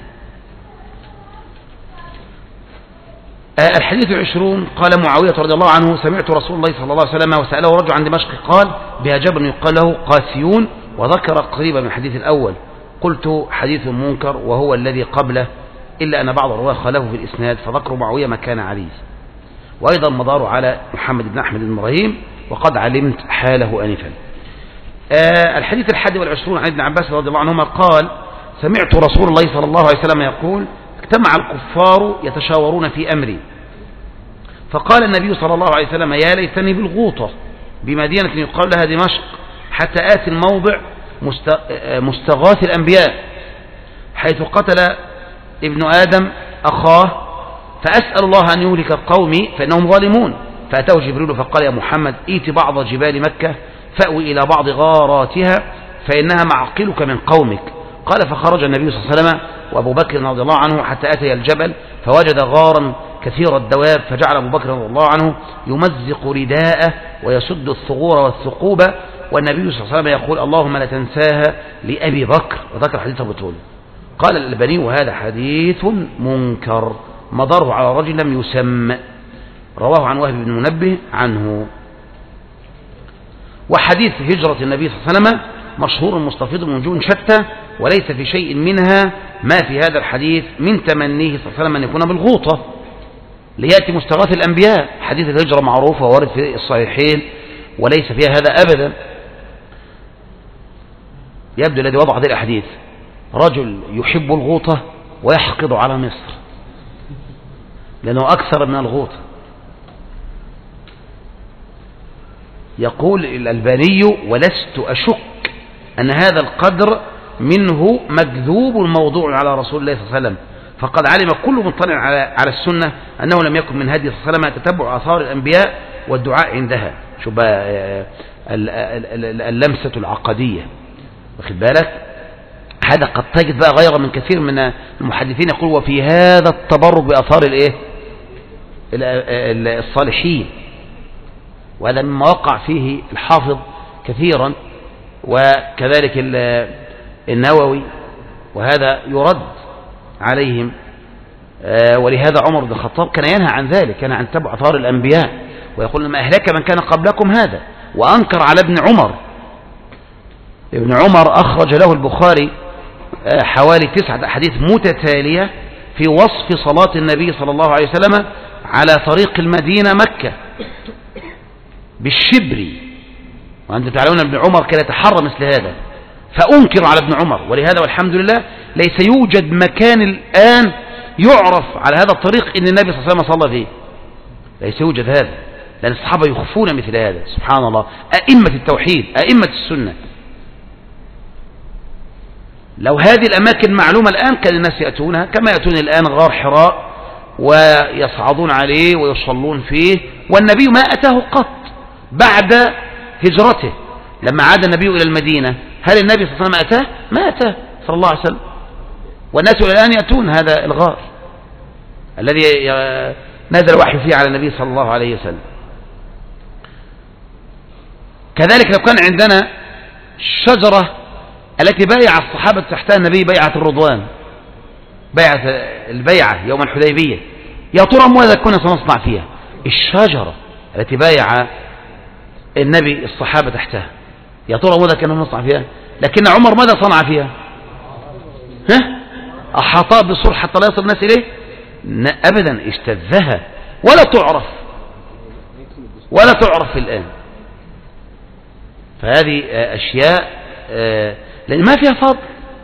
الحديث 20 قال معاوية رضي الله عنه: سمعت رسول الله صلى الله عليه وسلم وسأله رجل عن دمشق قال: بها جبل يقال له قاسيون، وذكر قريبا من الحديث الأول. قلت حديث منكر وهو الذي قبله، إلا أن بعض الرواة خالفوا في الإسناد فذكروا معاوية مكان علي، وأيضا مدار على محمد بن أحمد بن إبراهيم، وقد علمت حاله آنفا. الحديث 21 عن ابن عباس رضي الله عنهما قال: سمعت رسول الله صلى الله عليه وسلم يقول: اجتمع الكفار يتشاورون في أمري، فقال النبي صلى الله عليه وسلم: يا ليتني بالغوطة بمدينة يقال لها دمشق، حتى آتي الموضع مستغاث الأنبياء حيث قتل ابن آدم أخاه، فأسأل الله أن يهلك قومي فإنهم ظالمون. فأتاه جبريل فقال: يا محمد ائت بعض جبال مكة فأوي إلى بعض غاراتها فإنها معقلك من قومك. قال: فخرج النبي صلى الله عليه وسلم وأبو بكر رضي الله عنه حتى أتي الجبل فوجد غارا كثير الدواب، فجعل أبو بكر رضي الله عنه يمزق رداءه ويسد الثغور والثقوب، والنبي صلى الله عليه وسلم يقول: اللهم لا تنساها لأبي بكر، وذكر حديث أبو طول. قال الألباني: وهذا حديث منكر مضره على رجل لم يسم، رواه عن وهب بن منبه عنه. وحديث هجرة النبي صلى الله عليه وسلم مشهور مستفيض من وجوه شتى، وليس في شيء منها ما في هذا الحديث من تمنيه صلى الله عليه وسلم أن يكون بالغوطة ليأتي مستغاث الأنبياء. حديث الهجرة معروف ووارد في الصحيحين وليس فيها هذا أبدا. يبدو الذي وضع هذه الأحاديث رجل يحب الغوطة ويحقد على مصر لأنه أكثر من الغوطة. يقول الألباني: ولست أشك أن هذا القدر منه مكذوب موضوع على رسول الله صلى الله عليه وسلم، فقد علم كل مطلع على السنة أنه لم يكن من هدي صلى الله عليه وسلم تتبع آثار الأنبياء والدعاء عندها. شوف اللمسة العقدية، واخد بالك؟ هذا قد تجد بقى غير من كثير من المحدثين يقول: وفي هذا التبرك بآثار الصالحين، وهذا مما وقع فيه الحافظ كثيرا، وكذلك النووي، وهذا يرد عليهم. ولهذا عمر بن الخطاب كان ينهى عن ذلك، كان عن تبع آثار الأنبياء، ويقول: لما أهلك من كان قبلكم هذا. وأنكر على ابن عمر. ابن عمر أخرج له البخاري حوالي 9 أحاديث متتالية في وصف صلاة النبي صلى الله عليه وسلم على طريق المدينة مكة بالشبر، وأنتم تعلمون ابن عمر كان يتحرى مثل هذا، فأنكر على ابن عمر. ولهذا والحمد لله ليس يوجد مكان الآن يعرف على هذا الطريق إن النبي صلى الله عليه وسلم صلى فيه، ليس يوجد هذا، لأن الصحابة يخفون مثل هذا. سبحان الله، أئمة التوحيد، أئمة السنة. لو هذه الأماكن معلومة الآن كان الناس يأتونها كما يأتون الآن غار حراء ويصعدون عليه ويصلون فيه، والنبي ما أتاه قط بعد هجرته. لما عاد النبي إلى المدينة هل النبي صلى الله عليه وسلم أتاه؟ ما أتاه صلى الله عليه وسلم، والناس الآن يأتون هذا الغار الذي نزل الوحي فيه على النبي صلى الله عليه وسلم. كذلك لو كان عندنا الشجرة التي بايع الصحابة تحتها النبي بيعة الرضوان، بيعة البيعة يوم الحديبية، يا ترى ماذا كنا سنصنع فيها؟ الشجرة التي بايع النبي الصحابة تحتها، يا ترى ماذا كنا نصنع فيها؟ لكن عمر ماذا صنع فيها؟ أحاطها بسور حتى لا يصل الناس إليه؟ أبدا، اشتذها ولا تعرف الآن. فهذه أشياء لأن ما فيها فضل،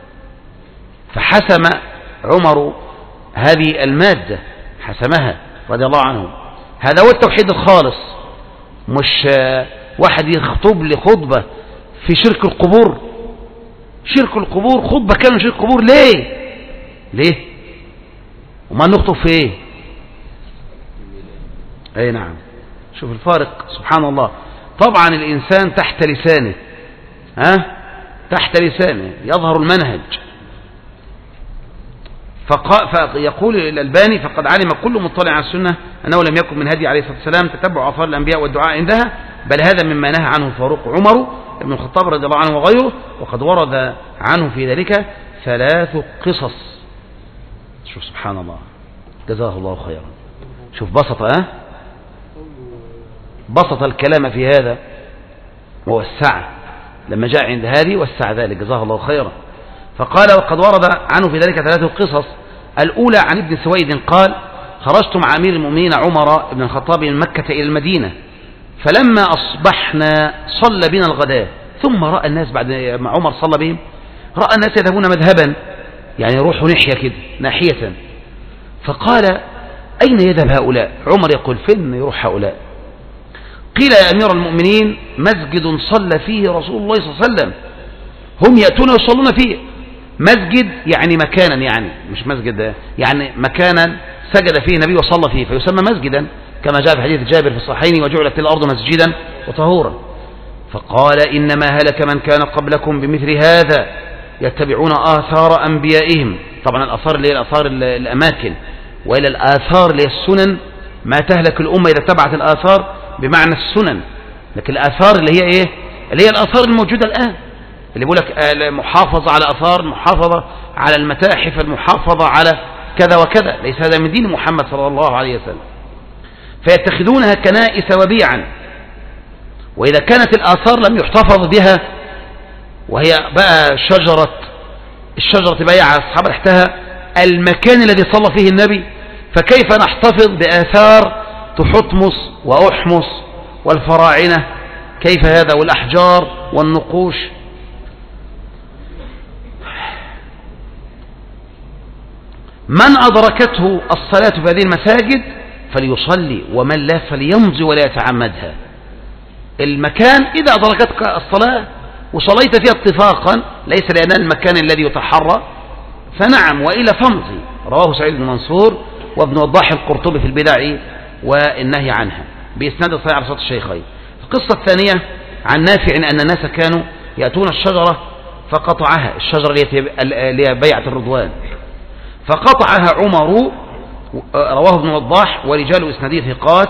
فحسم عمر هذه المادة، حسمها رضي الله عنه. هذا هو التوحيد الخالص، مش واحد يخطب لي خطبة في شرك القبور. شرك القبور خطبة كانوا شرك القبور ليه وما نخطب في ايه؟ اي نعم، شوف الفارق سبحان الله. طبعا الإنسان تحت لسانه، تحت لسانه يظهر المنهج. فيقول الألباني: فقد علم كل مطلع على السنة أنه لم يكن من هدي عليه الصلاة والسلام تتبع آثار الأنبياء والدعاء عندها، بل هذا مما نهى عنه الفاروق عمر بن الخطاب رضي الله عنه وغيره، وقد ورد عنه في ذلك 3 قصص. شوف سبحان الله، جزاه الله خيرا. شوف بسط الكلام في هذا ووسعه، لما جاء عند هذه وسع ذلك، جزاه الله خيرا. فقال وقد ورد عنه في ذلك 3 قصص. الأولى عن ابن سويد قال خرجت مع أمير المؤمنين عمر بن الخطاب من مكة إلى المدينة، فلما أصبحنا صلى بنا الغداء، ثم رأى الناس بعد ما عمر صلى بهم رأى الناس يذهبون مذهبا، يعني يروحوا ناحية كده ناحية، فقال أين يذهب هؤلاء؟ عمر يقول فين يروح هؤلاء؟ قيل يا أمير المؤمنين مسجد صلى فيه رسول الله صلى الله عليه وسلم، هم يأتون ويصلون فيه. مسجد يعني مكانا، يعني مش مسجد يعني مكانا سجد فيه النبي وصلى فيه فيسمى مسجدا، كما جاء في حديث جابر في الصحيحين وجعلت الأرض مسجدا وطهورا. فقال إنما هلك من كان قبلكم بمثل هذا يتبعون آثار أنبيائهم. طبعا الآثار اللي هي الآثار الأماكن، وإلى الآثار اللي هي السنن، ما تهلك الأمة إذا اتبعت الآثار بمعنى السنن، لكن الآثار اللي هي إيه؟ اللي هي الآثار الموجودة الآن، اللي بيقول لك المحافظة على آثار، المحافظة على المتاحف، المحافظة على كذا وكذا، ليس هذا من دين محمد صلى الله عليه وسلم. فيتخذونها كنائس وبيعا، وإذا كانت الآثار لم يحتفظ بها وهي بقى الشجرة بيع أصحاب تحتها المكان الذي صلى فيه النبي، فكيف نحتفظ بآثار تحطمس وأحمس والفراعنة؟ كيف هذا؟ والأحجار والنقوش. من أدركته الصلاة في هذه المساجد فليصلي، ومن لا فليمضي ولا يتعمدها. المكان إذا أدركتك الصلاة وصليت فيها اتفاقا ليس لأن المكان الذي يتحرى فنعم، وإلا فامضي. رواه سعيد بن منصور وابن وضاح القرطبي في البدع والنهي عنها بإسناد صحيح على صوت الشيخين. القصة الثانية عن نافع أن الناس كانوا يأتون الشجرة فقطعها، الشجرة اللي هي بيعة الرضوان، فقطعها عمر. رواه ابن وضاح ورجال إسناده ثقات.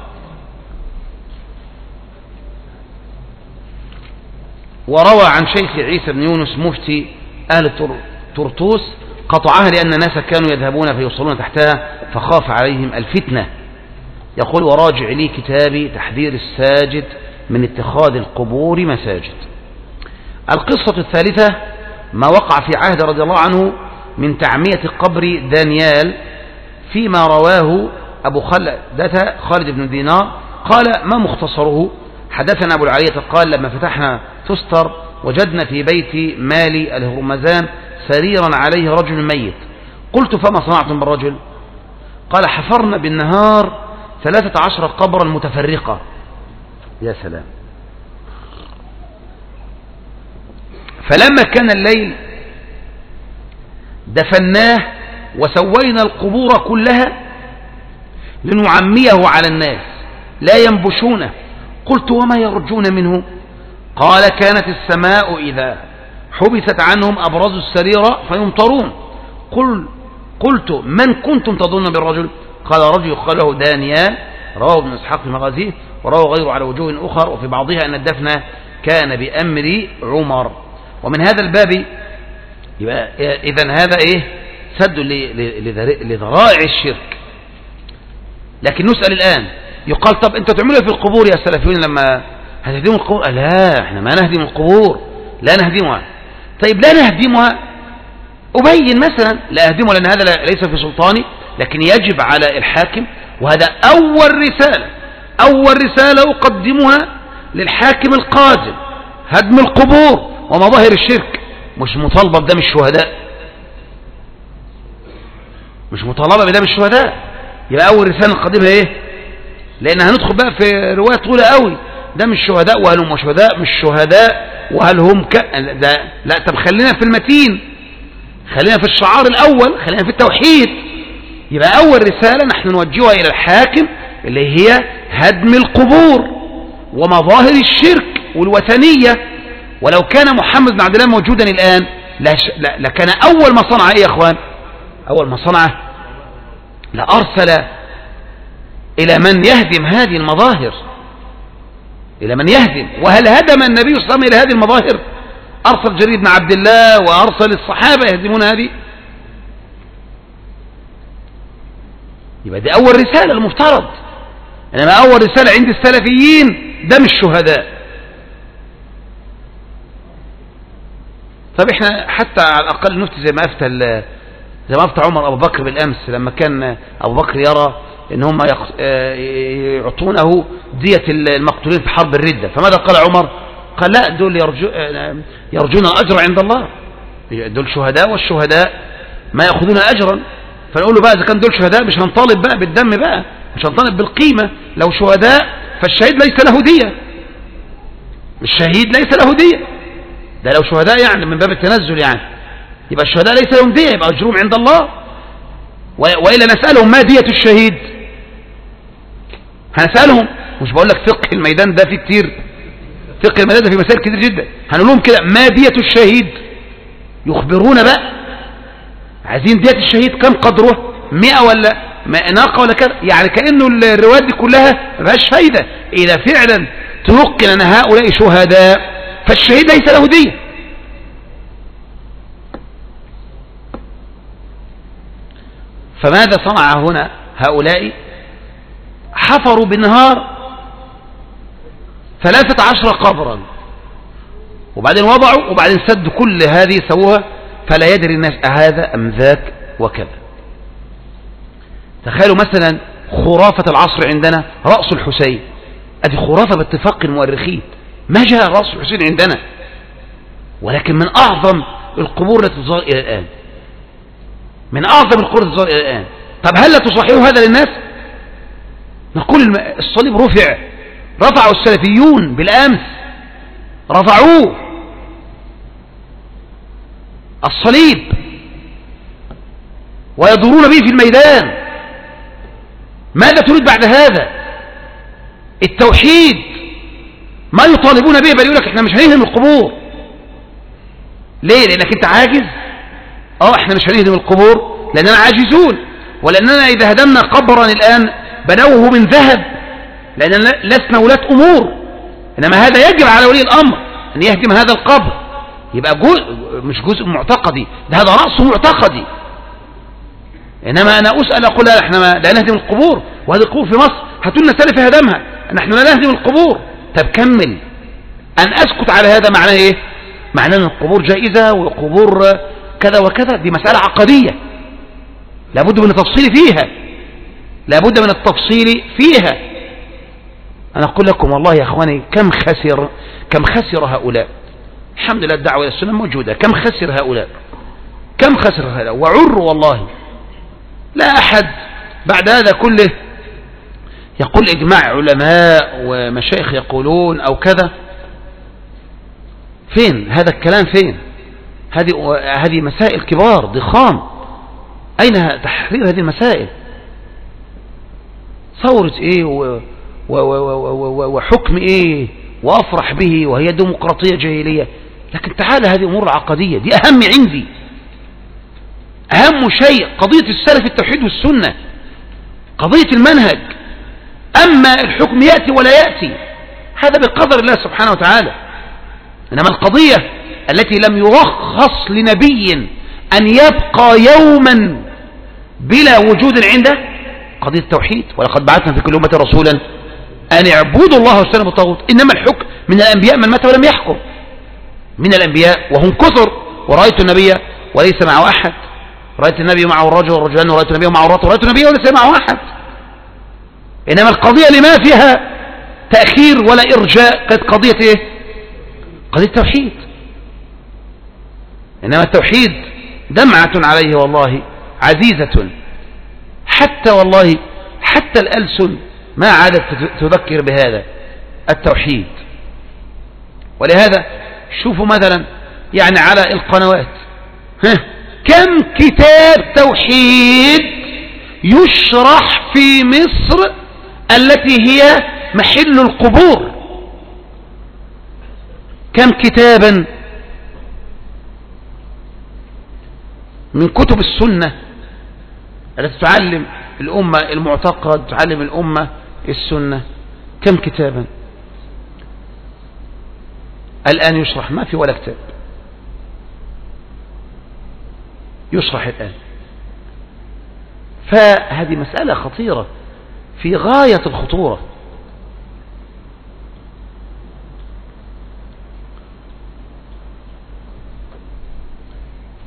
وروى عن شيخ عيسى بن يونس مفتي أهل طرطوس قطعها لأن الناس كانوا يذهبون فيوصلون تحتها فخاف عليهم الفتنة. يقول وراجع لي كتابي تحذير الساجد من اتخاذ القبور مساجد. القصة الثالثة ما وقع في عهد رضي الله عنه من تعمية قبر دانيال، فيما رواه أبو خالد بن دينار قال ما مختصره؟ حدثنا أبو العالية قال لما فتحنا تستر وجدنا في بيت مالي الهرمزان سريرا عليه رجل ميت، قلت فما صنعتم بالرجل؟ قال حفرنا بالنهار 13 قبرا متفرقة. يا سلام. فلما كان الليل دفناه وسوينا القبور كلها لنعميه على الناس لا ينبشونه. قلت وما يرجون منه؟ قال كانت السماء إذا حبست عنهم أبرزوا السرير فيمطرون. قلت من كنتم تظن بالرجل؟ قال رجل يقال له دانيال. رواه ابن إسحاق في مغازيه ورواه غيره على وجوه أخر، وفي بعضها أن الدفن كان بأمر عمر. ومن هذا الباب إذن هذا سد لذرائع الشرك. لكن نسأل الآن يقال طب أنت تعملوا في القبور يا سلفيون لما هتهدموا القبور؟ لا احنا ما نهدم القبور، لا نهدمها. طيب لا نهدمها أبين مثلا لا أهدمها لأن هذا ليس في سلطاني، لكن يجب على الحاكم، وهذا أول رسالة أقدمها للحاكم القادم، هدم القبور ومظاهر الشرك. مش مطالبة بدم الشهداء، مش مطالبة بدم الشهداء. يبقى أول رسالة نقدمها لأن هندخل بقى في رواية طولة قوي، دم الشهداء وهل هم شهداء مش شهداء وهل هم لا. طب خلينا في المتين، خلينا في الشعار الأول، خلينا في التوحيد. يبقى أول رسالة نحن نوجهها إلى الحاكم اللي هي هدم القبور ومظاهر الشرك والوثنية. ولو كان محمد بن عبد الله موجودا الآن لكان أول ما صنع يا أخوان؟ أول ما صنعه لأرسل إلى من يهدم هذه المظاهر، إلى من يهدم. وهل هدم النبي صلى الله عليه وسلم إلى هذه المظاهر؟ أرسل جرير بن عبد الله وأرسل الصحابة يهدمون هذه. يبقى دي أول رسالة المفترض. إنما أول رسالة عند السلفيين دم الشهداء. طب احنا حتى على الأقل نفتي زي ما أفتى عمر أبو بكر بالأمس، لما كان أبو بكر يرى إن هم يعطونه دية المقتولين في حرب الردة، فماذا قال عمر؟ قال لا، دول يرجون الأجر عند الله، دول شهداء، والشهداء ما يأخذون أجرا. فنقول له بقى إذا كان دول شهداء مش هنطالب بقى بالدم بقى، مش هنطالب بالقيمة. لو شهداء فالشهيد ليس له دية، الشهيد ليس له دية، ده لو شهداء يعني من باب التنزل يعني، يبقى الشهداء ليس لهم دية، يبقى أجرهم عند الله. وإلا نسألهم ما دية الشهيد؟ هنسألهم، مش بقول لك فقه الميدان ده فيه كتير، فقه الميدان ده فيه مسائل كتير جدا، هنقول لهم كده ما دية الشهيد؟ يخبرونا بقى، عايزين دية الشهيد كم قدره، 100 ولا ناقة ولا كذا، يعني كأنه الروايات دي كلها ما فيهاش فايدة. إذا فعلا تيقن أن هؤلاء شهداء فالشهيد ليس له دية. فماذا صنع هنا هؤلاء؟ حفروا بالنهار 13 قبرا، وبعدين وضعوا، وبعدين سدوا كل هذه سووها، فلا يدري الناس هذا أم ذاك وكذا. تخيلوا مثلا خرافة العصر عندنا رأس الحسين، هذه خرافة باتفاق المؤرخين، ما جاء رأس الحسين عندنا، ولكن من أعظم القبور التي تظهر إلى الآن، من أعظم القبور التي تظهر إلى الآن. طب هل لا تصححوا هذا للناس؟ نقول الصليب رفعوا السلفيون بالأمس، رفعوه الصليب ويدورون به في الميدان. ماذا تريد بعد هذا؟ التوحيد ما يطالبون به، بل يقول لك احنا مش هنهدم القبور. ليه؟ لانك انت عاجز. احنا مش هنهدم القبور لاننا عاجزون، ولاننا اذا هدمنا قبرا الان بنوه من ذهب، لاننا لسنا ولاة امور، انما هذا يجب على ولي الامر ان يهدم هذا القبر. يبقى مش جزء معتقدي، ده هذا رأس معتقدي. انما انا اسأل اقول لا، احنا لا نهدم القبور، وهذه القبور في مصر هاتوا لنا سلف هدمها، نحن لا نهدم القبور. طب كمل. ان اسكت على هذا معناه ايه؟ معناه ان القبور جائزة وقبور كذا وكذا، دي مسألة عقدية لابد من التفصيل فيها، لابد من التفصيل فيها. انا اقول لكم والله يا اخواني كم خسر هؤلاء. الحمد لله الدعوة الى السنة موجودة. كم خسر هؤلاء، كم خسر هؤلاء، وعروا والله. لا أحد بعد هذا كله يقول إجماع علماء ومشايخ يقولون أو كذا. فين هذا الكلام؟ فين هذه مسائل كبار ضخام، أين تحرير هذه المسائل؟ ثورة إيه وحكم إيه وأفرح به وهي ديمقراطية جاهلية؟ لكن تعالى هذه أمور عقدية، دي أهم عندي، أهم شيء قضية السلف التوحيد والسنة، قضية المنهج. أما الحكم يأتي ولا يأتي هذا بقدر الله سبحانه وتعالى، إنما القضية التي لم يرخص لنبي أن يبقى يوما بلا وجود عنده قضية التوحيد. ولقد بعثنا في كل أمة رسولا أن اعبدوا الله واجتنبوا الطاغوت. إنما الحكم من الأنبياء من مات ولم يحكم، من الأنبياء وهم كثر. ورأيت النبي وليس معه أحد، رأيت النبي معه الرجل والرجلان، ورأيت النبي معه الرجل، ورأيت النبي وليس معه أحد. إنما القضية لما فيها تأخير ولا إرجاء كانت قضية إيه؟ قضية التوحيد. إنما التوحيد دمعة عليه والله عزيزة، حتى والله حتى الألسن ما عادت تذكر بهذا التوحيد. ولهذا شوفوا مثلا يعني على القنوات كم كتاب توحيد يشرح في مصر التي هي محل القبور، كم كتابا من كتب السنة التي تعلم الأمة المعتقد، تعلم الأمة السنة، كم كتابا الآن يشرح؟ ما في ولا كتاب يشرح الآن. فهذه مسألة خطيرة في غاية الخطورة.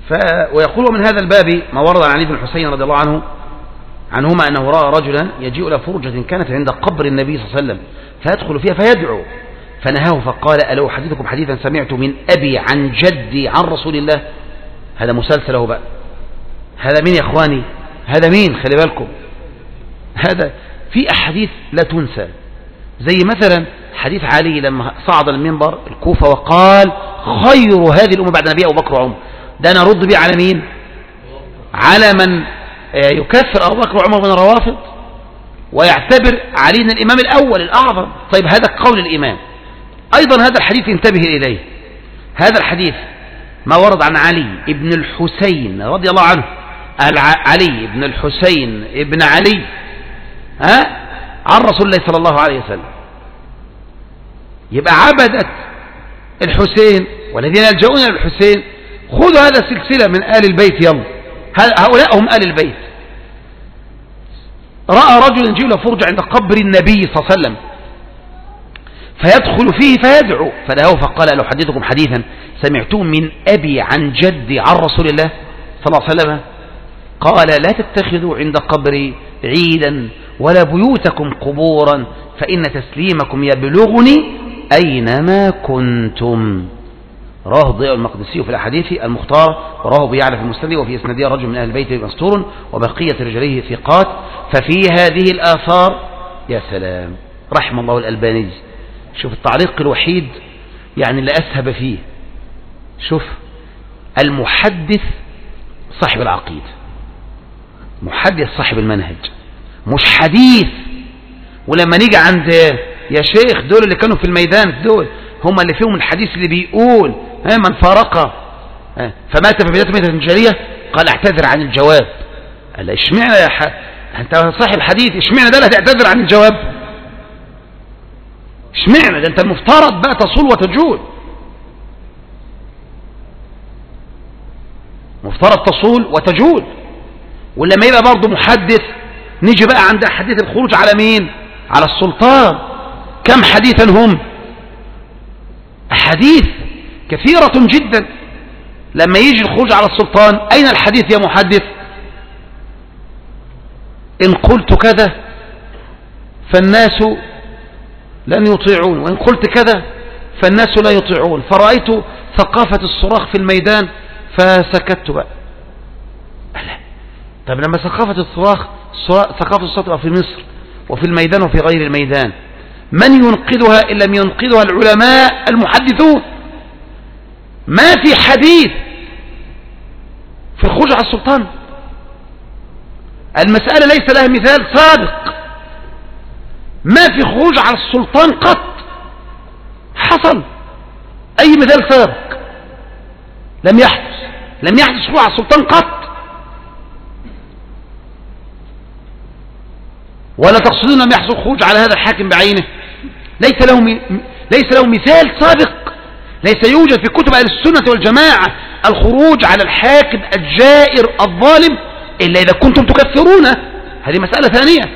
ويقول من هذا الباب ما ورد عن علي بن الحسين رضي الله عنهما أنه رأى رجلا يجيء إلى فرجة كانت عند قبر النبي صلى الله عليه وسلم فيدخل فيها فيدعو فنهاه فقال: ألا أحدثكم حديثا سمعت من أبي عن جدي عن رسول الله. هذا مسلسله بقى. هذا مين يا إخواني؟ هذا مين؟ خلي بالكم، هذا في أحاديث لا تنسى، زي مثلا حديث علي لما صعد المنبر الكوفة وقال: خير هذه الأمة بعد نبي أبو بكر وعمر. ده أنا أرد بيه على مين؟ على من يكفر أبو بكر وعمر من الروافض ويعتبر علي الإمام الأول الأعظم. طيب هذا قول الإمام. أيضا هذا الحديث انتبه إليه، هذا الحديث ما ورد عن علي ابن الحسين رضي الله عنه، علي ابن الحسين ابن علي عن رسول الله صلى الله عليه وسلم. يبقى عبدت الحسين والذين يلجؤون إلى الحسين خذوا هذا السلسلة من آل البيت، يلا هؤلاء هم آل البيت. رأى رجل يجيء إلى فرجة عند قبر النبي صلى الله عليه وسلم فيدخل فيه فيدعو فنهاه فقال: ألا أحدثكم حديثا سمعتم من أبي عن جدي عن رسول الله صلى الله عليه وسلم. قال: لا تتخذوا عند قبري عيدا ولا بيوتكم قبورا فإن تسليمكم يبلغني أينما كنتم. رواه الضياء المقدسي في الأحاديث المختار، وراه أبو يعلى في المسند، وفي إسناده رجل من أهل البيت مستور وبقية رجليه ثقات. ففي هذه الآثار يا سلام رحم الله الألباني، شوف التعليق الوحيد يعني اللي أسهب فيه. شوف المحدث صاحب العقيدة، محدث صاحب المنهج، مش حديث. ولما نيجي عند يا شيخ دول اللي كانوا في الميدان دول هم اللي فيهم الحديث اللي بيقول من فارق فمات في بداية ميتة جارية قال: اعتذر عن الجواب. قال: اشمعنى يا انت صاحب حديث، اشمعنى ده اللي هتعتذر عن الجواب؟ اشمعنى ده؟ انت المفترض بقى تصول وتجول، مفترض تصول وتجول. ولما يبقى برضه محدث نيجي بقى عند حديث الخروج على مين؟ على السلطان. كم حديثا هم؟ أحاديث كثيرة جدا. لما يجي الخروج على السلطان أين الحديث يا محدث؟ إن قلت كذا فالناس لن يطيعون، وإن قلت كذا فالناس لا يطيعون، فرأيت ثقافة الصراخ في الميدان فسكت بقى. طب لما ثقافة الصراخ ثقافة الصوت في مصر وفي الميدان وفي غير الميدان، من ينقذها إن لم ينقذها العلماء المحدثون؟ ما في حديث في الخروج على السلطان. المسألة ليس لها مثال سابق، ما في خروج على السلطان قط حصل أي مثال سابق، لم يحدث خروج على السلطان قط. ولا تقصدون أن يحصل خروج على هذا الحاكم بعينه؟ ليس له مثال سابق، ليس يوجد في كتب أهل السنة والجماعة الخروج على الحاكم الجائر الظالم إلا إذا كنتم تكفرونه. هذه مسألة ثانية.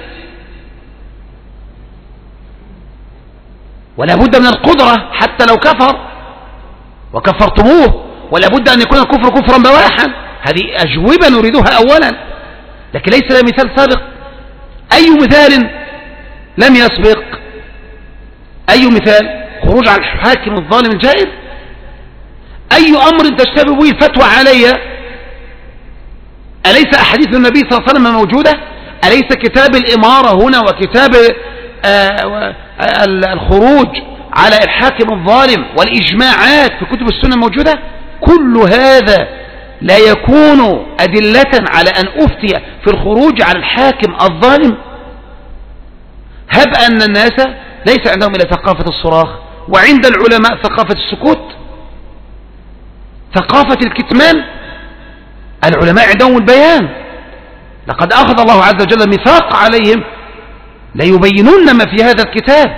ولا بد من القدرة حتى لو كفر وكفرتموه، ولا بد أن يكون الكفر كفرا بواحا. هذه أجوبة نريدها أولا، لكن ليس له مثال سابق. أي مثال لم يسبق؟ أي مثال؟ خروج على الحاكم الظالم الجائر. أي أمر تشتبه به الفتوى علي؟ أليس أحاديث النبي صلى الله عليه وسلم موجودة؟ أليس كتاب الإمارة هنا وكتاب الخروج على الحاكم الظالم والإجماعات في كتب السنة موجودة؟ كل هذا لا يكون أدلة على أن أفتي في الخروج على الحاكم الظالم. هب أن الناس ليس عندهم إلا ثقافة الصراخ، وعند العلماء ثقافة السكوت، ثقافة الكتمان. العلماء عندهم البيان. لقد أخذ الله عز وجل ميثاق عليهم ليبينون ما في هذا الكتاب.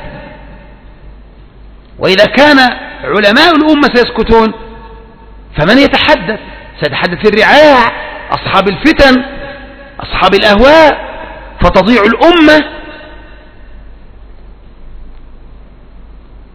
وإذا كان علماء الأمة سيسكتون فمن يتحدث؟ سيتحدث الرعاع، أصحاب الفتن، أصحاب الأهواء، فتضيع الأمة.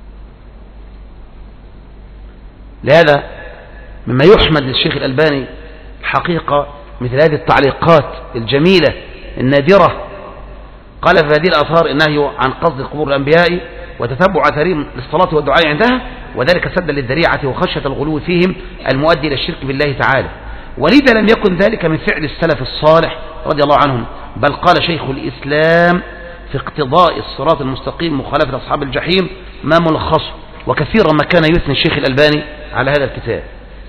لهذا مما يحمد للشيخ الألباني حقيقة مثل هذه التعليقات الجميلة النادرة. قال في هذه الآثار النهي عن قصد قبور الأنبياء وتتبع أثرهم للصلاة والدعاء عندها، وذلك سدا للذريعة وخشية الغلو فيهم المؤدي إلى الشرك بالله تعالى. ولذا لم يكن ذلك من فعل السلف الصالح رضي الله عنهم، بل قال شيخ الإسلام في اقتضاء الصراط المستقيم مخالفة أصحاب الجحيم ما ملخصه، وكثيرا ما كان يثني الشيخ الألباني على هذا الكتاب.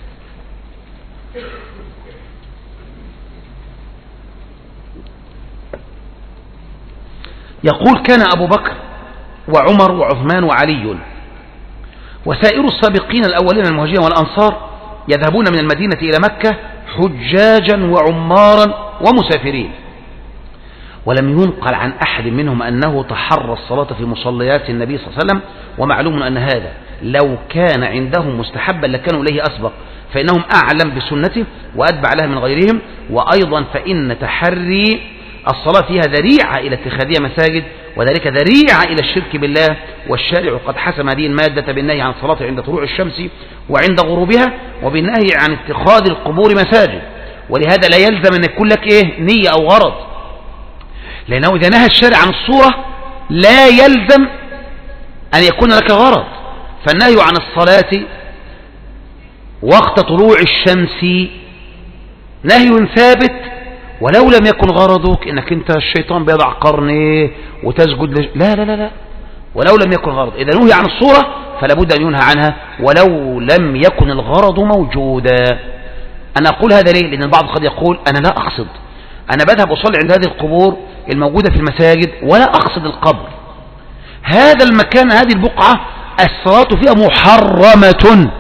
يقول كان أبو بكر وعمر وعثمان وعلي وسائر السابقين الأولين المهاجرين والأنصار يذهبون من المدينة إلى مكة حجاجا وعمارا ومسافرين، ولم ينقل عن أحد منهم أنه تحرى الصلاة في مصليات النبي صلى الله عليه وسلم. ومعلوم أن هذا لو كان عندهم مستحبا لكانوا إليه أسبق، فإنهم أعلم بسنته وأتبع لها من غيرهم. وأيضا فإن تحري الصلاة فيها ذريعة إلى اتخاذها مساجد، وذلك ذريعة إلى الشرك بالله، والشارع قد حسم هذه المادة بالنهي عن الصلاة عند طلوع الشمس وعند غروبها، وبالنهي عن اتخاذ القبور مساجد. ولهذا لا يلزم أن يكون لك نية أو غرض، لأنه إذا نهى الشارع عن الصورة لا يلزم أن يكون لك غرض. فالنهي عن الصلاة وقت طلوع الشمس نهي ثابت، ولو لم يكن غرضك انك انت الشيطان بيضع قرنه وتسجد لا لا لا لا، ولو لم يكن غرض. اذا نهي عن الصورة فلا بد ان ينهى عنها ولو لم يكن الغرض موجودا. انا اقول هذا ليه؟ لان البعض قد يقول انا لا اقصد، انا بذهب اصلي عند هذه القبور الموجودة في المساجد ولا اقصد القبر. هذا المكان، هذه البقعة الصلاة فيها محرمة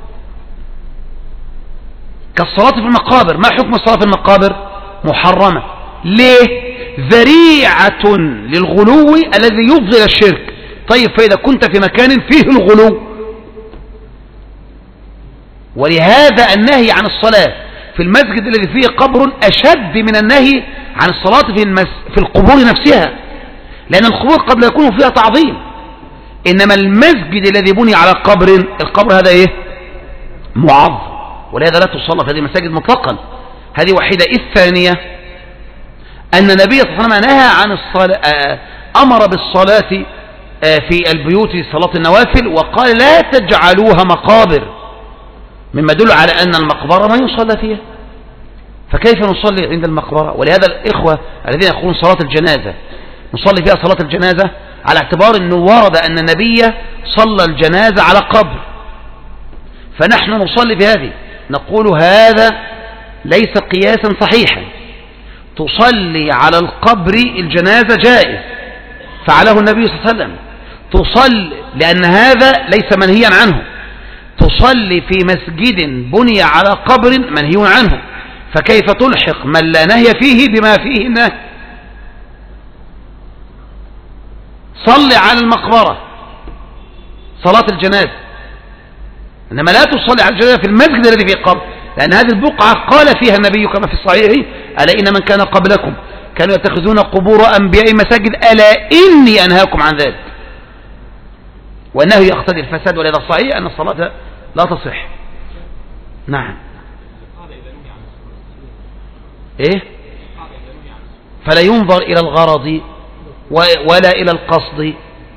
كالصلاة في المقابر. ما حكم الصلاة في المقابر؟ محرمة. ليه؟ ذريعة للغلو الذي يفضي إلى الشرك. طيب فإذا كنت في مكان فيه الغلو، ولهذا النهي عن الصلاة في المسجد الذي فيه قبر أشد من النهي عن الصلاة في القبور نفسها، لأن القبور قد لا يكون فيها تعظيم، إنما المسجد الذي بني على قبر، القبر هذا معظم، ولهذا لا تصلى في هذه المساجد مطلقا. هذه واحدة. الثانية أن النبي صلى الله عليه وسلم نهى عن الصلاة، أمر بالصلاة في البيوت صلاة النوافل، وقال لا تجعلوها مقابر، مما يدل على أن المقبرة ما يصلى فيها، فكيف نصلي عند المقبرة؟ ولهذا الإخوة الذين يقولون صلاة الجنازة نصلي فيها صلاة الجنازة على اعتبار أنه ورد أن النبي صلى الجنازة على قبر، فنحن نصلي في هذه. نقول هذا ليس قياسا صحيحا. تصلي على القبر الجنازة جائز، فعله النبي صلى الله عليه وسلم. تصلي لأن هذا ليس منهيا عنه. تصلي في مسجد بني على قبر منهي عنه، فكيف تلحق من لا نهي فيه بما فيه النهي؟ صلي على المقبرة صلاة الجنازة، إنما لا تصلي على الجنازة في المسجد الذي فيه قبر، لأن هذه البقعة قال فيها النبي كما في الصحيح: ألا إن من كان قبلكم كانوا يتخذون قبور أنبياء مساجد ألا إني أنهاكم عن ذلك. والنهي يقتضي الفساد، ولذا الصحيح أن الصلاة لا تصح. نعم. فلا ينظر إلى الغرض ولا إلى القصد.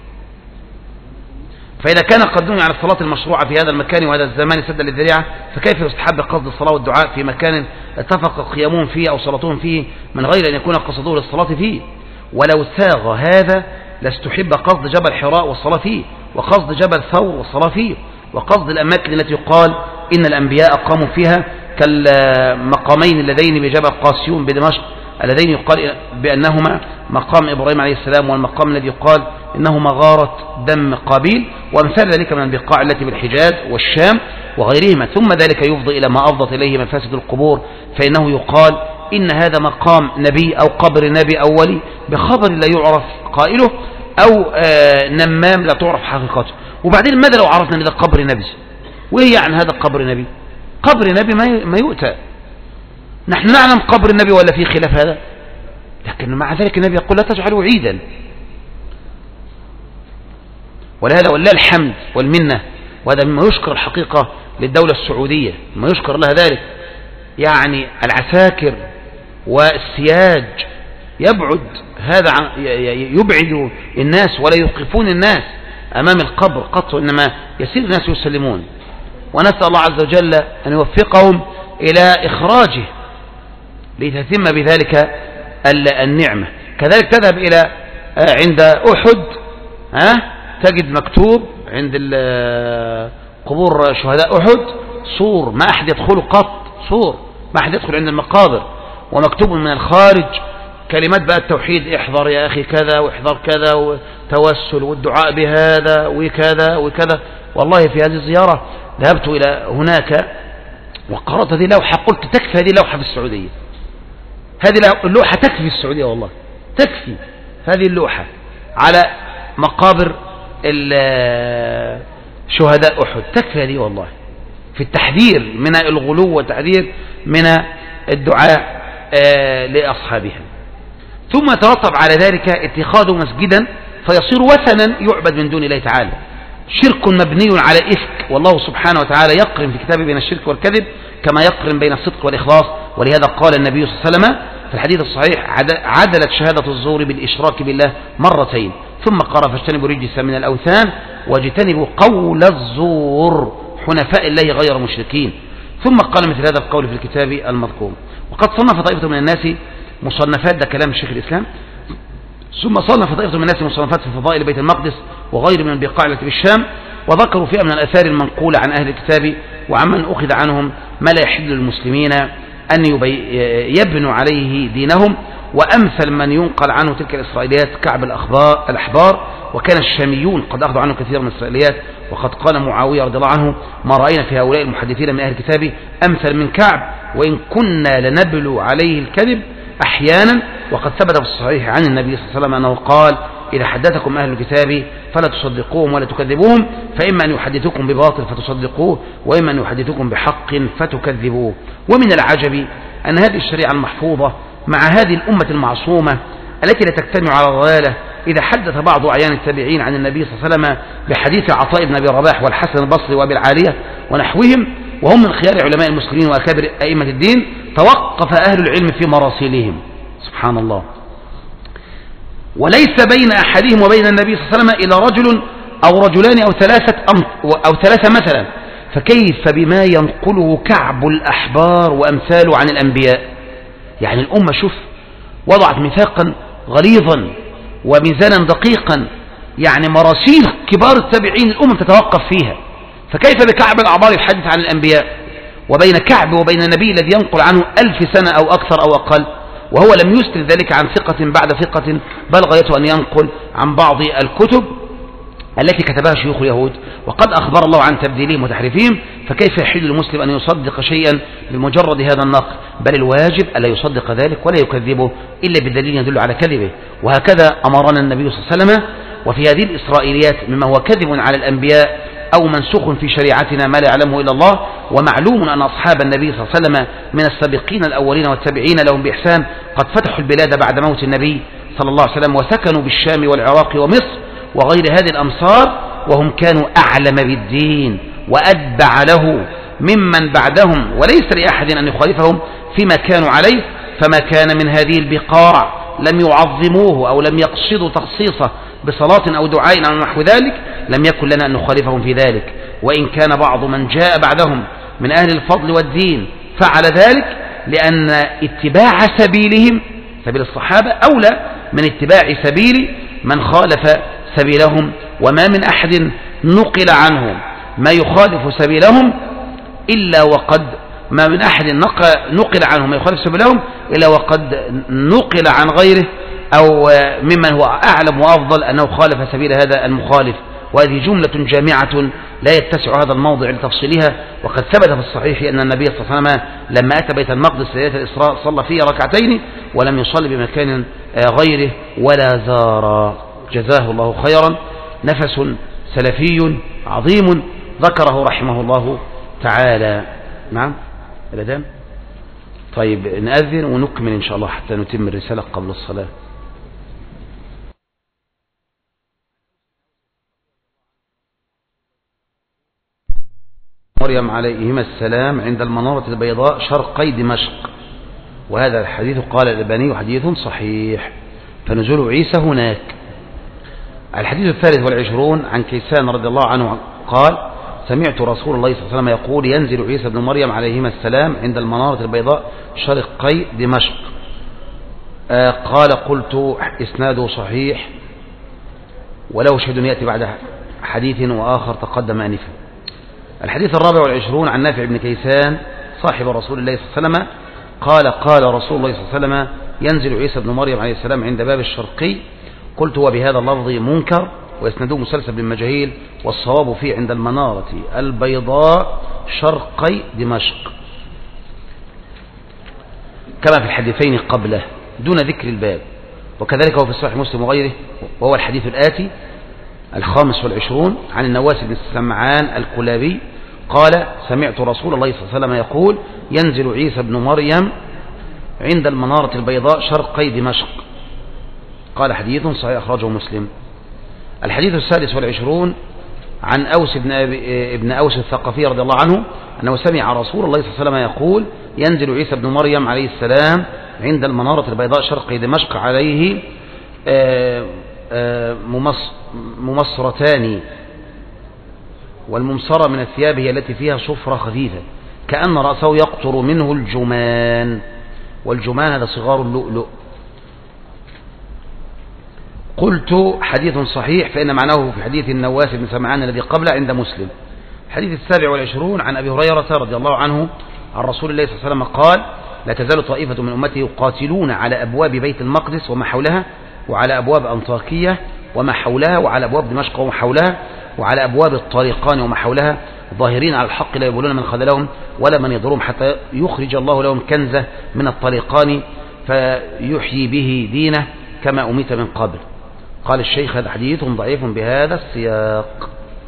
فإذا كان قد نهي عن الصلاة المشروعة في هذا المكان وهذا الزمان سدا للذريعة، فكيف يستحب قصد الصلاة والدعاء في مكان اتفق قيامهم فيه أو صلاتهم فيه من غير أن يكون قصدوه للصلاة فيه؟ ولو ساغ هذا لاستحب قصد جبل حراء والصلاة فيه، وقصد جبل ثور والصلاة فيه، وقصد الأماكن التي يقال إن الأنبياء قاموا فيها كالمقامين اللذين بجبل قاسيون بدمشق، اللذين يقال بأنهما مقام إبراهيم عليه السلام، والمقام الذي يقال إنه مغارة دم قابيل، وامثال ذلك من البقاع التي بالحجاز والشام وغيرهما. ثم ذلك يفضي إلى ما أفضت إليه مفاسد القبور، فإنه يقال إن هذا مقام نبي أو قبر نبي أولي بخبر لا يعرف قائله، أو نمام لا تعرف حقيقته. وبعدين ماذا لو عرفنا أن هذا قبر نبي؟ وهي عن هذا قبر نبي؟ قبر نبي ما يؤتى. نحن نعلم قبر النبي ولا في خلاف هذا، لكن مع ذلك النبي يقول لا تجعلوا عيدا. ولهذا ولله الحمد والمنة، وهذا مما يشكر الحقيقة للدولة السعودية، مما يشكر لها ذلك، يعني العساكر والسياج يبعد هذا يبعد الناس ولا يوقفون الناس أمام القبر قط، إنما يسير الناس يسلمون. ونسأل الله عز وجل أن يوفقهم إلى إخراجه لتتم بذلك النعمة. كذلك تذهب إلى عند أحد تجد مكتوب عند قبور شهداء أحد سور ما أحد يدخله قط، سور ما أحد يدخل عند المقابر، ومكتوب من الخارج كلمات بقى التوحيد، احذر يا أخي كذا واحذر كذا وتوسل والدعاء بهذا وكذا وكذا. والله في هذه الزيارة ذهبت إلى هناك وقرأت هذه اللوحة، قلت تكفي هذه اللوحة في السعودية، هذه اللوحة تكفي في السعودية، والله تكفي هذه اللوحة على مقابر شهداء أحد، تكفي هذه والله في التحذير من الغلو والتحذير من الدعاء لأصحابها. ثم ترتب على ذلك اتخاذ مسجدا فيصير وثنا يعبد من دون الله تعالى، شرك مبني على إفك، والله سبحانه وتعالى يقرن في كتابه بين الشرك والكذب كما يقرن بين الصدق والإخلاص. ولهذا قال النبي صلى الله عليه وسلم في الحديث الصحيح عدلت شهادة الزور بالإشراك بالله مرتين، ثم قال فاجتنبوا رجس من الأوثان واجتنبوا قول الزور حنفاء الله غير مشركين، ثم قال مثل هذا القول في الكتاب المذكور. وقد صنف طائفة من الناس مصنفات، ده كلام الشيخ الإسلام، ثم صنف طائفة من الناس مصنفات في فضائل بيت المقدس وغير من البقاع التي بالشام، وذكروا فيها من الآثار المنقولة عن أهل الكتاب وعمن أخذ عنهم ما لا يحل للمسلمين أن يبنوا عليه دينهم. وأمثل من ينقل عنه تلك الإسرائيليات كعب الأحبار، وكان الشاميون قد أخذوا عنه كثير من الإسرائيليات. وقد قال معاوية رضي الله عنه ما رأينا في هؤلاء المحدثين من أهل الكتاب أمثل من كعب، وإن كنا لنبلو عليه الكذب أحيانا. وقد ثبت في الصحيح عن النبي صلى الله عليه وسلم أنه قال إذا حدثكم أهل الكتاب فلا تصدقوهم ولا تكذبوهم، فإما أن يحدثكم بباطل فتصدقوه، وإما أن يحدثكم بحق فتكذبوه. ومن العجب أن هذه الشريعة المحفوظة مع هذه الأمة المعصومة التي لا تجتمع على الضلالة، إذا حدث بعض أعيان التابعين عن النبي صلى الله عليه وسلم بحديث عطاء بن أبي رباح والحسن البصري وأبي العالية ونحوهم، وهم من خيار علماء المسلمين وأكابر أئمة الدين، توقف أهل العلم في مراسيلهم، سبحان الله، وليس بين أحدهم وبين النبي صلى الله عليه وسلم إلا رجل أو رجلان أو ثلاثة مثلا، فكيف بما ينقله كعب الأحبار وأمثاله عن الأنبياء؟ يعني الأمة شوف وضعت ميثاقا غليظا وميزانا دقيقا، يعني مراسيل كبار التابعين الأمم تتوقف فيها، فكيف بكعب الأحبار يحدث عن الأنبياء؟ وبين كعب وبين النبي الذي ينقل عنه 1000 سنة أو أكثر أو أقل، وهو لم يسند ذلك عن ثقة بعد ثقة، بل غايته أن ينقل عن بعض الكتب التي كتبها شيوخ اليهود، وقد أخبر الله عن تبديلهم وتحريفهم، فكيف يحل للمسلم أن يصدق شيئا بمجرد هذا النقل؟ بل الواجب ألا يصدق ذلك ولا يكذبه إلا بدليل يدل على كذبه. وهكذا أمرنا النبي صلى الله عليه وسلم. وفي هذه الإسرائيليات مما هو كذب على الأنبياء أو منسوخ في شريعتنا ما لا يعلمه إلا الله. ومعلوم أن أصحاب النبي صلى الله عليه وسلم من السابقين الأولين والتابعين لهم بإحسان قد فتحوا البلاد بعد موت النبي صلى الله عليه وسلم، وسكنوا بالشام والعراق ومصر وغير هذه الأمصار، وهم كانوا أعلم بالدين وأتبع له ممن بعدهم، وليس لأحد أن يخالفهم فيما كانوا عليه. فما كان من هذه البقاع لم يعظموه أو لم يقصدوا تخصيصه بصلاة أو دعاء أو نحو ذلك، لم يكن لنا أن نخالفهم في ذلك. وإن كان بعض من جاء بعدهم من أهل الفضل والدين فعل ذلك، لأن اتباع سبيلهم سبيل الصحابة أولى من اتباع سبيل من خالف سبيلهم. وما من أحد نقل عنه ما يخالف سبيلهم إلا وقد ما من أحد نقل عنه ما يخالف سبيلهم إلا وقد نقل عن غيره أو ممن هو أعلم وأفضل أنه خالف سبيل هذا المخالف. وهذه جملة جامعة لا يتسع هذا الموضع لتفصيلها. وقد ثبت في الصحيح أن النبي صلى الله عليه وسلم لما أتى بيت المقدس ليلة الإسراء صلى فيه ركعتين ولم يصلي بمكان غيره ولا زار، جزاه الله خيرا. نفس سلفي عظيم ذكره رحمه الله تعالى. نعم الأذان. طيب نأذن ونكمل إن شاء الله حتى نتم الرسالة قبل الصلاة. مريم عليهما السلام عند المنارة البيضاء شرقي دمشق. وهذا الحديث قال الألباني حديث صحيح، فنزول عيسى هناك. الحديث 23 عن كيسان رضي الله عنه قال: سمعت رسول الله صلى الله عليه وسلم يقول: ينزل عيسى بن مريم عليهما السلام عند المنارة البيضاء شرقي دمشق. قال: قلت إسناده صحيح ولو شهد يأتي بعد حديث وآخر تقدم آنفا. الحديث 24 عن نافع بن كيسان صاحب رسول الله صلى الله عليه وسلم قال: قال رسول الله صلى الله عليه وسلم: ينزل عيسى بن مريم عليه السلام عند باب الشرقي. قلت: وبهذا اللفظ منكر ويسنده مسلسل بالمجاهيل، والصواب فيه عند المنارة البيضاء شرقي دمشق، كما في الحديثين قبله دون ذكر الباب. وكذلك هو في صحيح مسلم وغيره، وهو الحديث الآتي 25 عن النواس بن سمعان الكلابي قال: سمعت رسول الله صلى الله عليه وسلم يقول: ينزل عيسى بن مريم عند المنارة البيضاء شرقي دمشق. قال: حديث صحيح أخرجه مسلم. الحديث 26 عن أوس ابن أوس الثقفي رضي الله عنه أنه سمع رسول الله صلى الله عليه وسلم يقول: ينزل عيسى بن مريم عليه السلام عند المنارة البيضاء شرقي دمشق عليه ممصرتان، والممصرة من الثياب هي التي فيها صفرة خفيفة كأن رأسه يقطر منه الجمان، والجمان هذا صغار اللؤلؤ. قلت: حديث صحيح، فإن معناه في حديث النواس بن سمعان الذي قبله عند مسلم. الحديث 27 عن أبي هريرة رضي الله عنه عن رسول الله صلى الله عليه وسلم قال: لا تزال طائفة من أمتي يقاتلون على أبواب بيت المقدس وما حولها، وعلى أبواب أنطاكية وما حولها، وعلى أبواب دمشق وما حولها، وعلى أبواب الطريقان وما حولها، ظاهرين على الحق لا يبولون من خذلهم ولا من يضرهم، حتى يخرج الله لهم كنزة من الطريقان فيحيي به دينه كما أميت من قبل. قال الشيخ: هذا حديث ضعيف بهذا السياق.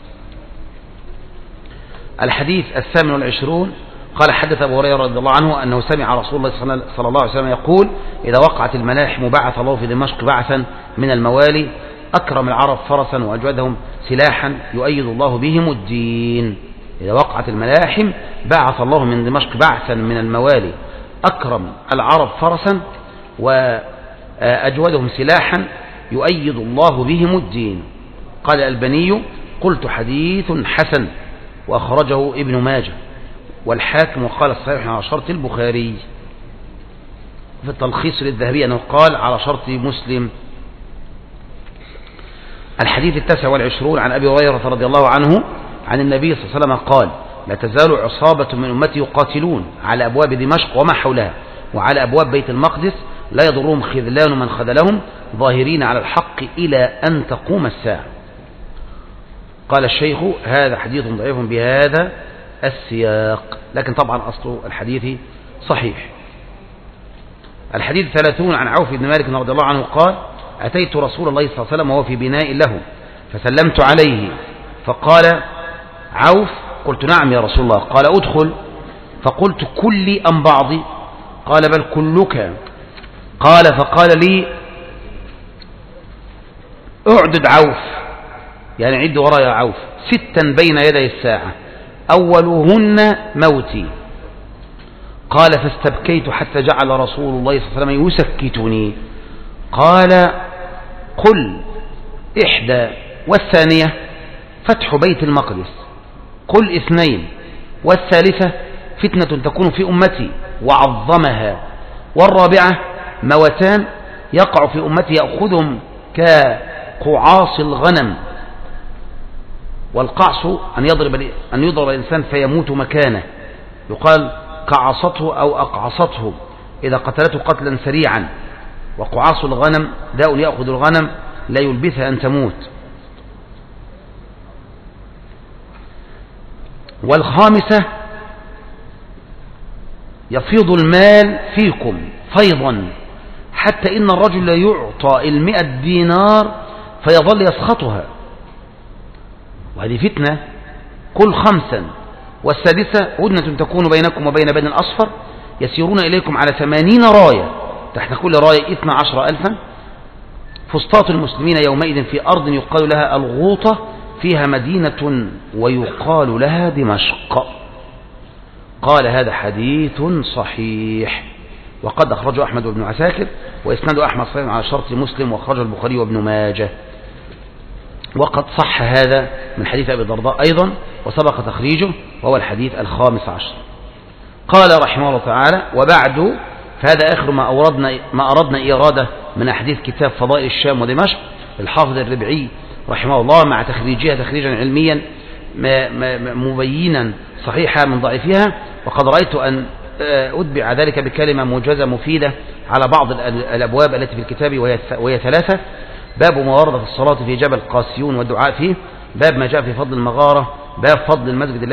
الحديث 28 قال: حدث أبو هريرة رضي الله عنه أنه سمع رسول الله صلى الله عليه وسلم يقول: إذا وقعت الملاحم بعث الله في دمشق بعثا من الموالي، أكرم العرب فرسا وأجودهم سلاحا يؤيد الله بهم الدين. إذا وقعت الملاحم بعث الله من دمشق بعثا من الموالي، أكرم العرب فرسا وأجودهم سلاحا يؤيد الله بهم الدين. قال الألباني: قلت حديث حسن، وأخرجه ابن ماجه والحاكم، وقال الصحيح على شرط البخاري. في التلخيص للذهبي أنه قال على شرط مسلم. الحديث 29 عن أبي هريرة رضي الله عنه عن النبي صلى الله عليه وسلم قال: لا تزال عصابة من أمتي يقاتلون على أبواب دمشق وما حولها، وعلى أبواب بيت المقدس، لا يضرهم خذلان من خذلهم، ظاهرين على الحق إلى أن تقوم الساعة. قال الشيخ: هذا حديث ضعيف بهذا السياق، لكن طبعا أصل الحديث صحيح. الحديث 30 عن عوف بن مالك رضي الله عنه قال: أتيت رسول الله صلى الله عليه وسلم وهو في بناء له، فسلمت عليه، فقال عوف: قلت: نعم يا رسول الله. قال: أدخل. فقلت: كلي أم بعضي؟ قال: بل كلك. قال: فقال لي: اعدد عوف، يعني عد ورايا عوف 6 بين يدي الساعة، أولهن موتي. قال: فاستبكيت حتى جعل رسول الله صلى الله عليه وسلم يسكتني. قال: قل 21 فتح بيت المقدس، قل 2 والثالثة فتنة تكون في أمتي وعظمها، والرابعة موتان يقع في أمتي يأخذهم كقعاص الغنم. والقعص أن يضرب الإنسان فيموت مكانه، يقال قعصته أو أقعصته إذا قتلته قتلا سريعا. وقعاص الغنم داء يأخذ الغنم لا يلبثها أن تموت. والخامسة يفيض المال فيكم فيضا، حتى إن الرجل لا يعطى 100 دينار فيظل يسخطها، وهذه فتنة. قل 5 والسادسة هدنة تكون بينكم وبين بني الأصفر، يسيرون إليكم على 80 راية، تحت كل راية 12,000. فسطاط المسلمين يومئذ في أرض يقال لها الغوطة، فيها مدينة ويقال لها دمشق. قال هذا حديث صحيح. وقد أخرجه أحمد بن عساكر وإسناد أحمد صحيح على شرط مسلم، وأخرجه البخاري وابن ماجه. وقد صح هذا من حديث أبي الدرداء أيضا وسبق تخريجه، وهو الحديث 15. قال رحمه الله تعالى: وبعد، فهذا آخر ما أردنا إرادة من أحاديث كتاب فضائل الشام ودمشق الحافظ الربعي رحمه الله، مع تخريجها تخريجا علميا مبينا صحيحا من ضعيفها. وقد رأيت أن أتبع ذلك بكلمة موجزة مفيدة على بعض الأبواب التي في الكتاب، وهي 3: باب ما ورد في الصلاة في جبل قاسيون والدعاء فيه، باب ما جاء في فضل المغارة، باب فضل المسجد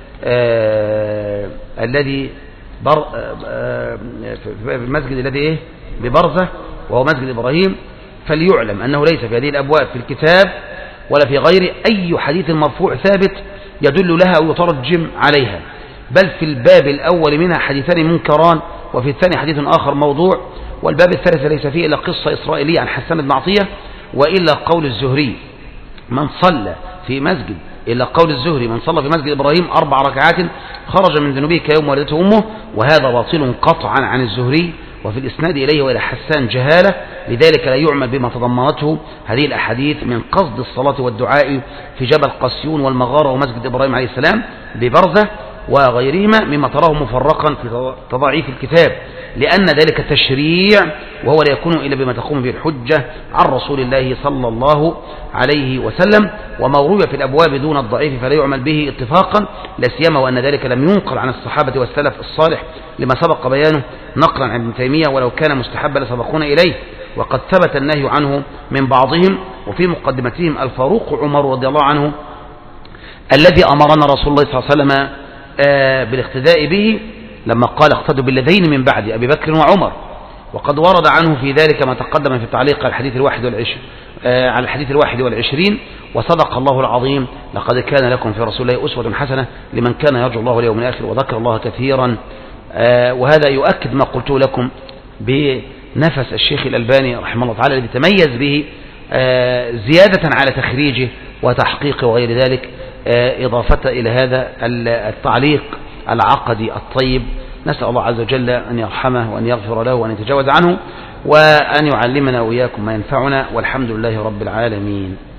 الذي ببرزة وهو مسجد إبراهيم. فليعلم أنه ليس في هذه الأبواب في الكتاب ولا في غيره أي حديث مرفوع ثابت يدل لها أو يترجم عليها، بل في الباب الأول منها حديثان منكران، وفي الثاني حديث آخر موضوع، والباب الثالث ليس فيه إلا قصة إسرائيلية عن حسان بن عطية، وإلا قول الزهري من صلى في مسجد من صلى في مسجد إبراهيم 4 ركعات خرج من ذنوبه كيوم ولدته أمه، وهذا باطل قطعا عن الزهري. وفي الإسناد إليه وإلى حسان جهالة، لذلك لا يعمل بما تضمنته هذه الأحاديث من قصد الصلاة والدعاء في جبل قاسيون والمغارة ومسجد إبراهيم عليه السلام ببرزة وغيرهما مما تراه مفرقا في تضعيف الكتاب، لأن ذلك تشريع، وهو لا يكون إلا بما تقوم به الحجة عن رسول الله صلى الله عليه وسلم. وما روي في الأبواب دون الضعيف فلا يعمل به اتفاقا، لا سيما وأن ذلك لم ينقل عن الصحابة والسلف الصالح لما سبق بيانه نقلا عن ابن تيمية، ولو كان مستحبا لسبقونا إليه. وقد ثبت النهي عنه من بعضهم، وفي مقدمتهم الفاروق عمر رضي الله عنه الذي أمرنا رسول الله صلى الله عليه وسلم بالاقتداء به لما قال: اقتدوا بالذين من بعد أبي بكر وعمر. وقد ورد عنه في ذلك ما تقدم في التعليق على الحديث 21. وصدق الله العظيم: لقد كان لكم في رسول الله أسوة حسنة لمن كان يرجو الله واليوم الآخر وذكر الله كثيرا. وهذا يؤكد ما قلت لكم بنفس الشيخ الألباني رحمه الله تعالى الذي تميز به زيادة على تخريجه وتحقيقه وغير ذلك، إضافة إلى هذا التعليق العقدي الطيب. نسأل الله عز وجل أن يرحمه وأن يغفر له وأن يتجاوز عنه، وأن يعلمنا وإياكم ما ينفعنا، والحمد لله رب العالمين.